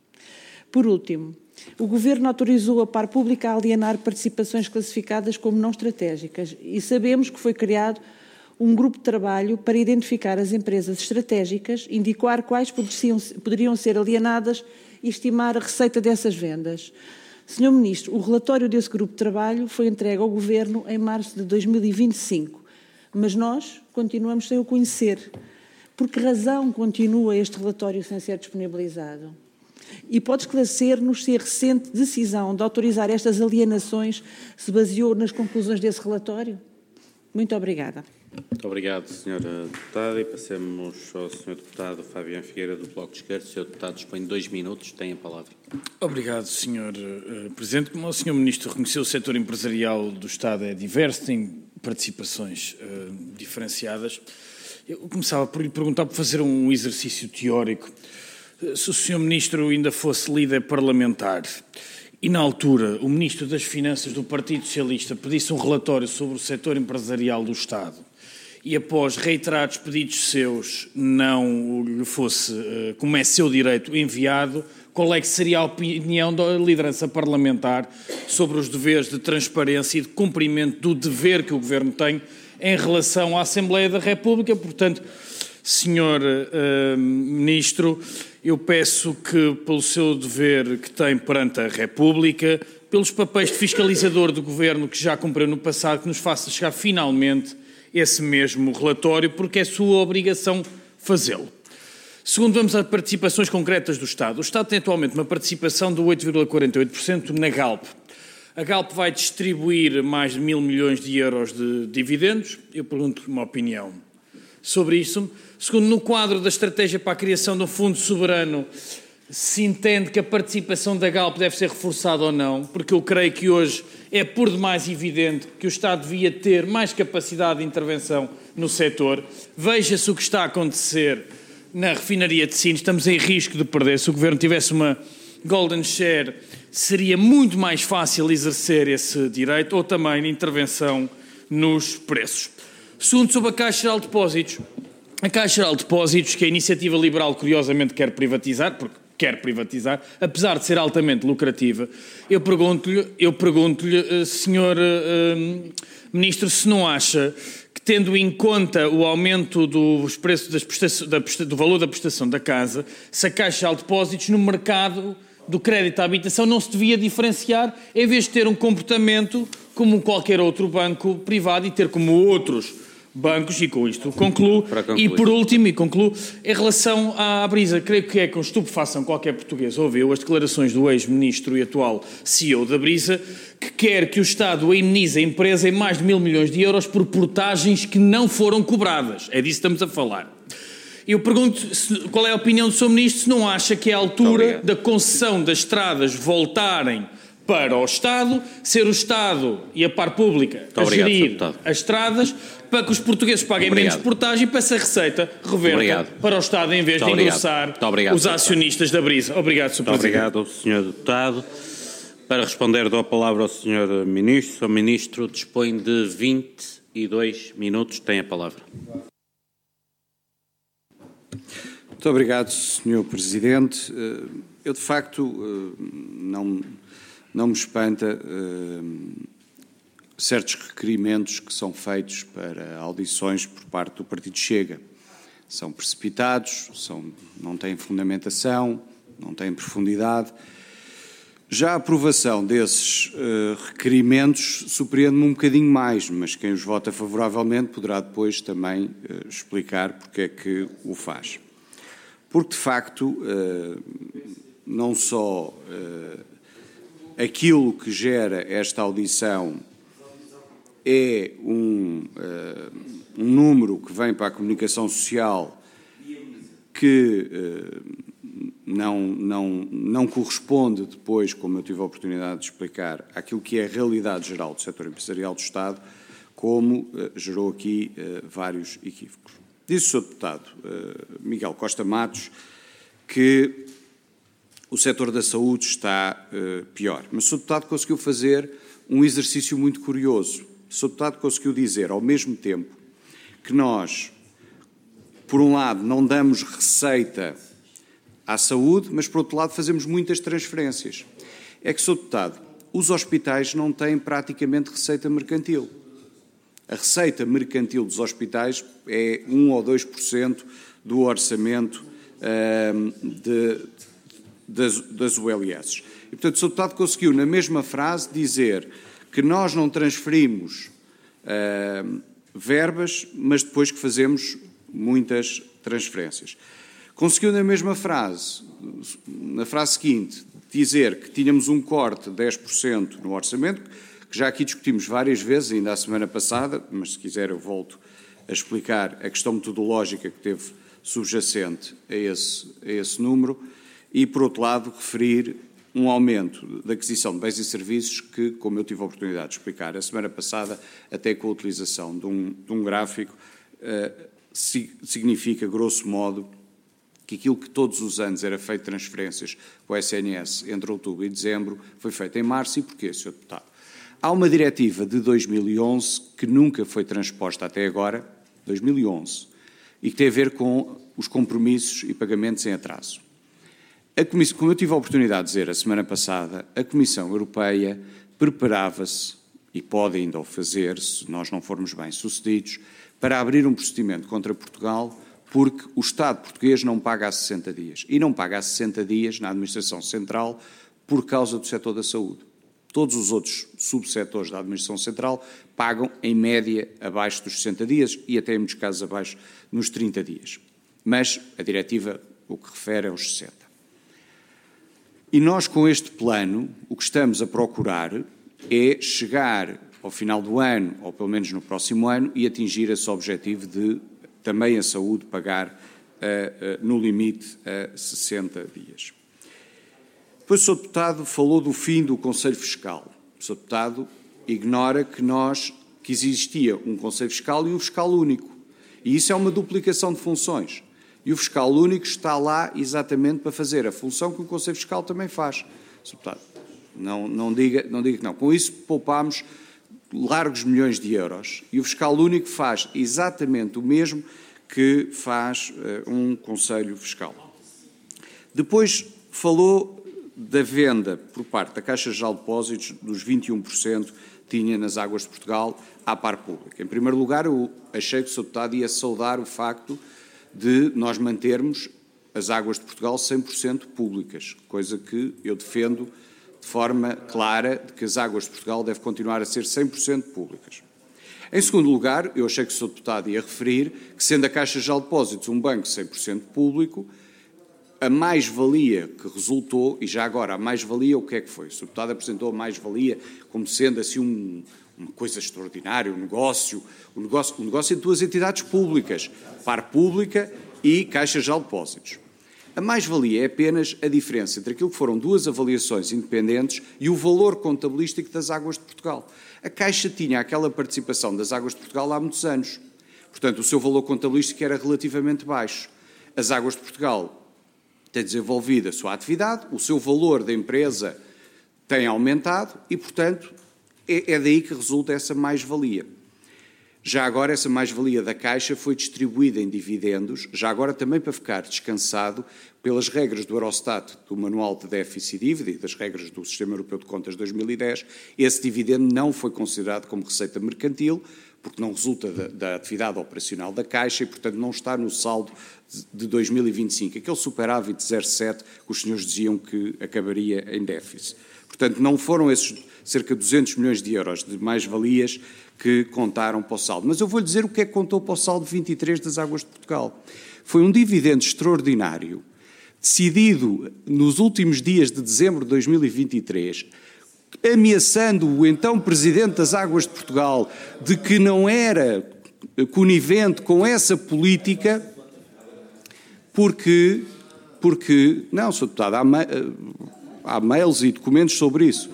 Por último, o Governo autorizou a par pública a alienar participações classificadas como não estratégicas e sabemos que foi criado um grupo de trabalho para identificar as empresas estratégicas, indicar quais poderiam, poderiam ser alienadas e estimar a receita dessas vendas. senhor Ministro, o relatório desse grupo de trabalho foi entregue ao Governo em março de dois mil e vinte e cinco, mas nós continuamos sem o conhecer. Por que razão continua este relatório sem ser disponibilizado? E pode esclarecer-nos se a recente decisão de autorizar estas alienações se baseou nas conclusões desse relatório? Muito obrigada. Muito obrigado, senhora Deputada. E passemos ao senhor Deputado Fabiano Figueira, do Bloco de Esquerda. O senhor Deputado dispõe dois minutos, tem a palavra. Obrigado, senhor uh, Presidente. Como o senhor Ministro reconheceu, o setor empresarial do Estado é diverso, tem participações uh, diferenciadas. Eu começava por lhe perguntar, por fazer um exercício teórico, uh, se o senhor Ministro ainda fosse líder parlamentar e, na altura, o Ministro das Finanças do Partido Socialista pedisse um relatório sobre o setor empresarial do Estado e, após reiterados pedidos seus, não lhe fosse, como é seu direito, enviado, qual é que seria a opinião da liderança parlamentar sobre os deveres de transparência e de cumprimento do dever que o Governo tem em relação à Assembleia da República? Portanto, senhor uh, Ministro, eu peço que, pelo seu dever que tem perante a República, pelos papéis de fiscalizador do Governo que já cumpriu no passado, que nos faça chegar finalmente esse mesmo relatório, porque é sua obrigação fazê-lo. Segundo, vamos às participações concretas do Estado. O Estado tem atualmente uma participação de oito vírgula quarenta e oito por cento na Galp. A Galp vai distribuir mais de mil milhões de euros de dividendos. Eu pergunto uma opinião sobre isso. Segundo, no quadro da estratégia para a criação de um fundo soberano se entende que a participação da Galp deve ser reforçada ou não, porque eu creio que hoje é por demais evidente que o Estado devia ter mais capacidade de intervenção no setor. Veja-se o que está a acontecer na refinaria de Sines, estamos em risco de perder. Se o Governo tivesse uma golden share, seria muito mais fácil exercer esse direito, ou também de intervenção nos preços. Segundo, sobre a Caixa Geral de Depósitos. A Caixa Geral de Depósitos, que a Iniciativa Liberal curiosamente quer privatizar, porque quer privatizar, apesar de ser altamente lucrativa, eu pergunto-lhe, eu pergunto-lhe, senhor uh, Ministro, se não acha que, tendo em conta o aumento dos preços das prestações, da, do valor da prestação da casa, se a Caixa Geral de Depósitos no mercado do crédito à habitação não se devia diferenciar, em vez de ter um comportamento como qualquer outro banco privado e ter como outros bancos, e com isto concluo, e por último, e concluo, em relação à Brisa, creio que é com estupefação qualquer português ouviu as declarações do ex-ministro e atual C E O da Brisa, que quer que o Estado indenize a empresa em mais de mil milhões de euros por portagens que não foram cobradas. É disso que estamos a falar. Eu pergunto se, qual é a opinião do senhor Ministro, se não acha que é a altura da concessão das estradas voltarem para o Estado, ser o Estado e a par pública Muito a obrigado, gerir as estradas, para que os portugueses paguem obrigado. menos portagem e para essa receita reverta Obrigado. para o Estado em vez Muito de obrigado. engrossar Muito obrigado, os senhor acionistas da Brisa. Obrigado, senhor Muito Presidente. obrigado, senhor Deputado. Para responder, dou a palavra ao senhor Ministro. O senhor Ministro dispõe de vinte e dois minutos. Tem a palavra. Muito obrigado, senhor Presidente. Eu, de facto, não, não me espanta certos requerimentos que são feitos para audições por parte do Partido Chega. São precipitados, são, não têm fundamentação, não têm profundidade. Já a aprovação desses uh, requerimentos surpreende-me um bocadinho mais, mas quem os vota favoravelmente poderá depois também uh, explicar porque é que o faz. Porque, de facto, uh, não só uh, aquilo que gera esta audição é um, uh, um número que vem para a comunicação social que uh, não, não, não corresponde depois, como eu tive a oportunidade de explicar, àquilo que é a realidade geral do setor empresarial do Estado, como uh, gerou aqui uh, vários equívocos. Disse o senhor Deputado uh, Miguel Costa Matos que o setor da saúde está uh, pior, mas o senhor Deputado conseguiu fazer um exercício muito curioso. O senhor Deputado conseguiu dizer, ao mesmo tempo, que nós, por um lado, não damos receita à saúde, mas, por outro lado, fazemos muitas transferências. É que, senhor Deputado, os hospitais não têm praticamente receita mercantil. A receita mercantil dos hospitais é um ou dois por cento do orçamento uh, de, das, das U L S. E, portanto, o senhor Deputado conseguiu, na mesma frase, dizer que nós não transferimos uh, verbas, mas depois que fazemos muitas transferências. Conseguiu na mesma frase, na frase seguinte, dizer que tínhamos um corte de dez por cento no orçamento, que já aqui discutimos várias vezes, ainda a semana passada, mas se quiser eu volto a explicar a questão metodológica que teve subjacente a esse, a esse número, e, por outro lado, referir um aumento da aquisição de bens e serviços que, como eu tive a oportunidade de explicar a semana passada, até com a utilização de um, de um gráfico, uh, significa, grosso modo, que aquilo que todos os anos era feito transferências para o S N S entre outubro e dezembro foi feito em março. E porquê, senhor Deputado? Há uma diretiva de dois mil e onze que nunca foi transposta até agora, dois mil e onze, e que tem a ver com os compromissos e pagamentos em atraso. A Comissão, como eu tive a oportunidade de dizer a semana passada, a Comissão Europeia preparava-se, e pode ainda o fazer, se nós não formos bem-sucedidos, para abrir um procedimento contra Portugal, porque o Estado português não paga há sessenta dias. E não paga há sessenta dias na Administração Central por causa do setor da saúde. Todos os outros subsetores da Administração Central pagam, em média, abaixo dos sessenta dias e até, em muitos casos, abaixo nos trinta dias. Mas a diretiva o que refere é aos sessenta. E nós, com este plano, o que estamos a procurar é chegar ao final do ano, ou pelo menos no próximo ano, e atingir esse objetivo de também a saúde pagar uh, uh, no limite a uh, sessenta dias. Depois o senhor Deputado falou do fim do Conselho Fiscal. O senhor Deputado ignora que nós, que existia um Conselho Fiscal e um Fiscal Único. E isso é uma duplicação de funções. E o Fiscal Único está lá exatamente para fazer a função que o Conselho Fiscal também faz. senhor Deputado, não, não, diga, não diga que não. Com isso poupámos largos milhões de euros. E o Fiscal Único faz exatamente o mesmo que faz uh, um Conselho Fiscal. Depois falou da venda por parte da Caixa Geral de Depósitos dos vinte e um por cento que tinha nas Águas de Portugal à par pública. Em primeiro lugar, eu achei que o senhor Deputado ia saudar o facto de nós mantermos as Águas de Portugal cem por cento públicas, coisa que eu defendo de forma clara, de que as Águas de Portugal devem continuar a ser cem por cento públicas. Em segundo lugar, eu achei que o senhor Deputado ia referir que, sendo a Caixa Geral de Depósitos um banco cem por cento público, a mais-valia que resultou, e já agora a mais-valia o que é que foi? O senhor Deputado apresentou a mais-valia como sendo assim um, uma coisa extraordinária, um negócio, um negócio, um negócio entre duas entidades públicas, Par Pública e Caixa Geral de Depósitos. A mais-valia é apenas a diferença entre aquilo que foram duas avaliações independentes e o valor contabilístico das Águas de Portugal. A Caixa tinha aquela participação das Águas de Portugal há muitos anos. Portanto, o seu valor contabilístico era relativamente baixo. As Águas de Portugal têm desenvolvido a sua atividade, o seu valor da empresa tem aumentado e, portanto, é, é daí que resulta essa mais-valia. Já agora, essa mais-valia da Caixa foi distribuída em dividendos, já agora também para ficar descansado pelas regras do Eurostat, do Manual de Déficit e Dívida e das regras do Sistema Europeu de Contas de dois mil e dez, esse dividendo não foi considerado como receita mercantil, porque não resulta da, da atividade operacional da Caixa e, portanto, não está no saldo de dois mil e vinte e cinco, aquele superávit de zero vírgula sete que os senhores diziam que acabaria em déficit. Portanto, não foram esses cerca de duzentos milhões de euros de mais-valias que contaram para o saldo. Mas eu vou-lhe dizer o que é que contou para o saldo vinte e três das Águas de Portugal. Foi um dividendo extraordinário, decidido nos últimos dias de dezembro de dois mil e vinte e três, ameaçando o então Presidente das Águas de Portugal de que não era conivente com essa política, porque, porque não, senhor Deputado, há, há mails e documentos sobre isso.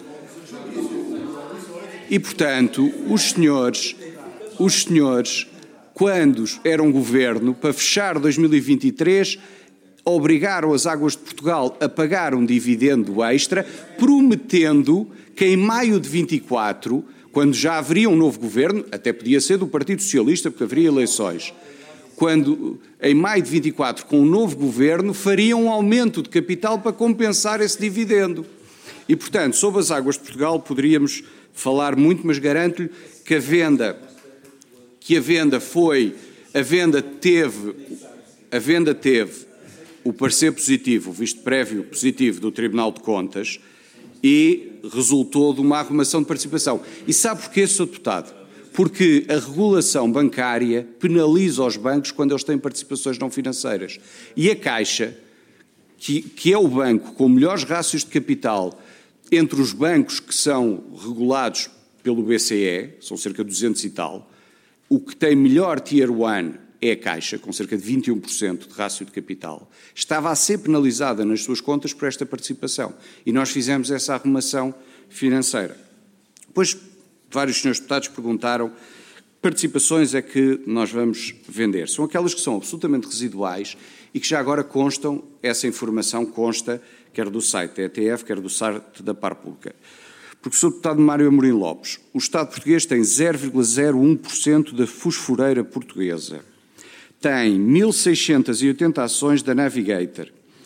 E, portanto, os senhores, os senhores, quando eram governo, para fechar dois mil e vinte e três, obrigaram as Águas de Portugal a pagar um dividendo extra, prometendo que em maio de vinte e quatro, quando já haveria um novo governo, até podia ser do Partido Socialista, porque haveria eleições, quando em maio de vinte e quatro, com um novo governo, fariam um aumento de capital para compensar esse dividendo. E, portanto, sobre as Águas de Portugal poderíamos falar muito, mas garanto-lhe que a venda, que a venda foi, a venda teve, a venda teve o parecer positivo, o visto prévio positivo do Tribunal de Contas e resultou de uma arrumação de participação. E sabe porquê, senhor Deputado? Porque a regulação bancária penaliza os bancos quando eles têm participações não financeiras. E a Caixa, que, que é o banco com melhores rácios de capital entre os bancos que são regulados pelo B C E, são cerca de duzentos e tal, o que tem melhor Tier um é a Caixa, com cerca de vinte e um por cento de rácio de capital, estava a ser penalizada nas suas contas por esta participação. E nós fizemos essa arrumação financeira. Depois, vários senhores deputados perguntaram que participações é que nós vamos vender. São aquelas que são absolutamente residuais e que já agora constam, essa informação consta quer do site da E T F, quer do site da Par Pública. Porque o senhor Deputado Mário Amorim Lopes, o Estado português tem zero vírgula zero um por cento da fosforeira portuguesa, tem mil seiscentas e oitenta ações da Navigator,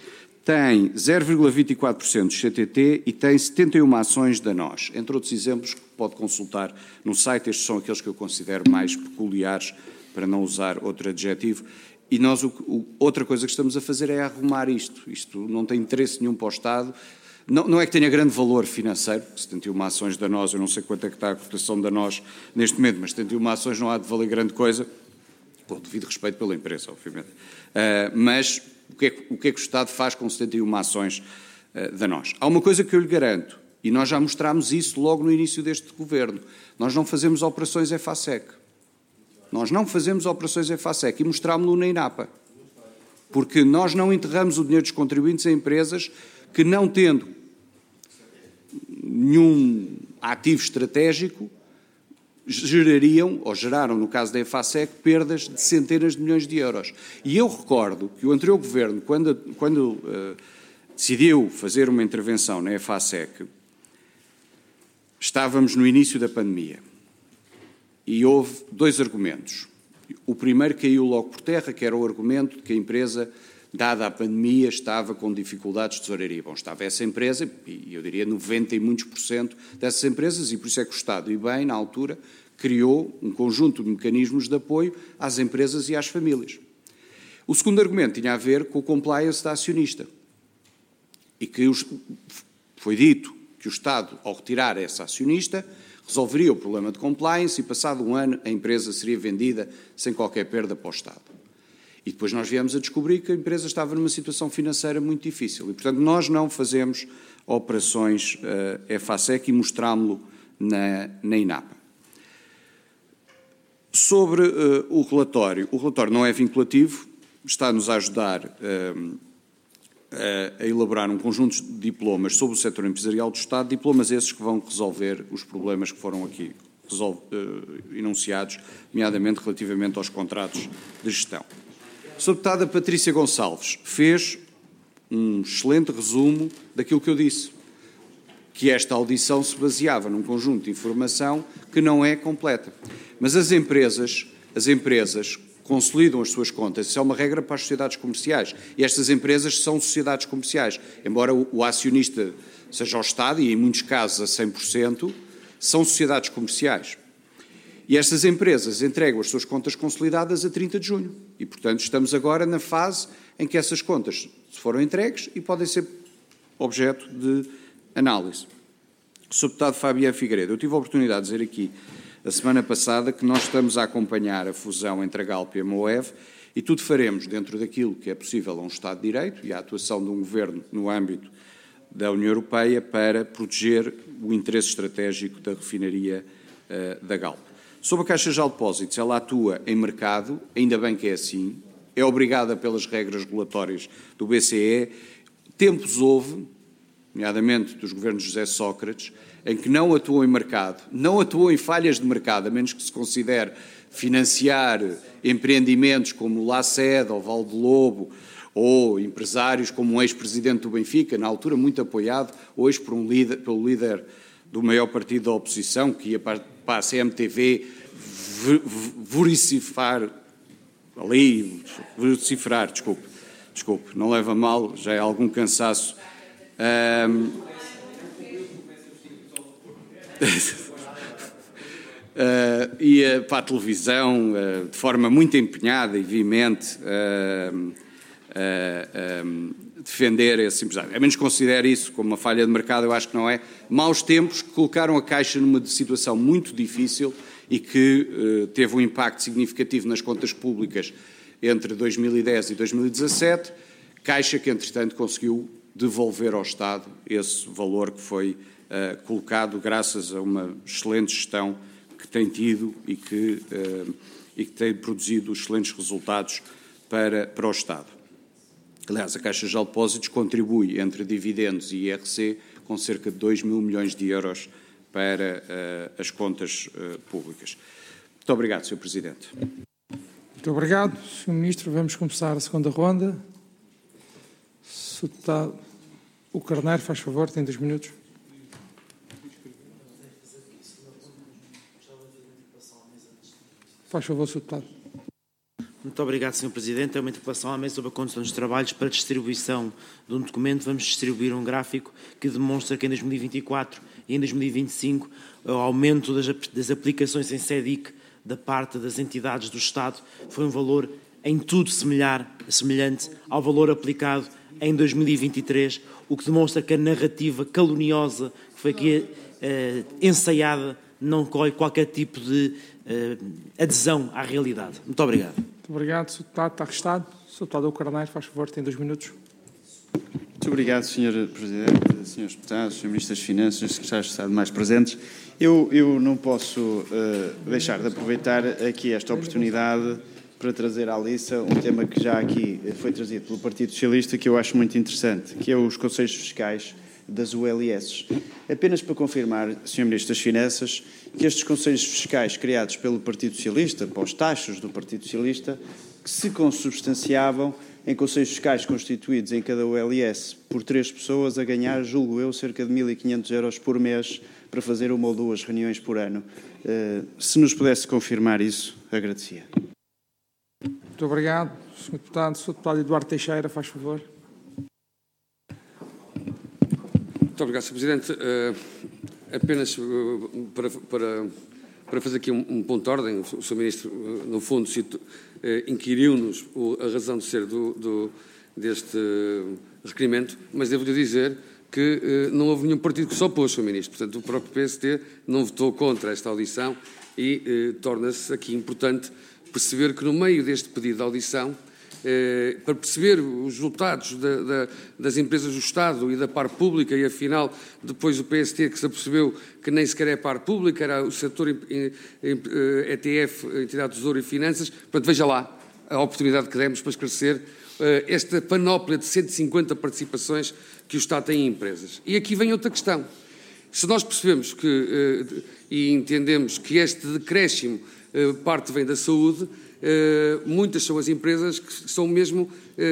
tem zero vírgula vinte e quatro por cento do C T T e tem setenta e uma ações da N O S, entre outros exemplos que pode consultar no site. Estes são aqueles que eu considero mais peculiares, para não usar outro adjetivo. E nós, o, o, outra coisa que estamos a fazer é arrumar isto. Isto não tem interesse nenhum para o Estado. Não, não é que tenha grande valor financeiro, setenta e uma ações da N O S, eu não sei quanto é que está a cotação da N O S neste momento, mas setenta e uma ações não há de valer grande coisa, com devido respeito pela empresa, obviamente. Uh, mas o que, é que, o que é que o Estado faz com setenta e uma ações uh, da N O S? Há uma coisa que eu lhe garanto, e nós já mostramos isso logo no início deste governo, nós não fazemos operações EFASEC. Nós não fazemos operações EFASEC e mostrámos-lo na INAPA. Porque nós não enterramos o dinheiro dos contribuintes em empresas que, não tendo nenhum ativo estratégico, gerariam, ou geraram, no caso da EFASEC, perdas de centenas de milhões de euros. E eu recordo que o anterior Governo, quando, quando uh, decidiu fazer uma intervenção na EFASEC, estávamos no início da pandemia e houve dois argumentos. O primeiro caiu logo por terra, que era o argumento de que a empresa, dada a pandemia, estava com dificuldades de tesouraria. Bom, estava essa empresa, e eu diria noventa e muitos por cento dessas empresas, e por isso é que o Estado, e bem, na altura, criou um conjunto de mecanismos de apoio às empresas e às famílias. O segundo argumento tinha a ver com o compliance da acionista. E que os, foi dito que o Estado, ao retirar essa acionista, resolveria o problema de compliance e, passado um ano, a empresa seria vendida sem qualquer perda para o Estado. E depois nós viemos a descobrir que a empresa estava numa situação financeira muito difícil. E, portanto, nós não fazemos operações uh, EFASEC e mostrámo-lo na, na INAPA. Sobre uh, o relatório, o relatório não é vinculativo, está-nos a ajudar uh, a, a elaborar um conjunto de diplomas sobre o setor empresarial do Estado, diplomas esses que vão resolver os problemas que foram aqui resolve, uh, enunciados, nomeadamente relativamente aos contratos de gestão. A senhora deputada Patrícia Gonçalves fez um excelente resumo daquilo que eu disse, que esta audição se baseava num conjunto de informação que não é completa. Mas as empresas, as empresas consolidam as suas contas, isso é uma regra para as sociedades comerciais, e estas empresas são sociedades comerciais, embora o, o acionista seja o Estado, e em muitos casos a cem por cento, são sociedades comerciais. E estas empresas entregam as suas contas consolidadas a trinta de junho. E, portanto, estamos agora na fase em que essas contas foram entregues e podem ser objeto de análise. senhor Deputado Fabiano Figueiredo, eu tive a oportunidade de dizer aqui, a semana passada, que nós estamos a acompanhar a fusão entre a Galp e a Moev e tudo faremos dentro daquilo que é possível a um Estado de Direito e a atuação de um Governo no âmbito da União Europeia para proteger o interesse estratégico da refinaria uh, da Galp. Sobre a Caixa Geral de Depósitos, ela atua em mercado, ainda bem que é assim, é obrigada pelas regras regulatórias do B C E. Tempos houve, nomeadamente dos governos de José Sócrates, em que não atuou em mercado, não atuou em falhas de mercado, a menos que se considere financiar empreendimentos como o Laced ou Valde Lobo, ou empresários como um ex-presidente do Benfica, na altura muito apoiado, hoje por um líder, pelo líder do maior partido da oposição, que ia para, para a C M T V voricifar, ali, vociferar, desculpe, desculpe, não leva mal, já é algum cansaço. Um, uh, ia para a televisão uh, de forma muito empenhada e veemente uh, uh, uh, defender esse empresário. A menos que considere isso como uma falha de mercado, eu acho que não é. Maus tempos que colocaram a Caixa numa situação muito difícil e que uh, teve um impacto significativo nas contas públicas entre dois mil e dez e dois mil e dezassete, Caixa que, entretanto, conseguiu devolver ao Estado esse valor que foi uh, colocado graças a uma excelente gestão que tem tido e que, uh, e que tem produzido excelentes resultados para, para o Estado. Aliás, a Caixa Geral de Depósitos contribui entre dividendos e I R C com cerca de dois mil milhões de euros para uh, as contas uh, públicas. Muito obrigado, senhor Presidente. Muito obrigado, senhor Ministro. Vamos começar a segunda ronda. senhor Deputado, o Carneiro, faz favor, tem dois minutos. Faz favor, senhor Deputado. Muito obrigado, senhor Presidente. É uma interpelação à mesa sobre a condução dos trabalhos para distribuição de um documento. Vamos distribuir um gráfico que demonstra que em dois mil e vinte e quatro e em dois mil e vinte e cinco o aumento das, das aplicações em SEDIC da parte das entidades do Estado foi um valor em tudo semelhar, semelhante ao valor aplicado em dois mil e vinte e três, o que demonstra que a narrativa caluniosa que foi aqui eh, ensaiada não colhe qualquer tipo de eh, adesão à realidade. Muito obrigado. Muito obrigado, senhor Deputado. Está registado. senhor Deputado Carneiro, faz favor, tem dois minutos. Muito obrigado, senhor Presidente, senhores Deputados, senhor Ministro das Finanças, senhores Secretários de Estado mais presentes. Eu, eu não posso uh, deixar de aproveitar aqui esta oportunidade para trazer à liça um tema que já aqui foi trazido pelo Partido Socialista, que eu acho muito interessante, que é os conselhos fiscais das U L S. Apenas para confirmar, senhor Ministro das Finanças, que estes conselhos fiscais criados pelo Partido Socialista, para os taxos do Partido Socialista, que se consubstanciavam em conselhos fiscais constituídos em cada U L S por três pessoas a ganhar, julgo eu, cerca de mil e quinhentos euros por mês para fazer uma ou duas reuniões por ano. Uh, se nos pudesse confirmar isso, agradecia. Muito obrigado, senhor Deputado. senhor Deputado Eduardo Teixeira, faz favor. Muito obrigado, senhor Presidente. Uh, apenas uh, para, para, para fazer aqui um, um ponto de ordem, o senhor Ministro, uh, no fundo, uh, inquiriu-nos a razão de ser do, do, deste uh, requerimento, mas devo-lhe dizer que uh, não houve nenhum partido que se opôs, senhor Ministro. Portanto, o próprio P S T não votou contra esta audição e uh, torna-se aqui importante perceber que no meio deste pedido de audição, eh, para perceber os resultados da, da, das empresas do Estado e da par pública, e afinal depois o P S T que se apercebeu que nem sequer é par pública, era o setor E T F, Entidade de Tesouro e Finanças. Portanto, veja lá a oportunidade que demos para esclarecer eh, esta panóplia de cento e cinquenta participações que o Estado tem em empresas. E aqui vem outra questão. Se nós percebemos que, eh, e entendemos que este decréscimo parte vem da saúde, muitas são as empresas que são mesmo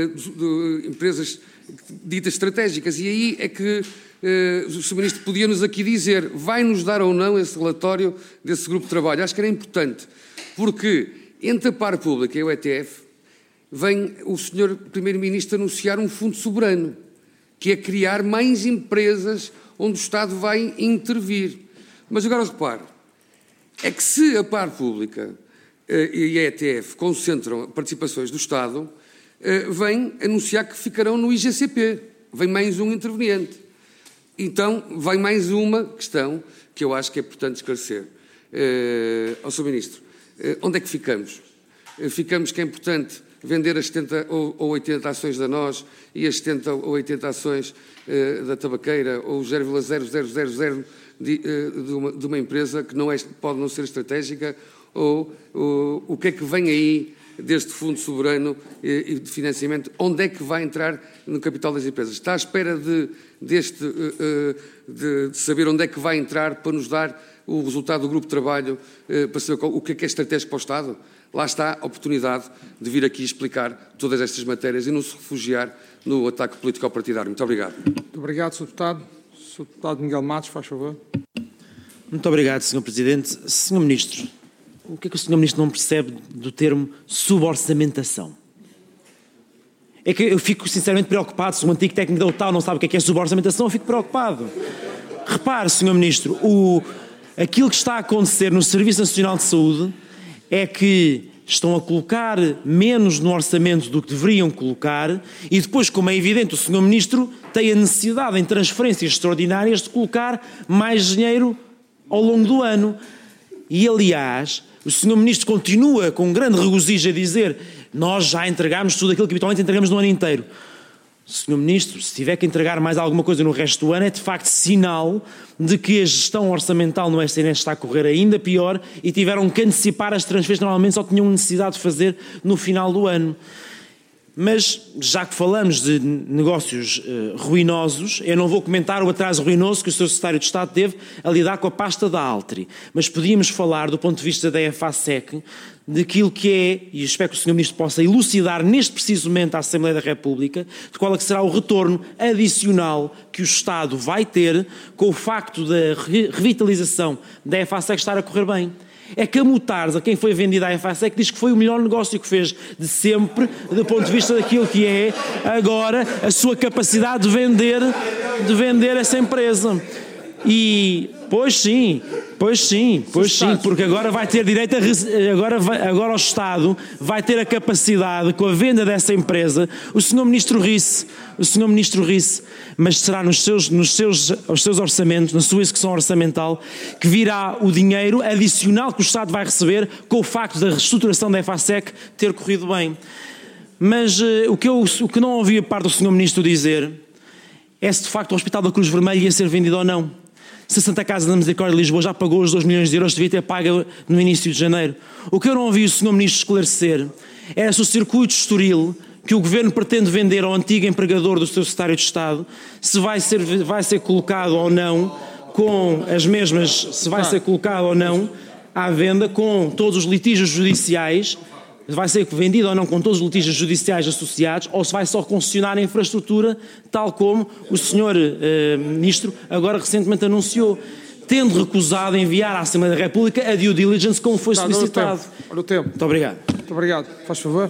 empresas ditas estratégicas. E aí é que o senhor Ministro podia-nos aqui dizer, vai-nos dar ou não esse relatório desse grupo de trabalho? Acho que era importante, porque entre a par pública e o E T F, vem o senhor Primeiro-Ministro anunciar um fundo soberano, que é criar mais empresas onde o Estado vai intervir. Mas agora repare, é que se a par pública e a E T F concentram participações do Estado, vem anunciar que ficarão no I G C P. Vem mais um interveniente. Então, vem mais uma questão que eu acho que é importante esclarecer. Ao senhor Ministro, onde é que ficamos? Ficamos que é importante vender as setenta ou oitenta ações da Nós e as setenta ou oitenta ações da tabaqueira, ou zero vírgula zero zero zero zero De, de, uma, de uma empresa que não é, pode não ser estratégica, ou, ou o que é que vem aí deste fundo soberano e, e de financiamento, onde é que vai entrar no capital das empresas? Está à espera de, deste, de, de saber onde é que vai entrar para nos dar o resultado do grupo de trabalho, para saber o que é que é estratégico para o Estado? Lá está a oportunidade de vir aqui explicar todas estas matérias e não se refugiar no ataque político ao partidário. Muito obrigado. Muito obrigado, senhor Deputado. senhor Deputado Miguel Matos, faz favor. Muito obrigado, senhor Presidente. senhor Ministro, o que é que o senhor Ministro não percebe do termo suborçamentação? É que eu fico sinceramente preocupado. Se um antigo técnico da U T A L não sabe o que é que é suborçamentação, eu fico preocupado. Repare, senhor Ministro, o, aquilo que está a acontecer no Serviço Nacional de Saúde é que estão a colocar menos no orçamento do que deveriam colocar e depois, como é evidente, o senhor Ministro tem a necessidade em transferências extraordinárias de colocar mais dinheiro ao longo do ano. E, aliás, o senhor Ministro continua com grande regozijo a dizer nós já entregámos tudo aquilo que habitualmente entregamos no ano inteiro. senhor Ministro, se tiver que entregar mais alguma coisa no resto do ano, é de facto sinal de que a gestão orçamental no S N S está a correr ainda pior e tiveram que antecipar as transferências que normalmente só tinham necessidade de fazer no final do ano. Mas, já que falamos de negócios uh, ruinosos, eu não vou comentar o atraso ruinoso que o senhor Secretário de Estado teve a lidar com a pasta da Altri, mas podíamos falar, do ponto de vista da E F A S E C, daquilo que é, e espero que o senhor Ministro possa elucidar neste preciso momento à Assembleia da República, de qual é que será o retorno adicional que o Estado vai ter com o facto da re revitalização da E F A S E C estar a correr bem. É Camutares, a quem foi vendida a E F A S E C, diz que foi o melhor negócio que fez de sempre, do ponto de vista daquilo que é agora a sua capacidade de vender, de vender essa empresa. E, pois sim, pois sim, pois sim, porque agora vai ter direito a, agora, vai, agora o Estado vai ter a capacidade, com a venda dessa empresa, o senhor Ministro ri-se, o senhor Ministro ri-se, mas será nos seus, nos seus, os seus orçamentos, na sua execução orçamental, que virá o dinheiro adicional que o Estado vai receber com o facto da reestruturação da E F A S E C ter corrido bem. Mas uh, o, que eu, o que não ouvi a parte do senhor Ministro dizer é se de facto o Hospital da Cruz Vermelha ia ser vendido ou não. Se a Santa Casa da Misericórdia de Lisboa já pagou os dois milhões de euros, devia ter pago no início de janeiro. O que eu não ouvi o senhor Ministro esclarecer era se o circuito Estoril que o Governo pretende vender ao antigo empregador do seu Secretário de Estado, se vai ser, vai ser colocado ou não com as mesmas, se vai ser colocado ou não à venda com todos os litígios judiciais, vai ser vendido ou não com todos os litígios judiciais associados, ou se vai só concessionar a infraestrutura, tal como o senhor eh, Ministro agora recentemente anunciou, tendo recusado enviar à Assembleia da República a due diligence como foi solicitado. Olha o tempo. Muito obrigado. Muito obrigado. Faz favor.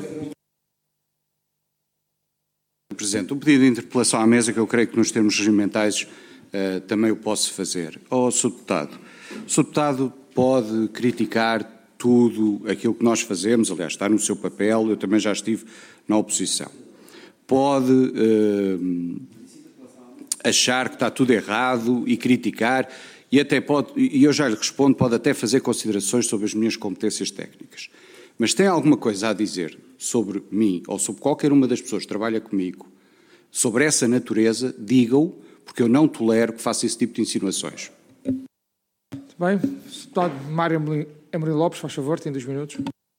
Presidente, um pedido de interpelação à mesa que eu creio que nos termos regimentais uh, também o posso fazer. Ao Senhor Deputado, o Senhor Deputado pode criticar tudo aquilo que nós fazemos, aliás, está no seu papel, eu também já estive na oposição. Pode uh, achar que está tudo errado e criticar, e até pode, e eu já lhe respondo, pode até fazer considerações sobre as minhas competências técnicas. Mas tem alguma coisa a dizer sobre mim ou sobre qualquer uma das pessoas que trabalha comigo, sobre essa natureza, diga-o, porque eu não tolero que faça esse tipo de insinuações. Muito bem. Deputado Mário Amorim Lopes, faz favor, tem dois minutos.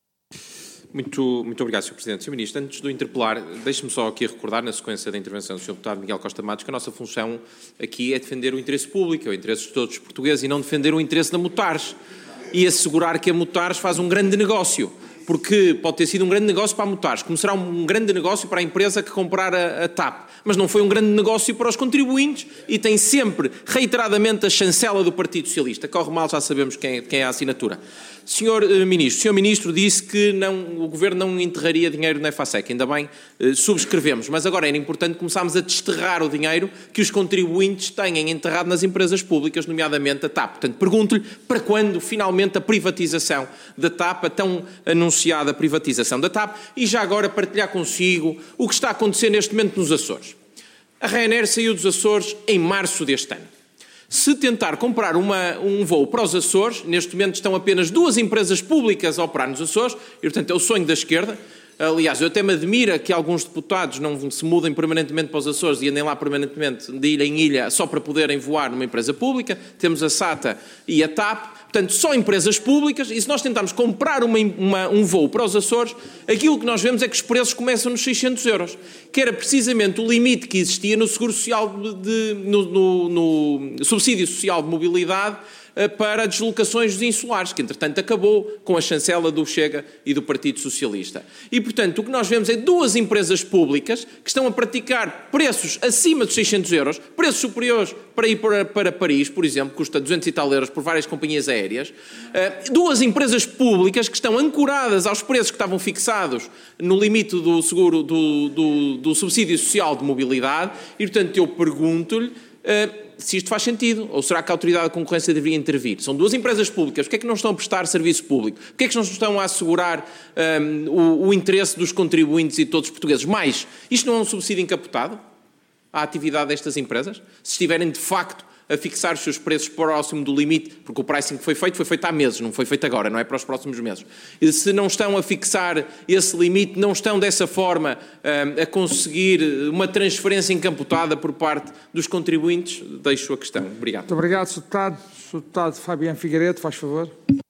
Muito, muito obrigado, senhor Presidente. senhor Ministro, antes de o interpelar, deixe-me só aqui recordar, na sequência da intervenção do senhor Deputado Miguel Costa Matos, que a nossa função aqui é defender o interesse público, o interesse de todos os portugueses, e não defender o interesse da Mutares. E assegurar que a Mutares faz um grande negócio. Porque pode ter sido um grande negócio para a Mutares, como será um grande negócio para a empresa que comprar a, a T A P. Mas não foi um grande negócio para os contribuintes e tem sempre, reiteradamente, a chancela do Partido Socialista. Corre mal, já sabemos quem, quem é a assinatura. Senhor uh, Ministro, o senhor Ministro disse que não, o Governo não enterraria dinheiro na EFASEC. Ainda bem, uh, subscrevemos. Mas agora era importante começarmos a desterrar o dinheiro que os contribuintes têm enterrado nas empresas públicas, nomeadamente a T A P. Portanto, pergunto-lhe para quando, finalmente, a privatização da T A P, a tão anunciada privatização da T A P, e já agora partilhar consigo o que está a acontecer neste momento nos Açores. A Ryanair saiu dos Açores em março deste ano. Se tentar comprar uma, um voo para os Açores, neste momento estão apenas duas empresas públicas a operar nos Açores, e portanto é o sonho da esquerda. Aliás, eu até me admira que alguns deputados não se mudem permanentemente para os Açores e andem lá permanentemente de ilha em ilha só para poderem voar numa empresa pública. Temos a SATA e a T A P. Portanto, só empresas públicas, e se nós tentarmos comprar uma, uma, um voo para os Açores, aquilo que nós vemos é que os preços começam nos seiscentos euros, que era precisamente o limite que existia no seguro social de, no, no, no subsídio social de mobilidade para deslocações insulares, que entretanto acabou com a chancela do Chega e do Partido Socialista. E, portanto, o que nós vemos é duas empresas públicas que estão a praticar preços acima dos seiscentos euros, preços superiores para ir para, para Paris, por exemplo, custa duzentos e tal euros por várias companhias aéreas. Duas empresas públicas que estão ancoradas aos preços que estavam fixados no limite do seguro, do, do, do subsídio social de mobilidade, e, portanto, eu pergunto-lhe se isto faz sentido, ou será que a Autoridade da Concorrência deveria intervir? São duas empresas públicas, porque é que não estão a prestar serviço público? Porque é que não estão a assegurar um, o, o interesse dos contribuintes e de todos os portugueses? Mais, isto não é um subsídio encapotado à atividade destas empresas? Se estiverem de facto a fixar os seus preços próximo do limite, porque o pricing que foi feito, foi feito há meses, não foi feito agora, não é para os próximos meses. E se não estão a fixar esse limite, não estão dessa forma um, a conseguir uma transferência encapotada por parte dos contribuintes, deixo a questão. Obrigado. Muito obrigado, senhor Deputado. senhor Deputado Fabiano Figueiredo, faz favor.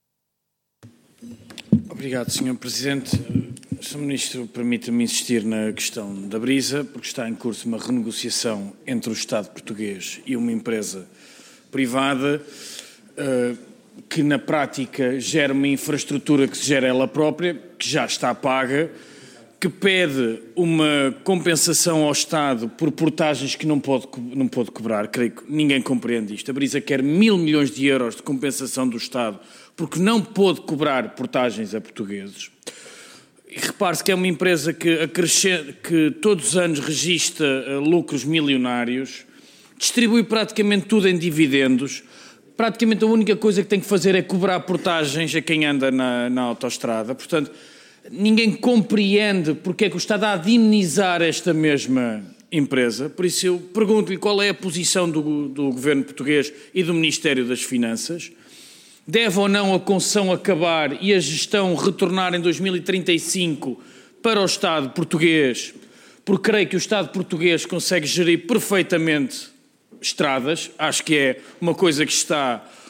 Obrigado, senhor Presidente. senhor Ministro, permita-me insistir na questão da Brisa, porque está em curso uma renegociação entre o Estado português e uma empresa privada que, na prática, gera uma infraestrutura que se gera ela própria, que já está paga, que pede uma compensação ao Estado por portagens que não pode, não pode cobrar. Creio que ninguém compreende isto. A Brisa quer mil milhões de euros de compensação do Estado porque não pôde cobrar portagens a portugueses. E repare-se que é uma empresa que, que todos os anos registra lucros milionários, distribui praticamente tudo em dividendos, praticamente a única coisa que tem que fazer é cobrar portagens a quem anda na, na autoestrada. Portanto, ninguém compreende porque é que o Estado há de indemnizar esta mesma empresa. Por isso eu pergunto-lhe qual é a posição do, do Governo português e do Ministério das Finanças. Deve ou não a concessão acabar e a gestão retornar em dois mil e trinta e cinco para o Estado português? Porque creio que o Estado português consegue gerir perfeitamente estradas. Acho que é uma coisa que está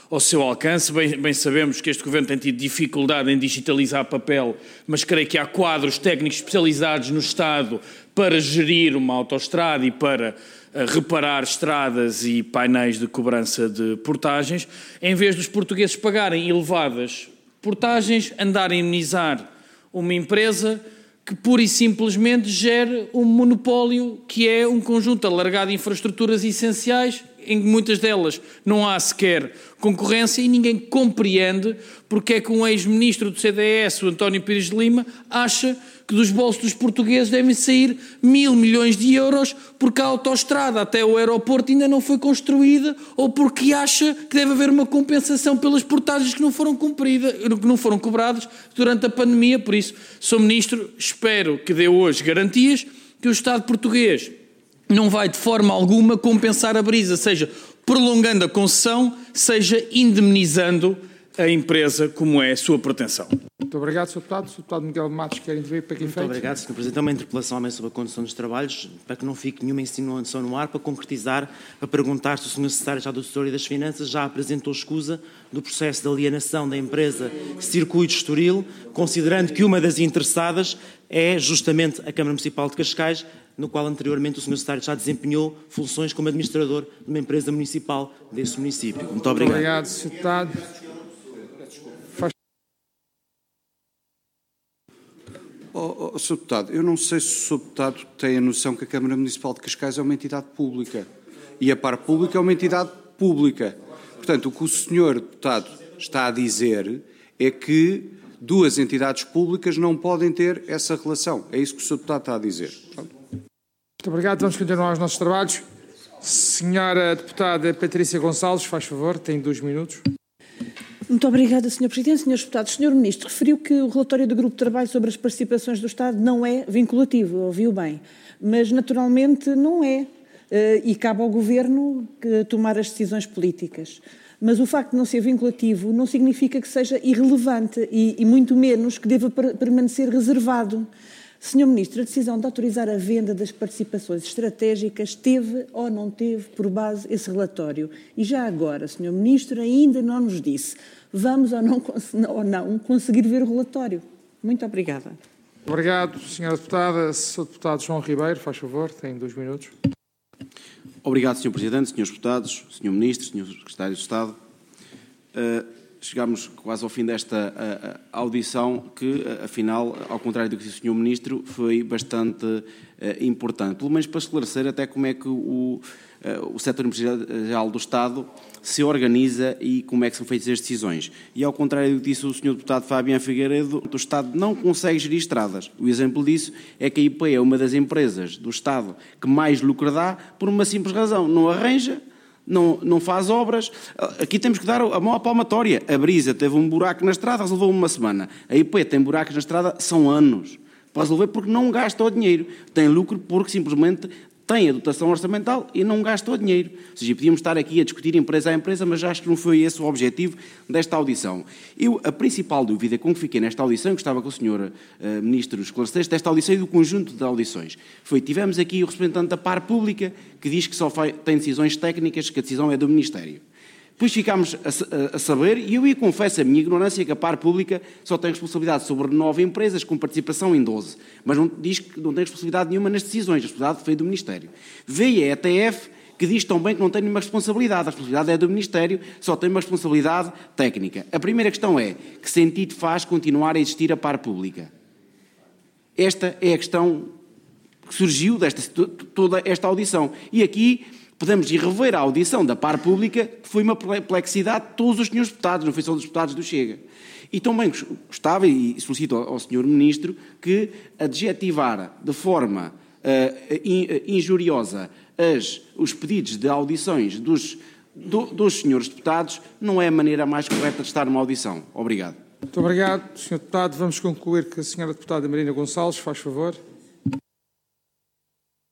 ao seu alcance. Bem, bem sabemos que este Governo tem tido dificuldade em digitalizar papel, mas creio que há quadros técnicos especializados no Estado para gerir uma autoestrada e para uh, reparar estradas e painéis de cobrança de portagens, em vez dos portugueses pagarem elevadas portagens, andarem a imunizar uma empresa que pura e simplesmente gere um monopólio que é um conjunto alargado de infraestruturas essenciais, em que muitas delas não há sequer concorrência e ninguém compreende porque é que um ex-ministro do C D S, o António Pires de Lima, acha que dos bolsos dos portugueses devem sair mil milhões de euros porque a autoestrada até o aeroporto ainda não foi construída ou porque acha que deve haver uma compensação pelas portagens que não foram cumpridas, que não foram cobradas durante a pandemia. Por isso, Senhor Ministro, espero que dê hoje garantias que o Estado português não vai de forma alguma compensar a brisa, seja prolongando a concessão, seja indemnizando a empresa como é a sua pretensão. Muito obrigado, senhor Deputado. senhor Deputado Miguel Matos, quer intervir para que efeito? Muito obrigado, senhor Presidente. É uma interpelação também sobre a condução dos trabalhos, para que não fique nenhuma insinuação no ar, para concretizar, a perguntar se o senhor Secretário de Estado do Tesouro e das Finanças já apresentou escusa do processo de alienação da empresa Circuito Estoril, considerando que uma das interessadas é justamente a Câmara Municipal de Cascais, no qual anteriormente o senhor Secretário já desempenhou funções como administrador de uma empresa municipal desse município. Muito obrigado. Muito obrigado, senhor Deputado. Oh, oh, senhor Deputado, eu não sei se o senhor Deputado tem a noção que a Câmara Municipal de Cascais é uma entidade pública e a Par Pública é uma entidade pública. Portanto, o que o senhor Deputado está a dizer é que duas entidades públicas não podem ter essa relação. É isso que o senhor Deputado está a dizer. Pronto. Muito obrigado. Vamos continuar os nossos trabalhos. Senhora Deputada Patrícia Gonçalves, faz favor, tem dois minutos. Muito obrigada, senhor Presidente. Senhores Deputados, senhor Ministro, referiu que o relatório do Grupo de Trabalho sobre as participações do Estado não é vinculativo, ouviu bem, mas naturalmente não é, e cabe ao Governo tomar as decisões políticas. Mas o facto de não ser vinculativo não significa que seja irrelevante e, e muito menos que deva permanecer reservado. senhor Ministro, a decisão de autorizar a venda das participações estratégicas teve ou não teve por base esse relatório? E já agora, senhor Ministro, ainda não nos disse, vamos ou não, ou não conseguir ver o relatório? Muito obrigada. Obrigado, senhora Deputada. senhor Deputado João Ribeiro, faz favor, tem dois minutos. Obrigado, senhor Presidente, senhores Deputados, senhor Ministro, senhor Secretário de Estado. Uh, Chegámos quase ao fim desta uh, audição que, uh, afinal, ao contrário do que disse o senhor Ministro, foi bastante uh, importante. Pelo menos para esclarecer até como é que o, uh, o setor empresarial do Estado se organiza e como é que são feitas as decisões. E, ao contrário do que disse o senhor Deputado Fabiano Figueiredo, o Estado não consegue gerir estradas. O exemplo disso é que a I P E é uma das empresas do Estado que mais lucro dá por uma simples razão. Não arranja, Não, não faz obras. Aqui temos que dar a mão à palmatória. A Brisa teve um buraco na estrada, resolveu uma semana. A I P E tem buracos na estrada, são anos. Para resolver porque não gasta o dinheiro. Tem lucro porque simplesmente tem a dotação orçamental e não gasta o dinheiro. Ou seja, podíamos estar aqui a discutir empresa a empresa, mas acho que não foi esse o objetivo desta audição. Eu, a principal dúvida com que fiquei nesta audição, e gostava que o senhor uh, Ministro esclarecesse desta audição e do conjunto de audições, foi, tivemos aqui o representante da Par Pública, que diz que só tem decisões técnicas, que a decisão é do Ministério. Depois ficámos a, a saber, e eu confesso a minha ignorância, que a Par Pública só tem responsabilidade sobre nove empresas, com participação em doze, mas não, diz que não tem responsabilidade nenhuma nas decisões, a responsabilidade foi do Ministério. Veio a E T F, que diz também que não tem nenhuma responsabilidade, a responsabilidade é do Ministério, só tem uma responsabilidade técnica. A primeira questão é, que sentido faz continuar a existir a Par Pública? Esta é a questão que surgiu desta toda esta audição. E aqui podemos ir rever a audição da Par Pública, que foi uma perplexidade de todos os senhores deputados, não foi só dos deputados do Chega. E também gostava, e solicito ao senhor Ministro, que adjetivar de forma uh, injuriosa as, os pedidos de audições dos, do, dos senhores deputados não é a maneira mais correta de estar numa audição. Obrigado. Muito obrigado, senhor Deputado. Vamos concluir com a senhora Deputada Marina Gonçalves, faz favor.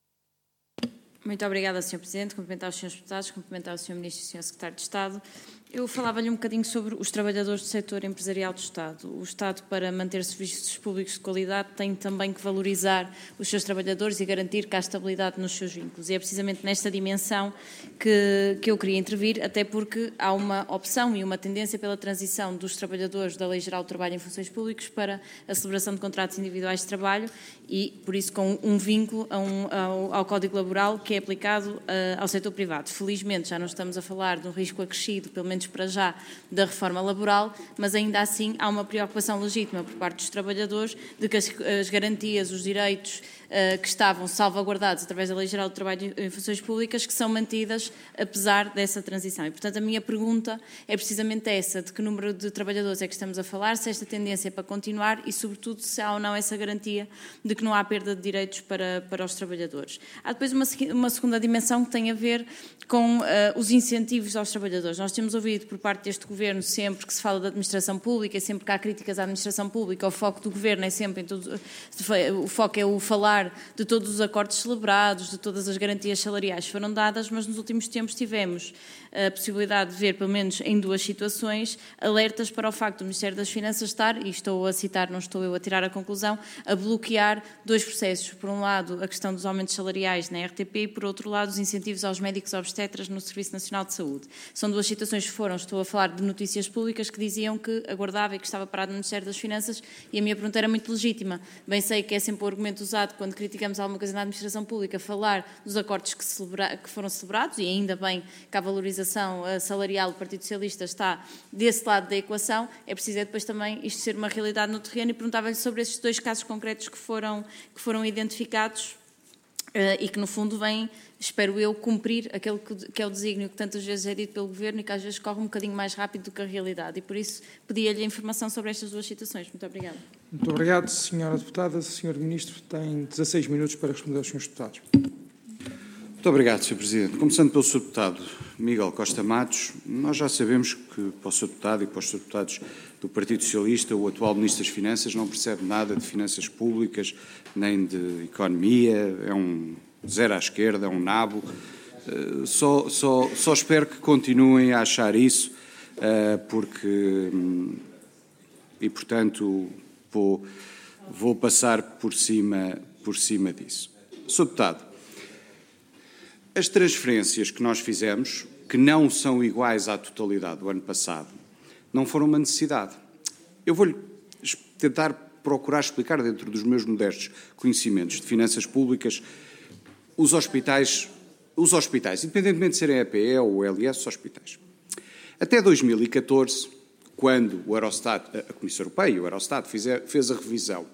Muito obrigada, senhor Presidente. Cumprimentar os senhores deputados, cumprimentar o senhor Ministro e o senhor Secretário de Estado. Eu falava-lhe um bocadinho sobre os trabalhadores do setor empresarial do Estado. O Estado, para manter serviços públicos de qualidade, tem também que valorizar os seus trabalhadores e garantir que há estabilidade nos seus vínculos. E é precisamente nesta dimensão que, que eu queria intervir, até porque há uma opção e uma tendência pela transição dos trabalhadores da Lei Geral do Trabalho em Funções Públicas para a celebração de contratos individuais de trabalho e, por isso, com um vínculo a um, ao, ao Código Laboral que é aplicado uh, ao setor privado. Felizmente, já não estamos a falar de um risco acrescido, pelo menos para já, da reforma laboral, mas ainda assim há uma preocupação legítima por parte dos trabalhadores de que as, as garantias, os direitos uh, que estavam salvaguardados através da Lei Geral do Trabalho em Funções Públicas, que são mantidas apesar dessa transição. E, portanto, a minha pergunta é precisamente essa, de que número de trabalhadores é que estamos a falar, se esta tendência é para continuar e, sobretudo, se há ou não essa garantia de que não há perda de direitos para, para os trabalhadores. Há depois uma, uma segunda dimensão que tem a ver com uh, os incentivos aos trabalhadores. Nós temos ouvido por parte deste Governo, sempre que se fala da administração pública, sempre que há críticas à administração pública, o foco do Governo é sempre, em tudo, o foco é o falar de todos os acordos celebrados, de todas as garantias salariais que foram dadas, mas nos últimos tempos tivemos a possibilidade de ver, pelo menos em duas situações, alertas para o facto do Ministério das Finanças estar, e estou a citar, não estou eu a tirar a conclusão, a bloquear dois processos. Por um lado, a questão dos aumentos salariais na R T P e, por outro lado, os incentivos aos médicos obstetras no Serviço Nacional de Saúde. São duas situações que foram, estou a falar de notícias públicas que diziam que aguardava e que estava parado no Ministério das Finanças e a minha pergunta era muito legítima. Bem sei que é sempre o argumento usado quando criticamos alguma coisa na administração pública, falar dos acordos que, celebra, que foram celebrados e ainda bem que a valorização salarial do Partido Socialista está desse lado da equação, é preciso é depois também isto ser uma realidade no terreno e perguntava-lhe sobre esses dois casos concretos que foram, que foram identificados uh, e que no fundo vêm, espero eu, cumprir aquele que, que é o desígnio que tantas vezes é dito pelo Governo e que às vezes corre um bocadinho mais rápido do que a realidade e por isso pedia-lhe a informação sobre estas duas situações. Muito obrigada. Muito obrigado, senhora Deputada. senhor Ministro tem dezasseis minutos para responder aos senhores Deputados. Muito obrigado, senhor Presidente. Começando pelo senhor Deputado Miguel Costa Matos, nós já sabemos que para o senhor Deputado e para os senhores Deputados do Partido Socialista, o atual Ministro das Finanças não percebe nada de finanças públicas, nem de economia, é um zero à esquerda, é um nabo. Uh, só, só, só espero que continuem a achar isso, uh, porque, um, e portanto, vou, vou passar por cima, por cima disso. senhor Deputado, as transferências que nós fizemos, que não são iguais à totalidade do ano passado, não foram uma necessidade. Eu vou-lhe tentar procurar explicar, dentro dos meus modestos conhecimentos de finanças públicas, os hospitais, os hospitais, independentemente de serem E P E ou L S, os hospitais. Até dois mil e catorze, quando o Eurostat, a Comissão Europeia e o Eurostat fizer, fez a revisão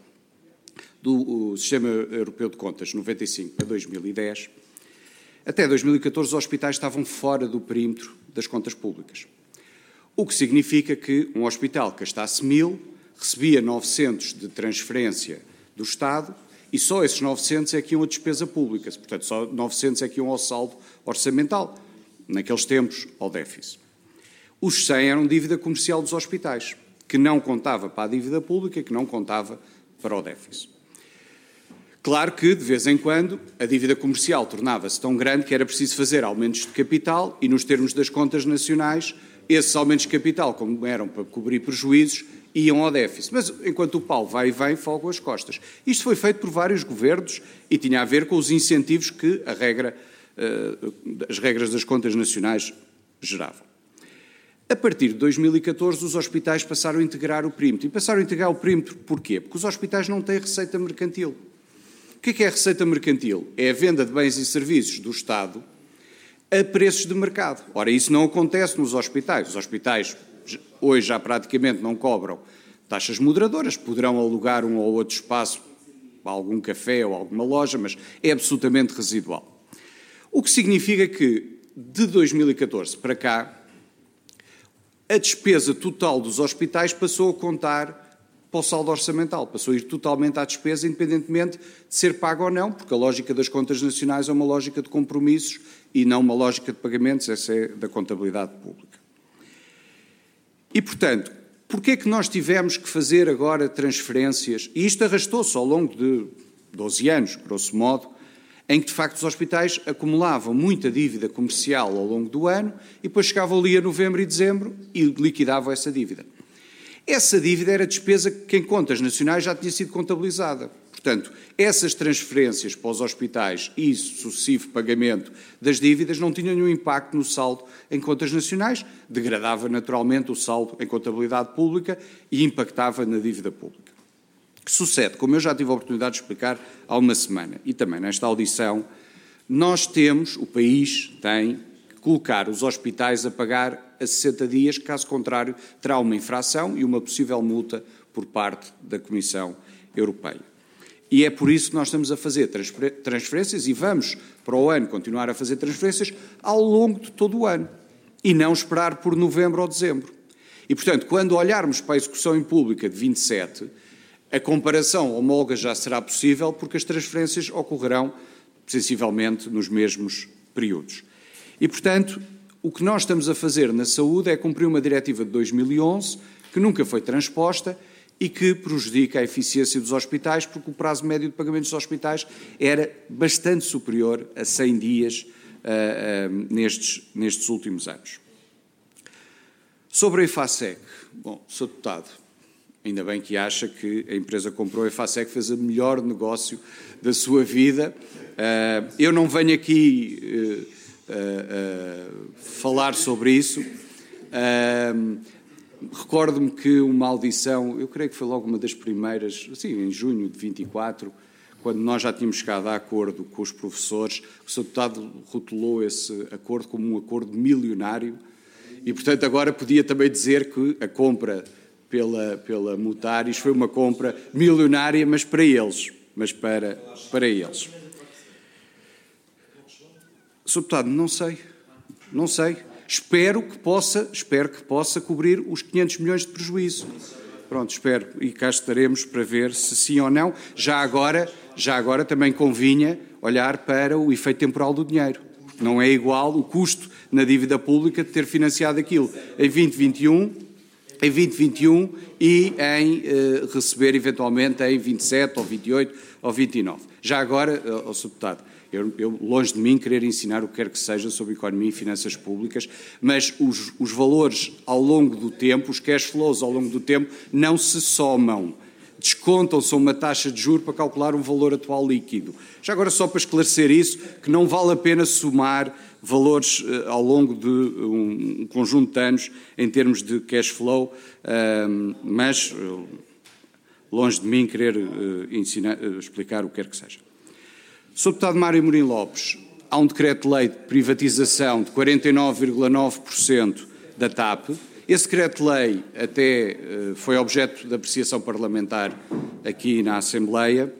do Sistema Europeu de Contas noventa e cinco para dois mil e dez, até dois mil e catorze os hospitais estavam fora do perímetro das contas públicas. O que significa que um hospital que gastasse mil recebia novecentos de transferência do Estado e só esses novecentos é que iam a despesa pública. Portanto, só novecentos é que iam ao saldo orçamental, naqueles tempos ao déficit. Os cem eram dívida comercial dos hospitais, que não contava para a dívida pública, que não contava para o déficit. Claro que, de vez em quando, a dívida comercial tornava-se tão grande que era preciso fazer aumentos de capital e, nos termos das contas nacionais, esses aumentos de capital, como eram para cobrir prejuízos, iam ao déficit. Mas, enquanto o pau vai e vem, folgam as costas. Isto foi feito por vários governos e tinha a ver com os incentivos que a regra, as regras das contas nacionais geravam. A partir de dois mil e catorze, os hospitais passaram a integrar o perímetro. E passaram a integrar o perímetro porquê? Porque os hospitais não têm receita mercantil. O que é que é a receita mercantil? É a venda de bens e serviços do Estado a preços de mercado. Ora, isso não acontece nos hospitais. Os hospitais hoje já praticamente não cobram taxas moderadoras, poderão alugar um ou outro espaço, algum café ou alguma loja, mas é absolutamente residual. O que significa que, de dois mil e catorze para cá, a despesa total dos hospitais passou a contar para o saldo orçamental, passou a ir totalmente à despesa, independentemente de ser paga ou não, porque a lógica das contas nacionais é uma lógica de compromissos e não uma lógica de pagamentos, essa é da contabilidade pública. E, portanto, porquê é que nós tivemos que fazer agora transferências, e isto arrastou-se ao longo de doze anos, grosso modo, em que, de facto, os hospitais acumulavam muita dívida comercial ao longo do ano e depois chegavam ali a novembro e dezembro e liquidavam essa dívida. Essa dívida era despesa que em contas nacionais já tinha sido contabilizada. Portanto, essas transferências para os hospitais e sucessivo pagamento das dívidas não tinham nenhum impacto no saldo em contas nacionais, degradava naturalmente o saldo em contabilidade pública e impactava na dívida pública. O que sucede, como eu já tive a oportunidade de explicar há uma semana e também nesta audição, nós temos, o país tem que colocar os hospitais a pagar a sessenta dias, caso contrário terá uma infração e uma possível multa por parte da Comissão Europeia. E é por isso que nós estamos a fazer transferências e vamos, para o ano, continuar a fazer transferências ao longo de todo o ano e não esperar por novembro ou dezembro. E, portanto, quando olharmos para a execução em pública de vinte e sete, a comparação homóloga já será possível porque as transferências ocorrerão sensivelmente nos mesmos períodos. E, portanto, o que nós estamos a fazer na saúde é cumprir uma diretiva de dois mil e onze que nunca foi transposta e que prejudica a eficiência dos hospitais, porque o prazo médio de pagamento dos hospitais era bastante superior a cem dias uh, uh, nestes, nestes últimos anos. Sobre a EFASEC, bom, senhor Deputado, ainda bem que acha que a empresa que comprou a EFASEC fez o melhor negócio da sua vida. Uh, eu não venho aqui uh, uh, uh, falar sobre isso. Uh, Recordo-me que uma audição, eu creio que foi logo uma das primeiras, assim, em junho de vinte e quatro, quando nós já tínhamos chegado a acordo com os professores, o senhor Deputado rotulou esse acordo como um acordo milionário e, portanto, agora podia também dizer que a compra pela, pela Mutares foi uma compra milionária, mas para eles, mas para, para eles. senhor Deputado, não sei, não sei. Espero que possa, espero que possa cobrir os quinhentos milhões de prejuízo. Pronto, espero, e cá estaremos para ver se sim ou não. Já agora, já agora também convinha olhar para o efeito temporal do dinheiro. Não é igual o custo na dívida pública de ter financiado aquilo em vinte e vinte e um, em vinte e vinte e um e em eh, receber eventualmente em vinte e sete ou vinte e oito ou vinte e nove. Já agora, ó, senhor Deputado, Eu, eu, longe de mim querer ensinar o que quer que seja sobre economia e finanças públicas, mas os, os valores ao longo do tempo, os cash flows ao longo do tempo, não se somam. Descontam-se uma taxa de juros para calcular um valor atual líquido. Já agora, só para esclarecer isso, que não vale a pena somar valores uh, ao longo de um, um conjunto de anos em termos de cash flow, uh, mas uh, longe de mim querer uh, ensinar, uh, explicar o que quer que seja. senhor Deputado Mário Amorim Lopes, há um decreto-lei de privatização de quarenta e nove vírgula nove por cento da T A P. Esse decreto-lei até uh, foi objeto de apreciação parlamentar aqui na Assembleia.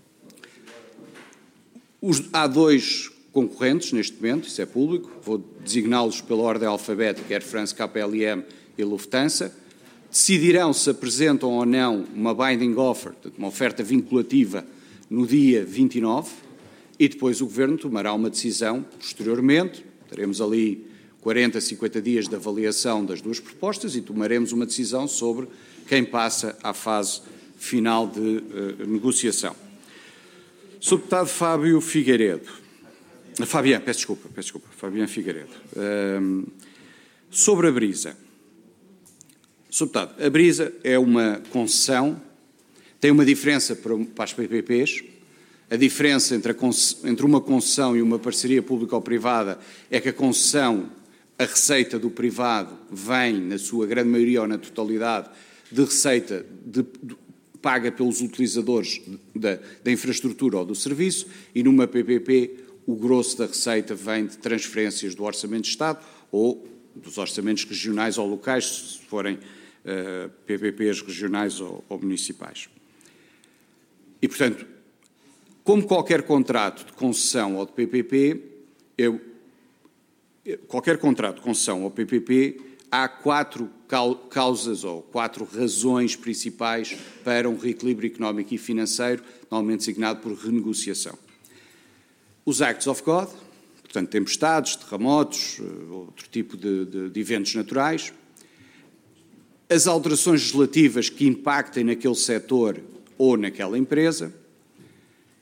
Os, há dois concorrentes neste momento, isso é público, vou designá-los pela ordem alfabética, Air France, K L M e Lufthansa. Decidirão se apresentam ou não uma binding offer, uma oferta vinculativa, no dia vinte e nove. E depois o Governo tomará uma decisão posteriormente, teremos ali quarenta, cinquenta dias de avaliação das duas propostas e tomaremos uma decisão sobre quem passa à fase final de uh, negociação. senhor Deputado Fábio Figueiredo, Fabián, peço desculpa, peço desculpa, Fabián Figueiredo, uh, sobre a Brisa. senhor Deputado, a Brisa é uma concessão, tem uma diferença para, para as P P Ps. A diferença entre, a, entre uma concessão e uma parceria público-privada é que a concessão, a receita do privado vem, na sua grande maioria ou na totalidade, de receita de, de, paga pelos utilizadores da, da infraestrutura ou do serviço, e numa P P P o grosso da receita vem de transferências do Orçamento de Estado ou dos orçamentos regionais ou locais, se forem uh, P P Ps regionais ou, ou municipais. E, portanto, como qualquer contrato de concessão ou de P P P, eu, qualquer contrato de concessão ou P P P, há quatro causas ou quatro razões principais para um reequilíbrio económico e financeiro, normalmente designado por renegociação. Os Acts of God, portanto, tempestades, terremotos, outro tipo de, de, de eventos naturais. As alterações legislativas que impactem naquele setor ou naquela empresa.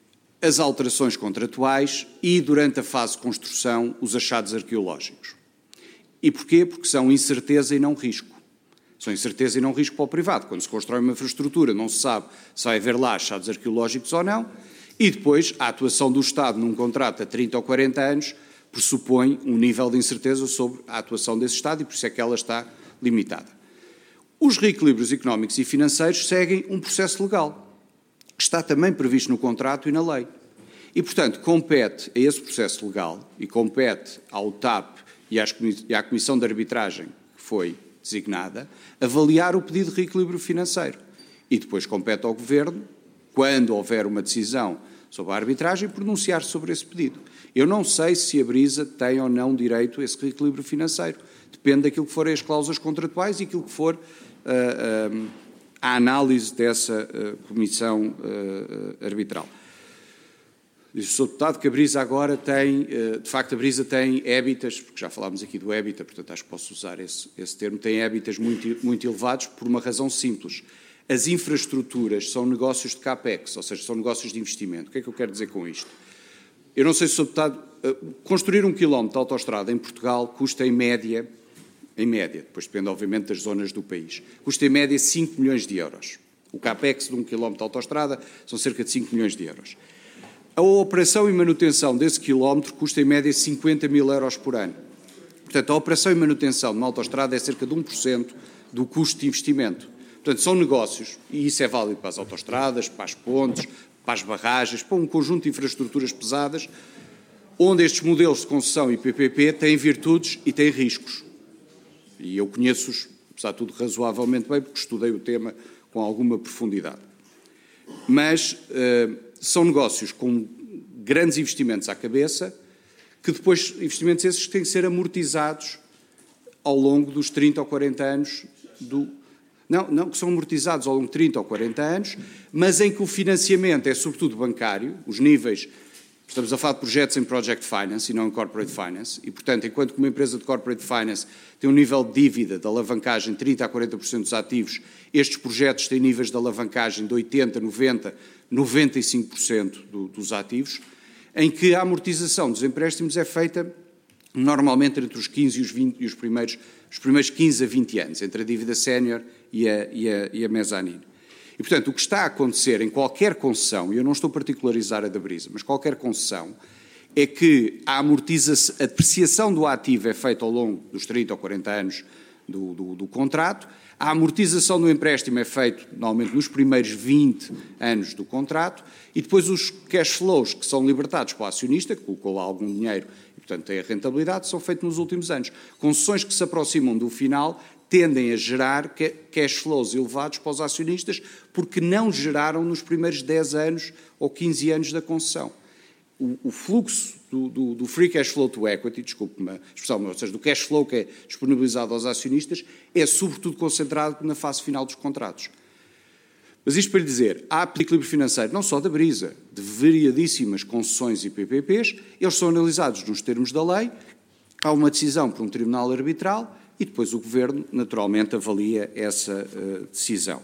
as alterações contratuais e, durante a fase de construção, os achados arqueológicos. E porquê? Porque são incerteza e não risco. São incerteza e não risco para o privado. Quando se constrói uma infraestrutura, não se sabe se vai haver lá achados arqueológicos ou não. E depois, a atuação do Estado num contrato a trinta ou quarenta anos pressupõe um nível de incerteza sobre a atuação desse Estado e por isso é que ela está limitada. Os reequilíbrios económicos e financeiros seguem um processo legal, que está também previsto no contrato e na lei. E, portanto, compete a esse processo legal e compete ao T A P e à Comissão de Arbitragem que foi designada avaliar o pedido de reequilíbrio financeiro. E depois compete ao Governo, quando houver uma decisão sobre a arbitragem, pronunciar sobre esse pedido. Eu não sei se a Brisa tem ou não direito a esse reequilíbrio financeiro. Depende daquilo que forem as cláusulas contratuais e aquilo que for uh, uh, a análise dessa uh, comissão uh, arbitral. Diz o senhor Deputado que a Brisa agora tem, uh, de facto a Brisa tem ébitas, porque já falámos aqui do ébita, portanto acho que posso usar esse, esse termo, tem ébitas muito, muito elevados por uma razão simples. As infraestruturas são negócios de capex, ou seja, são negócios de investimento. O que é que eu quero dizer com isto? Eu não sei se o senhor Deputado, uh, construir um quilómetro de autoestrada em Portugal custa em média, em média, depois depende obviamente das zonas do país, custa em média cinco milhões de euros. O capex de um quilómetro de autoestrada são cerca de cinco milhões de euros. A operação e manutenção desse quilómetro custa em média cinquenta mil euros por ano. Portanto, a operação e manutenção de uma autoestrada é cerca de um por cento do custo de investimento. Portanto, são negócios, e isso é válido para as autoestradas, para as pontes, para as barragens, para um conjunto de infraestruturas pesadas, onde estes modelos de concessão e P P P têm virtudes e têm riscos. E eu conheço-os, apesar de tudo, razoavelmente bem, porque estudei o tema com alguma profundidade. Mas uh, são negócios com grandes investimentos à cabeça, que depois, investimentos esses que têm que ser amortizados ao longo dos trinta ou quarenta anos do... Não, não, que são amortizados ao longo de trinta ou quarenta anos, mas em que o financiamento é sobretudo bancário, os níveis... Estamos a falar de projetos em Project Finance e não em Corporate Finance, e, portanto, enquanto que uma empresa de Corporate Finance tem um nível de dívida, de alavancagem de trinta a quarenta por cento dos ativos, estes projetos têm níveis de alavancagem de oitenta, noventa, noventa e cinco por cento do, dos ativos, em que a amortização dos empréstimos é feita normalmente entre os quinze e os, vinte, e os, primeiros, os primeiros quinze a vinte anos, entre a dívida sénior e a, e a, e a mezanine. E, portanto, o que está a acontecer em qualquer concessão, e eu não estou a particularizar a da Brisa, mas qualquer concessão, é que a amortização, a depreciação do ativo é feita ao longo dos trinta ou quarenta anos do, do, do contrato, a amortização do empréstimo é feita normalmente nos primeiros vinte anos do contrato, e depois os cash flows que são libertados para o acionista, que colocou lá algum dinheiro e, portanto, tem a rentabilidade, são feitos nos últimos anos. Concessões que se aproximam do final tendem a gerar cash flows elevados para os acionistas porque não geraram nos primeiros dez anos ou quinze anos da concessão. O, o fluxo do, do, do free cash flow to equity, desculpe-me a expressão, ou seja, do cash flow que é disponibilizado aos acionistas, é sobretudo concentrado na fase final dos contratos. Mas isto para lhe dizer, há equilíbrio financeiro não só da Brisa, de variadíssimas concessões e P P Ps, eles são analisados nos termos da lei, há uma decisão por um tribunal arbitral, e depois o Governo, naturalmente, avalia essa uh, decisão.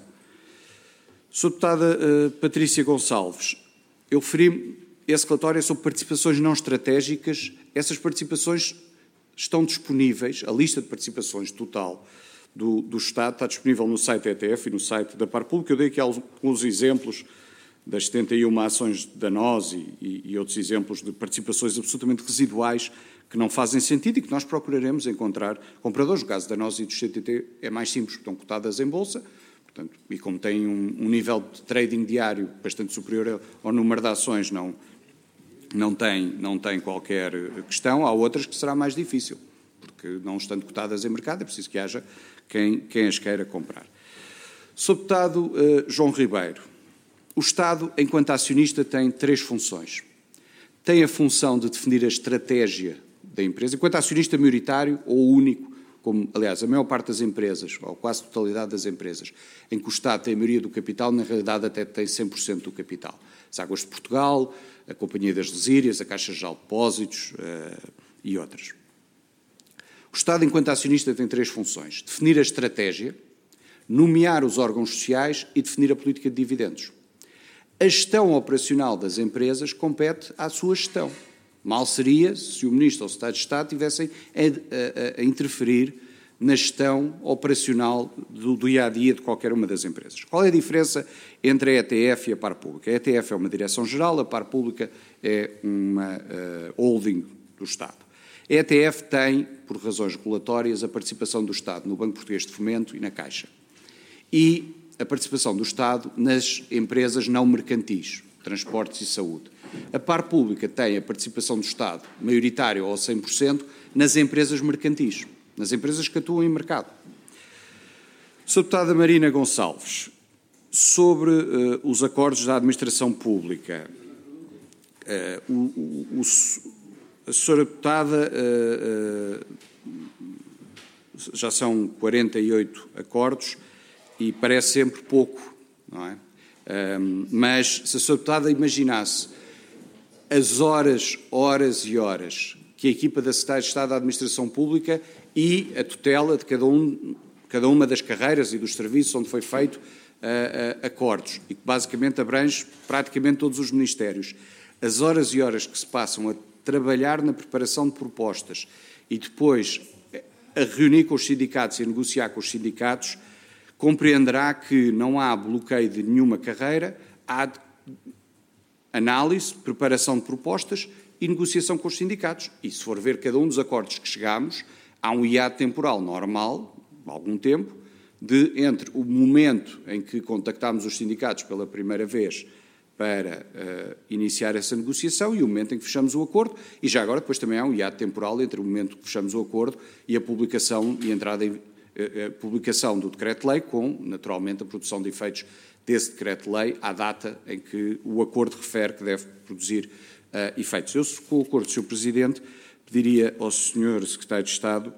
senhora Deputada uh, Patrícia Gonçalves, eu referi esse relatório é sobre participações não estratégicas. Essas participações estão disponíveis, a lista de participações total do, do Estado está disponível no site da E T F e no site da Par Pública. Eu dei aqui alguns exemplos das setenta e uma ações da NOS e, e, e outros exemplos de participações absolutamente residuais que não fazem sentido e que nós procuraremos encontrar compradores. No caso da NOS e do C T T é mais simples, porque estão cotadas em bolsa, portanto, e como têm um, um nível de trading diário bastante superior ao número de ações, não, não, tem, não tem qualquer questão. Há outras que será mais difícil, porque não estando cotadas em mercado é preciso que haja quem, quem as queira comprar. senhor Deputado uh, João Ribeiro, o Estado, enquanto acionista, tem três funções. Tem a função de definir a estratégia da empresa, enquanto acionista maioritário ou único, como, aliás, a maior parte das empresas, ou quase a totalidade das empresas, em que o Estado tem a maioria do capital, na realidade até tem cem por cento do capital. As Águas de Portugal, a Companhia das Lesírias, a Caixa Geral de Depósitos uh, e outras. O Estado, enquanto acionista, tem três funções. Definir a estratégia, nomear os órgãos sociais e definir a política de dividendos. A gestão operacional das empresas compete à sua gestão. Mal seria se o Ministro ou o Secretário de Estado tivessem a, a, a interferir na gestão operacional do, do dia-a-dia de qualquer uma das empresas. Qual é a diferença entre a E T F e a Par Pública? A E T F é uma direção-geral, a Par Pública é uma uh, holding do Estado. A E T F tem, por razões regulatórias, a participação do Estado no Banco Português de Fomento e na Caixa. E a participação do Estado nas empresas não mercantis, transportes e saúde. A Par Pública tem a participação do Estado, maioritária ou cem por cento, nas empresas mercantis, nas empresas que atuam em mercado. senhora Deputada Marina Gonçalves, sobre uh, os acordos da Administração Pública, uh, o, o, o, a senhora Deputada, uh, uh, já são quarenta e oito acordos, e parece sempre pouco, não é? Um, mas se a senhora Deputada imaginasse as horas, horas e horas que a equipa da Secretaria de Estado da Administração Pública e a tutela de cada, um, cada uma das carreiras e dos serviços onde foi feito uh, uh, acordos, e que basicamente abrange praticamente todos os ministérios, as horas e horas que se passam a trabalhar na preparação de propostas e depois a reunir com os sindicatos e a negociar com os sindicatos, compreenderá que não há bloqueio de nenhuma carreira, há análise, preparação de propostas e negociação com os sindicatos. E se for ver cada um dos acordos que chegamos, há um hiato temporal normal, algum tempo, de entre o momento em que contactámos os sindicatos pela primeira vez para uh, iniciar essa negociação e o momento em que fechamos o acordo, e já agora depois também há um hiato temporal entre o momento que fechamos o acordo e a publicação e a entrada em a publicação do decreto-lei, com, naturalmente, a produção de efeitos desse decreto-lei à data em que o acordo refere que deve produzir uh, efeitos. Eu, com o acordo do senhor Presidente, pediria ao senhor Secretário de Estado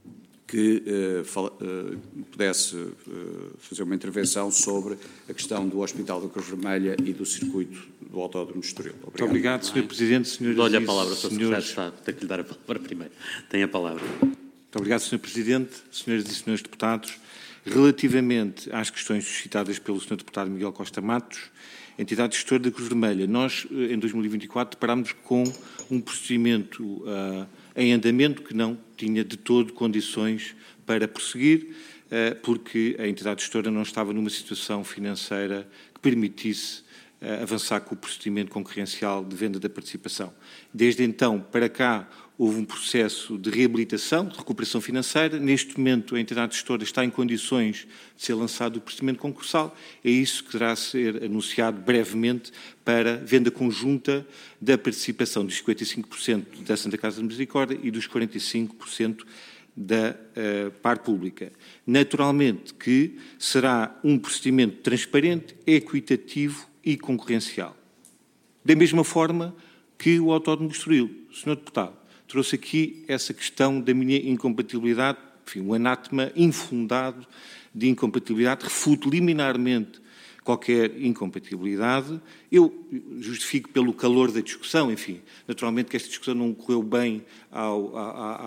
que uh, fala, uh, pudesse uh, fazer uma intervenção sobre a questão do Hospital da Cruz Vermelha e do circuito do Autódromo de Estoril. Obrigado. Muito obrigado, senhor Presidente. Senhores Dou-lhe a palavra ao senhor senhores... Secretário de Estado. Tenho que lhe dar a palavra primeiro. Tem a palavra. Muito obrigado, senhor Presidente, senhoras e senhores deputados. Relativamente às questões suscitadas pelo senhor Deputado Miguel Costa Matos, entidade gestora da Cruz Vermelha, nós, em dois mil e vinte e quatro, deparámos com um procedimento uh, em andamento que não tinha de todo condições para prosseguir, uh, porque a entidade gestora não estava numa situação financeira que permitisse uh, avançar com o procedimento concorrencial de venda da participação. Desde então para cá, houve um processo de reabilitação, de recuperação financeira. Neste momento, a entidade gestora está em condições de ser lançado o procedimento concursal. É isso que deverá ser anunciado brevemente para venda conjunta da participação dos cinquenta e cinco por cento da Santa Casa de Misericórdia e dos quarenta e cinco por cento da uh, Par Pública. Naturalmente que será um procedimento transparente, equitativo e concorrencial. Da mesma forma que o Autódromo de Estoril. senhor Deputado, trouxe aqui essa questão da minha incompatibilidade, enfim, um anátema infundado de incompatibilidade, refuto liminarmente qualquer incompatibilidade. Eu justifico pelo calor da discussão, enfim, naturalmente que esta discussão não correu bem ao,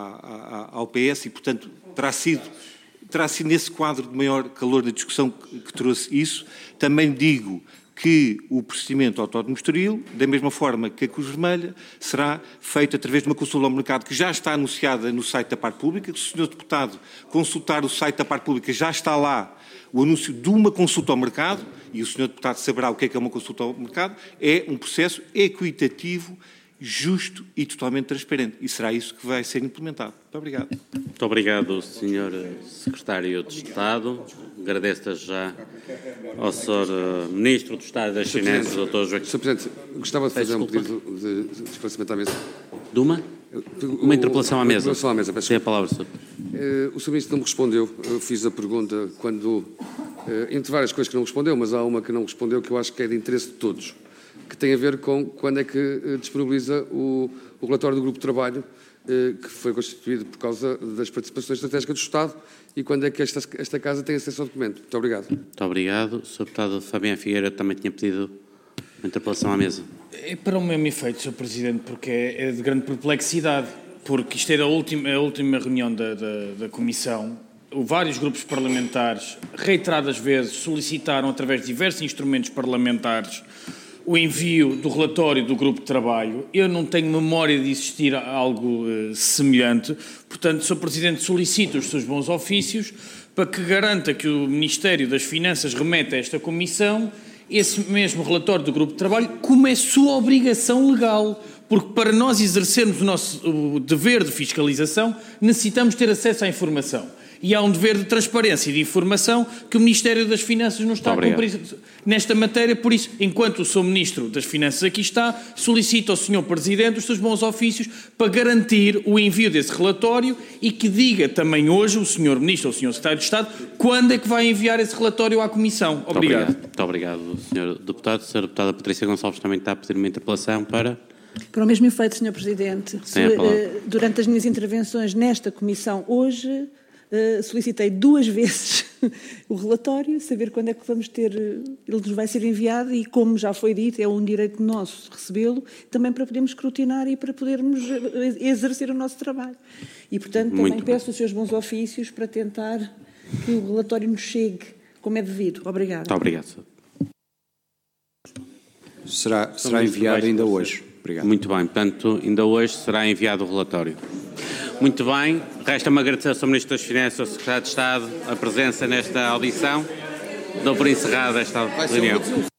ao, ao P S e, portanto, terá sido, terá sido nesse quadro de maior calor da discussão que, que trouxe isso. Também digo que o procedimento Autódromo de Estoril, da mesma forma que a Cruz Vermelha, será feito através de uma consulta ao mercado que já está anunciada no site da Par Pública. Se o senhor Deputado consultar o site da Par Pública, já está lá o anúncio de uma consulta ao mercado, e o senhor Deputado saberá o que é que é uma consulta ao mercado. É um processo equitativo, justo e totalmente transparente. E será isso que vai ser implementado. Muito obrigado. Muito obrigado, senhor Secretário de Estado. Agradeço já ao senhor Ministro do Estado das Finanças, doutor Joaquim. senhor Presidente, gostava de fazer um pedido de, de esclarecimento à mesa. De uma? Uma interpelação à mesa. Uma interpelação à mesa, peço. Tem a palavra, senhor. Uh, o senhor Ministro não me respondeu. Eu fiz a pergunta quando, uh, entre várias coisas que não respondeu, mas há uma que não respondeu que eu acho que é de interesse de todos, que tem a ver com quando é que uh, disponibiliza o, o relatório do Grupo de Trabalho uh, que foi constituído por causa das participações estratégicas do Estado e quando é que esta, esta Casa tem acesso ao documento. Muito obrigado. Muito obrigado. O senhor Deputado Fabiano Figueira também tinha pedido uma interpelação à mesa. É para o mesmo efeito, senhor Presidente, porque é, é de grande perplexidade, porque isto é a última, a última reunião da, da, da Comissão. Vários grupos parlamentares, reiteradas vezes, solicitaram, através de diversos instrumentos parlamentares, o envio do relatório do grupo de trabalho. Eu não tenho memória de existir algo uh, semelhante. Portanto, senhor Presidente, solicito os seus bons ofícios para que garanta que o Ministério das Finanças remeta a esta Comissão esse mesmo relatório do grupo de trabalho, como é sua obrigação legal. Porque para nós exercermos o nosso o dever de fiscalização, necessitamos ter acesso à informação. E há um dever de transparência e de informação que o Ministério das Finanças não está a cumprir nesta matéria. Por isso, enquanto o senhor Ministro das Finanças aqui está, solicito ao senhor Presidente os seus bons ofícios para garantir o envio desse relatório e que diga também hoje o senhor Ministro ou o senhor Secretário de Estado quando é que vai enviar esse relatório à Comissão. Muito obrigado. obrigado. Muito obrigado, senhor Deputado. A senhora Deputada Patrícia Gonçalves também está a pedir uma interpelação para... Para o mesmo efeito, senhor Presidente. Sim, a palavra. Durante as minhas intervenções nesta Comissão hoje, solicitei duas vezes o relatório, saber quando é que vamos ter, ele nos vai ser enviado e, como já foi dito, é um direito nosso recebê-lo, também para podermos escrutinar e para podermos exercer o nosso trabalho. E, portanto, também Muito peço os seus bons ofícios para tentar que o relatório nos chegue como é devido. Obrigada. Muito obrigado, senhor. Será, será enviado ainda hoje. Obrigado. Muito bem, portanto, ainda hoje será enviado o relatório. Muito bem, resta-me agradecer ao senhor Ministro das Finanças, ao Secretário de Estado, a presença nesta audição. Dou por encerrada esta reunião.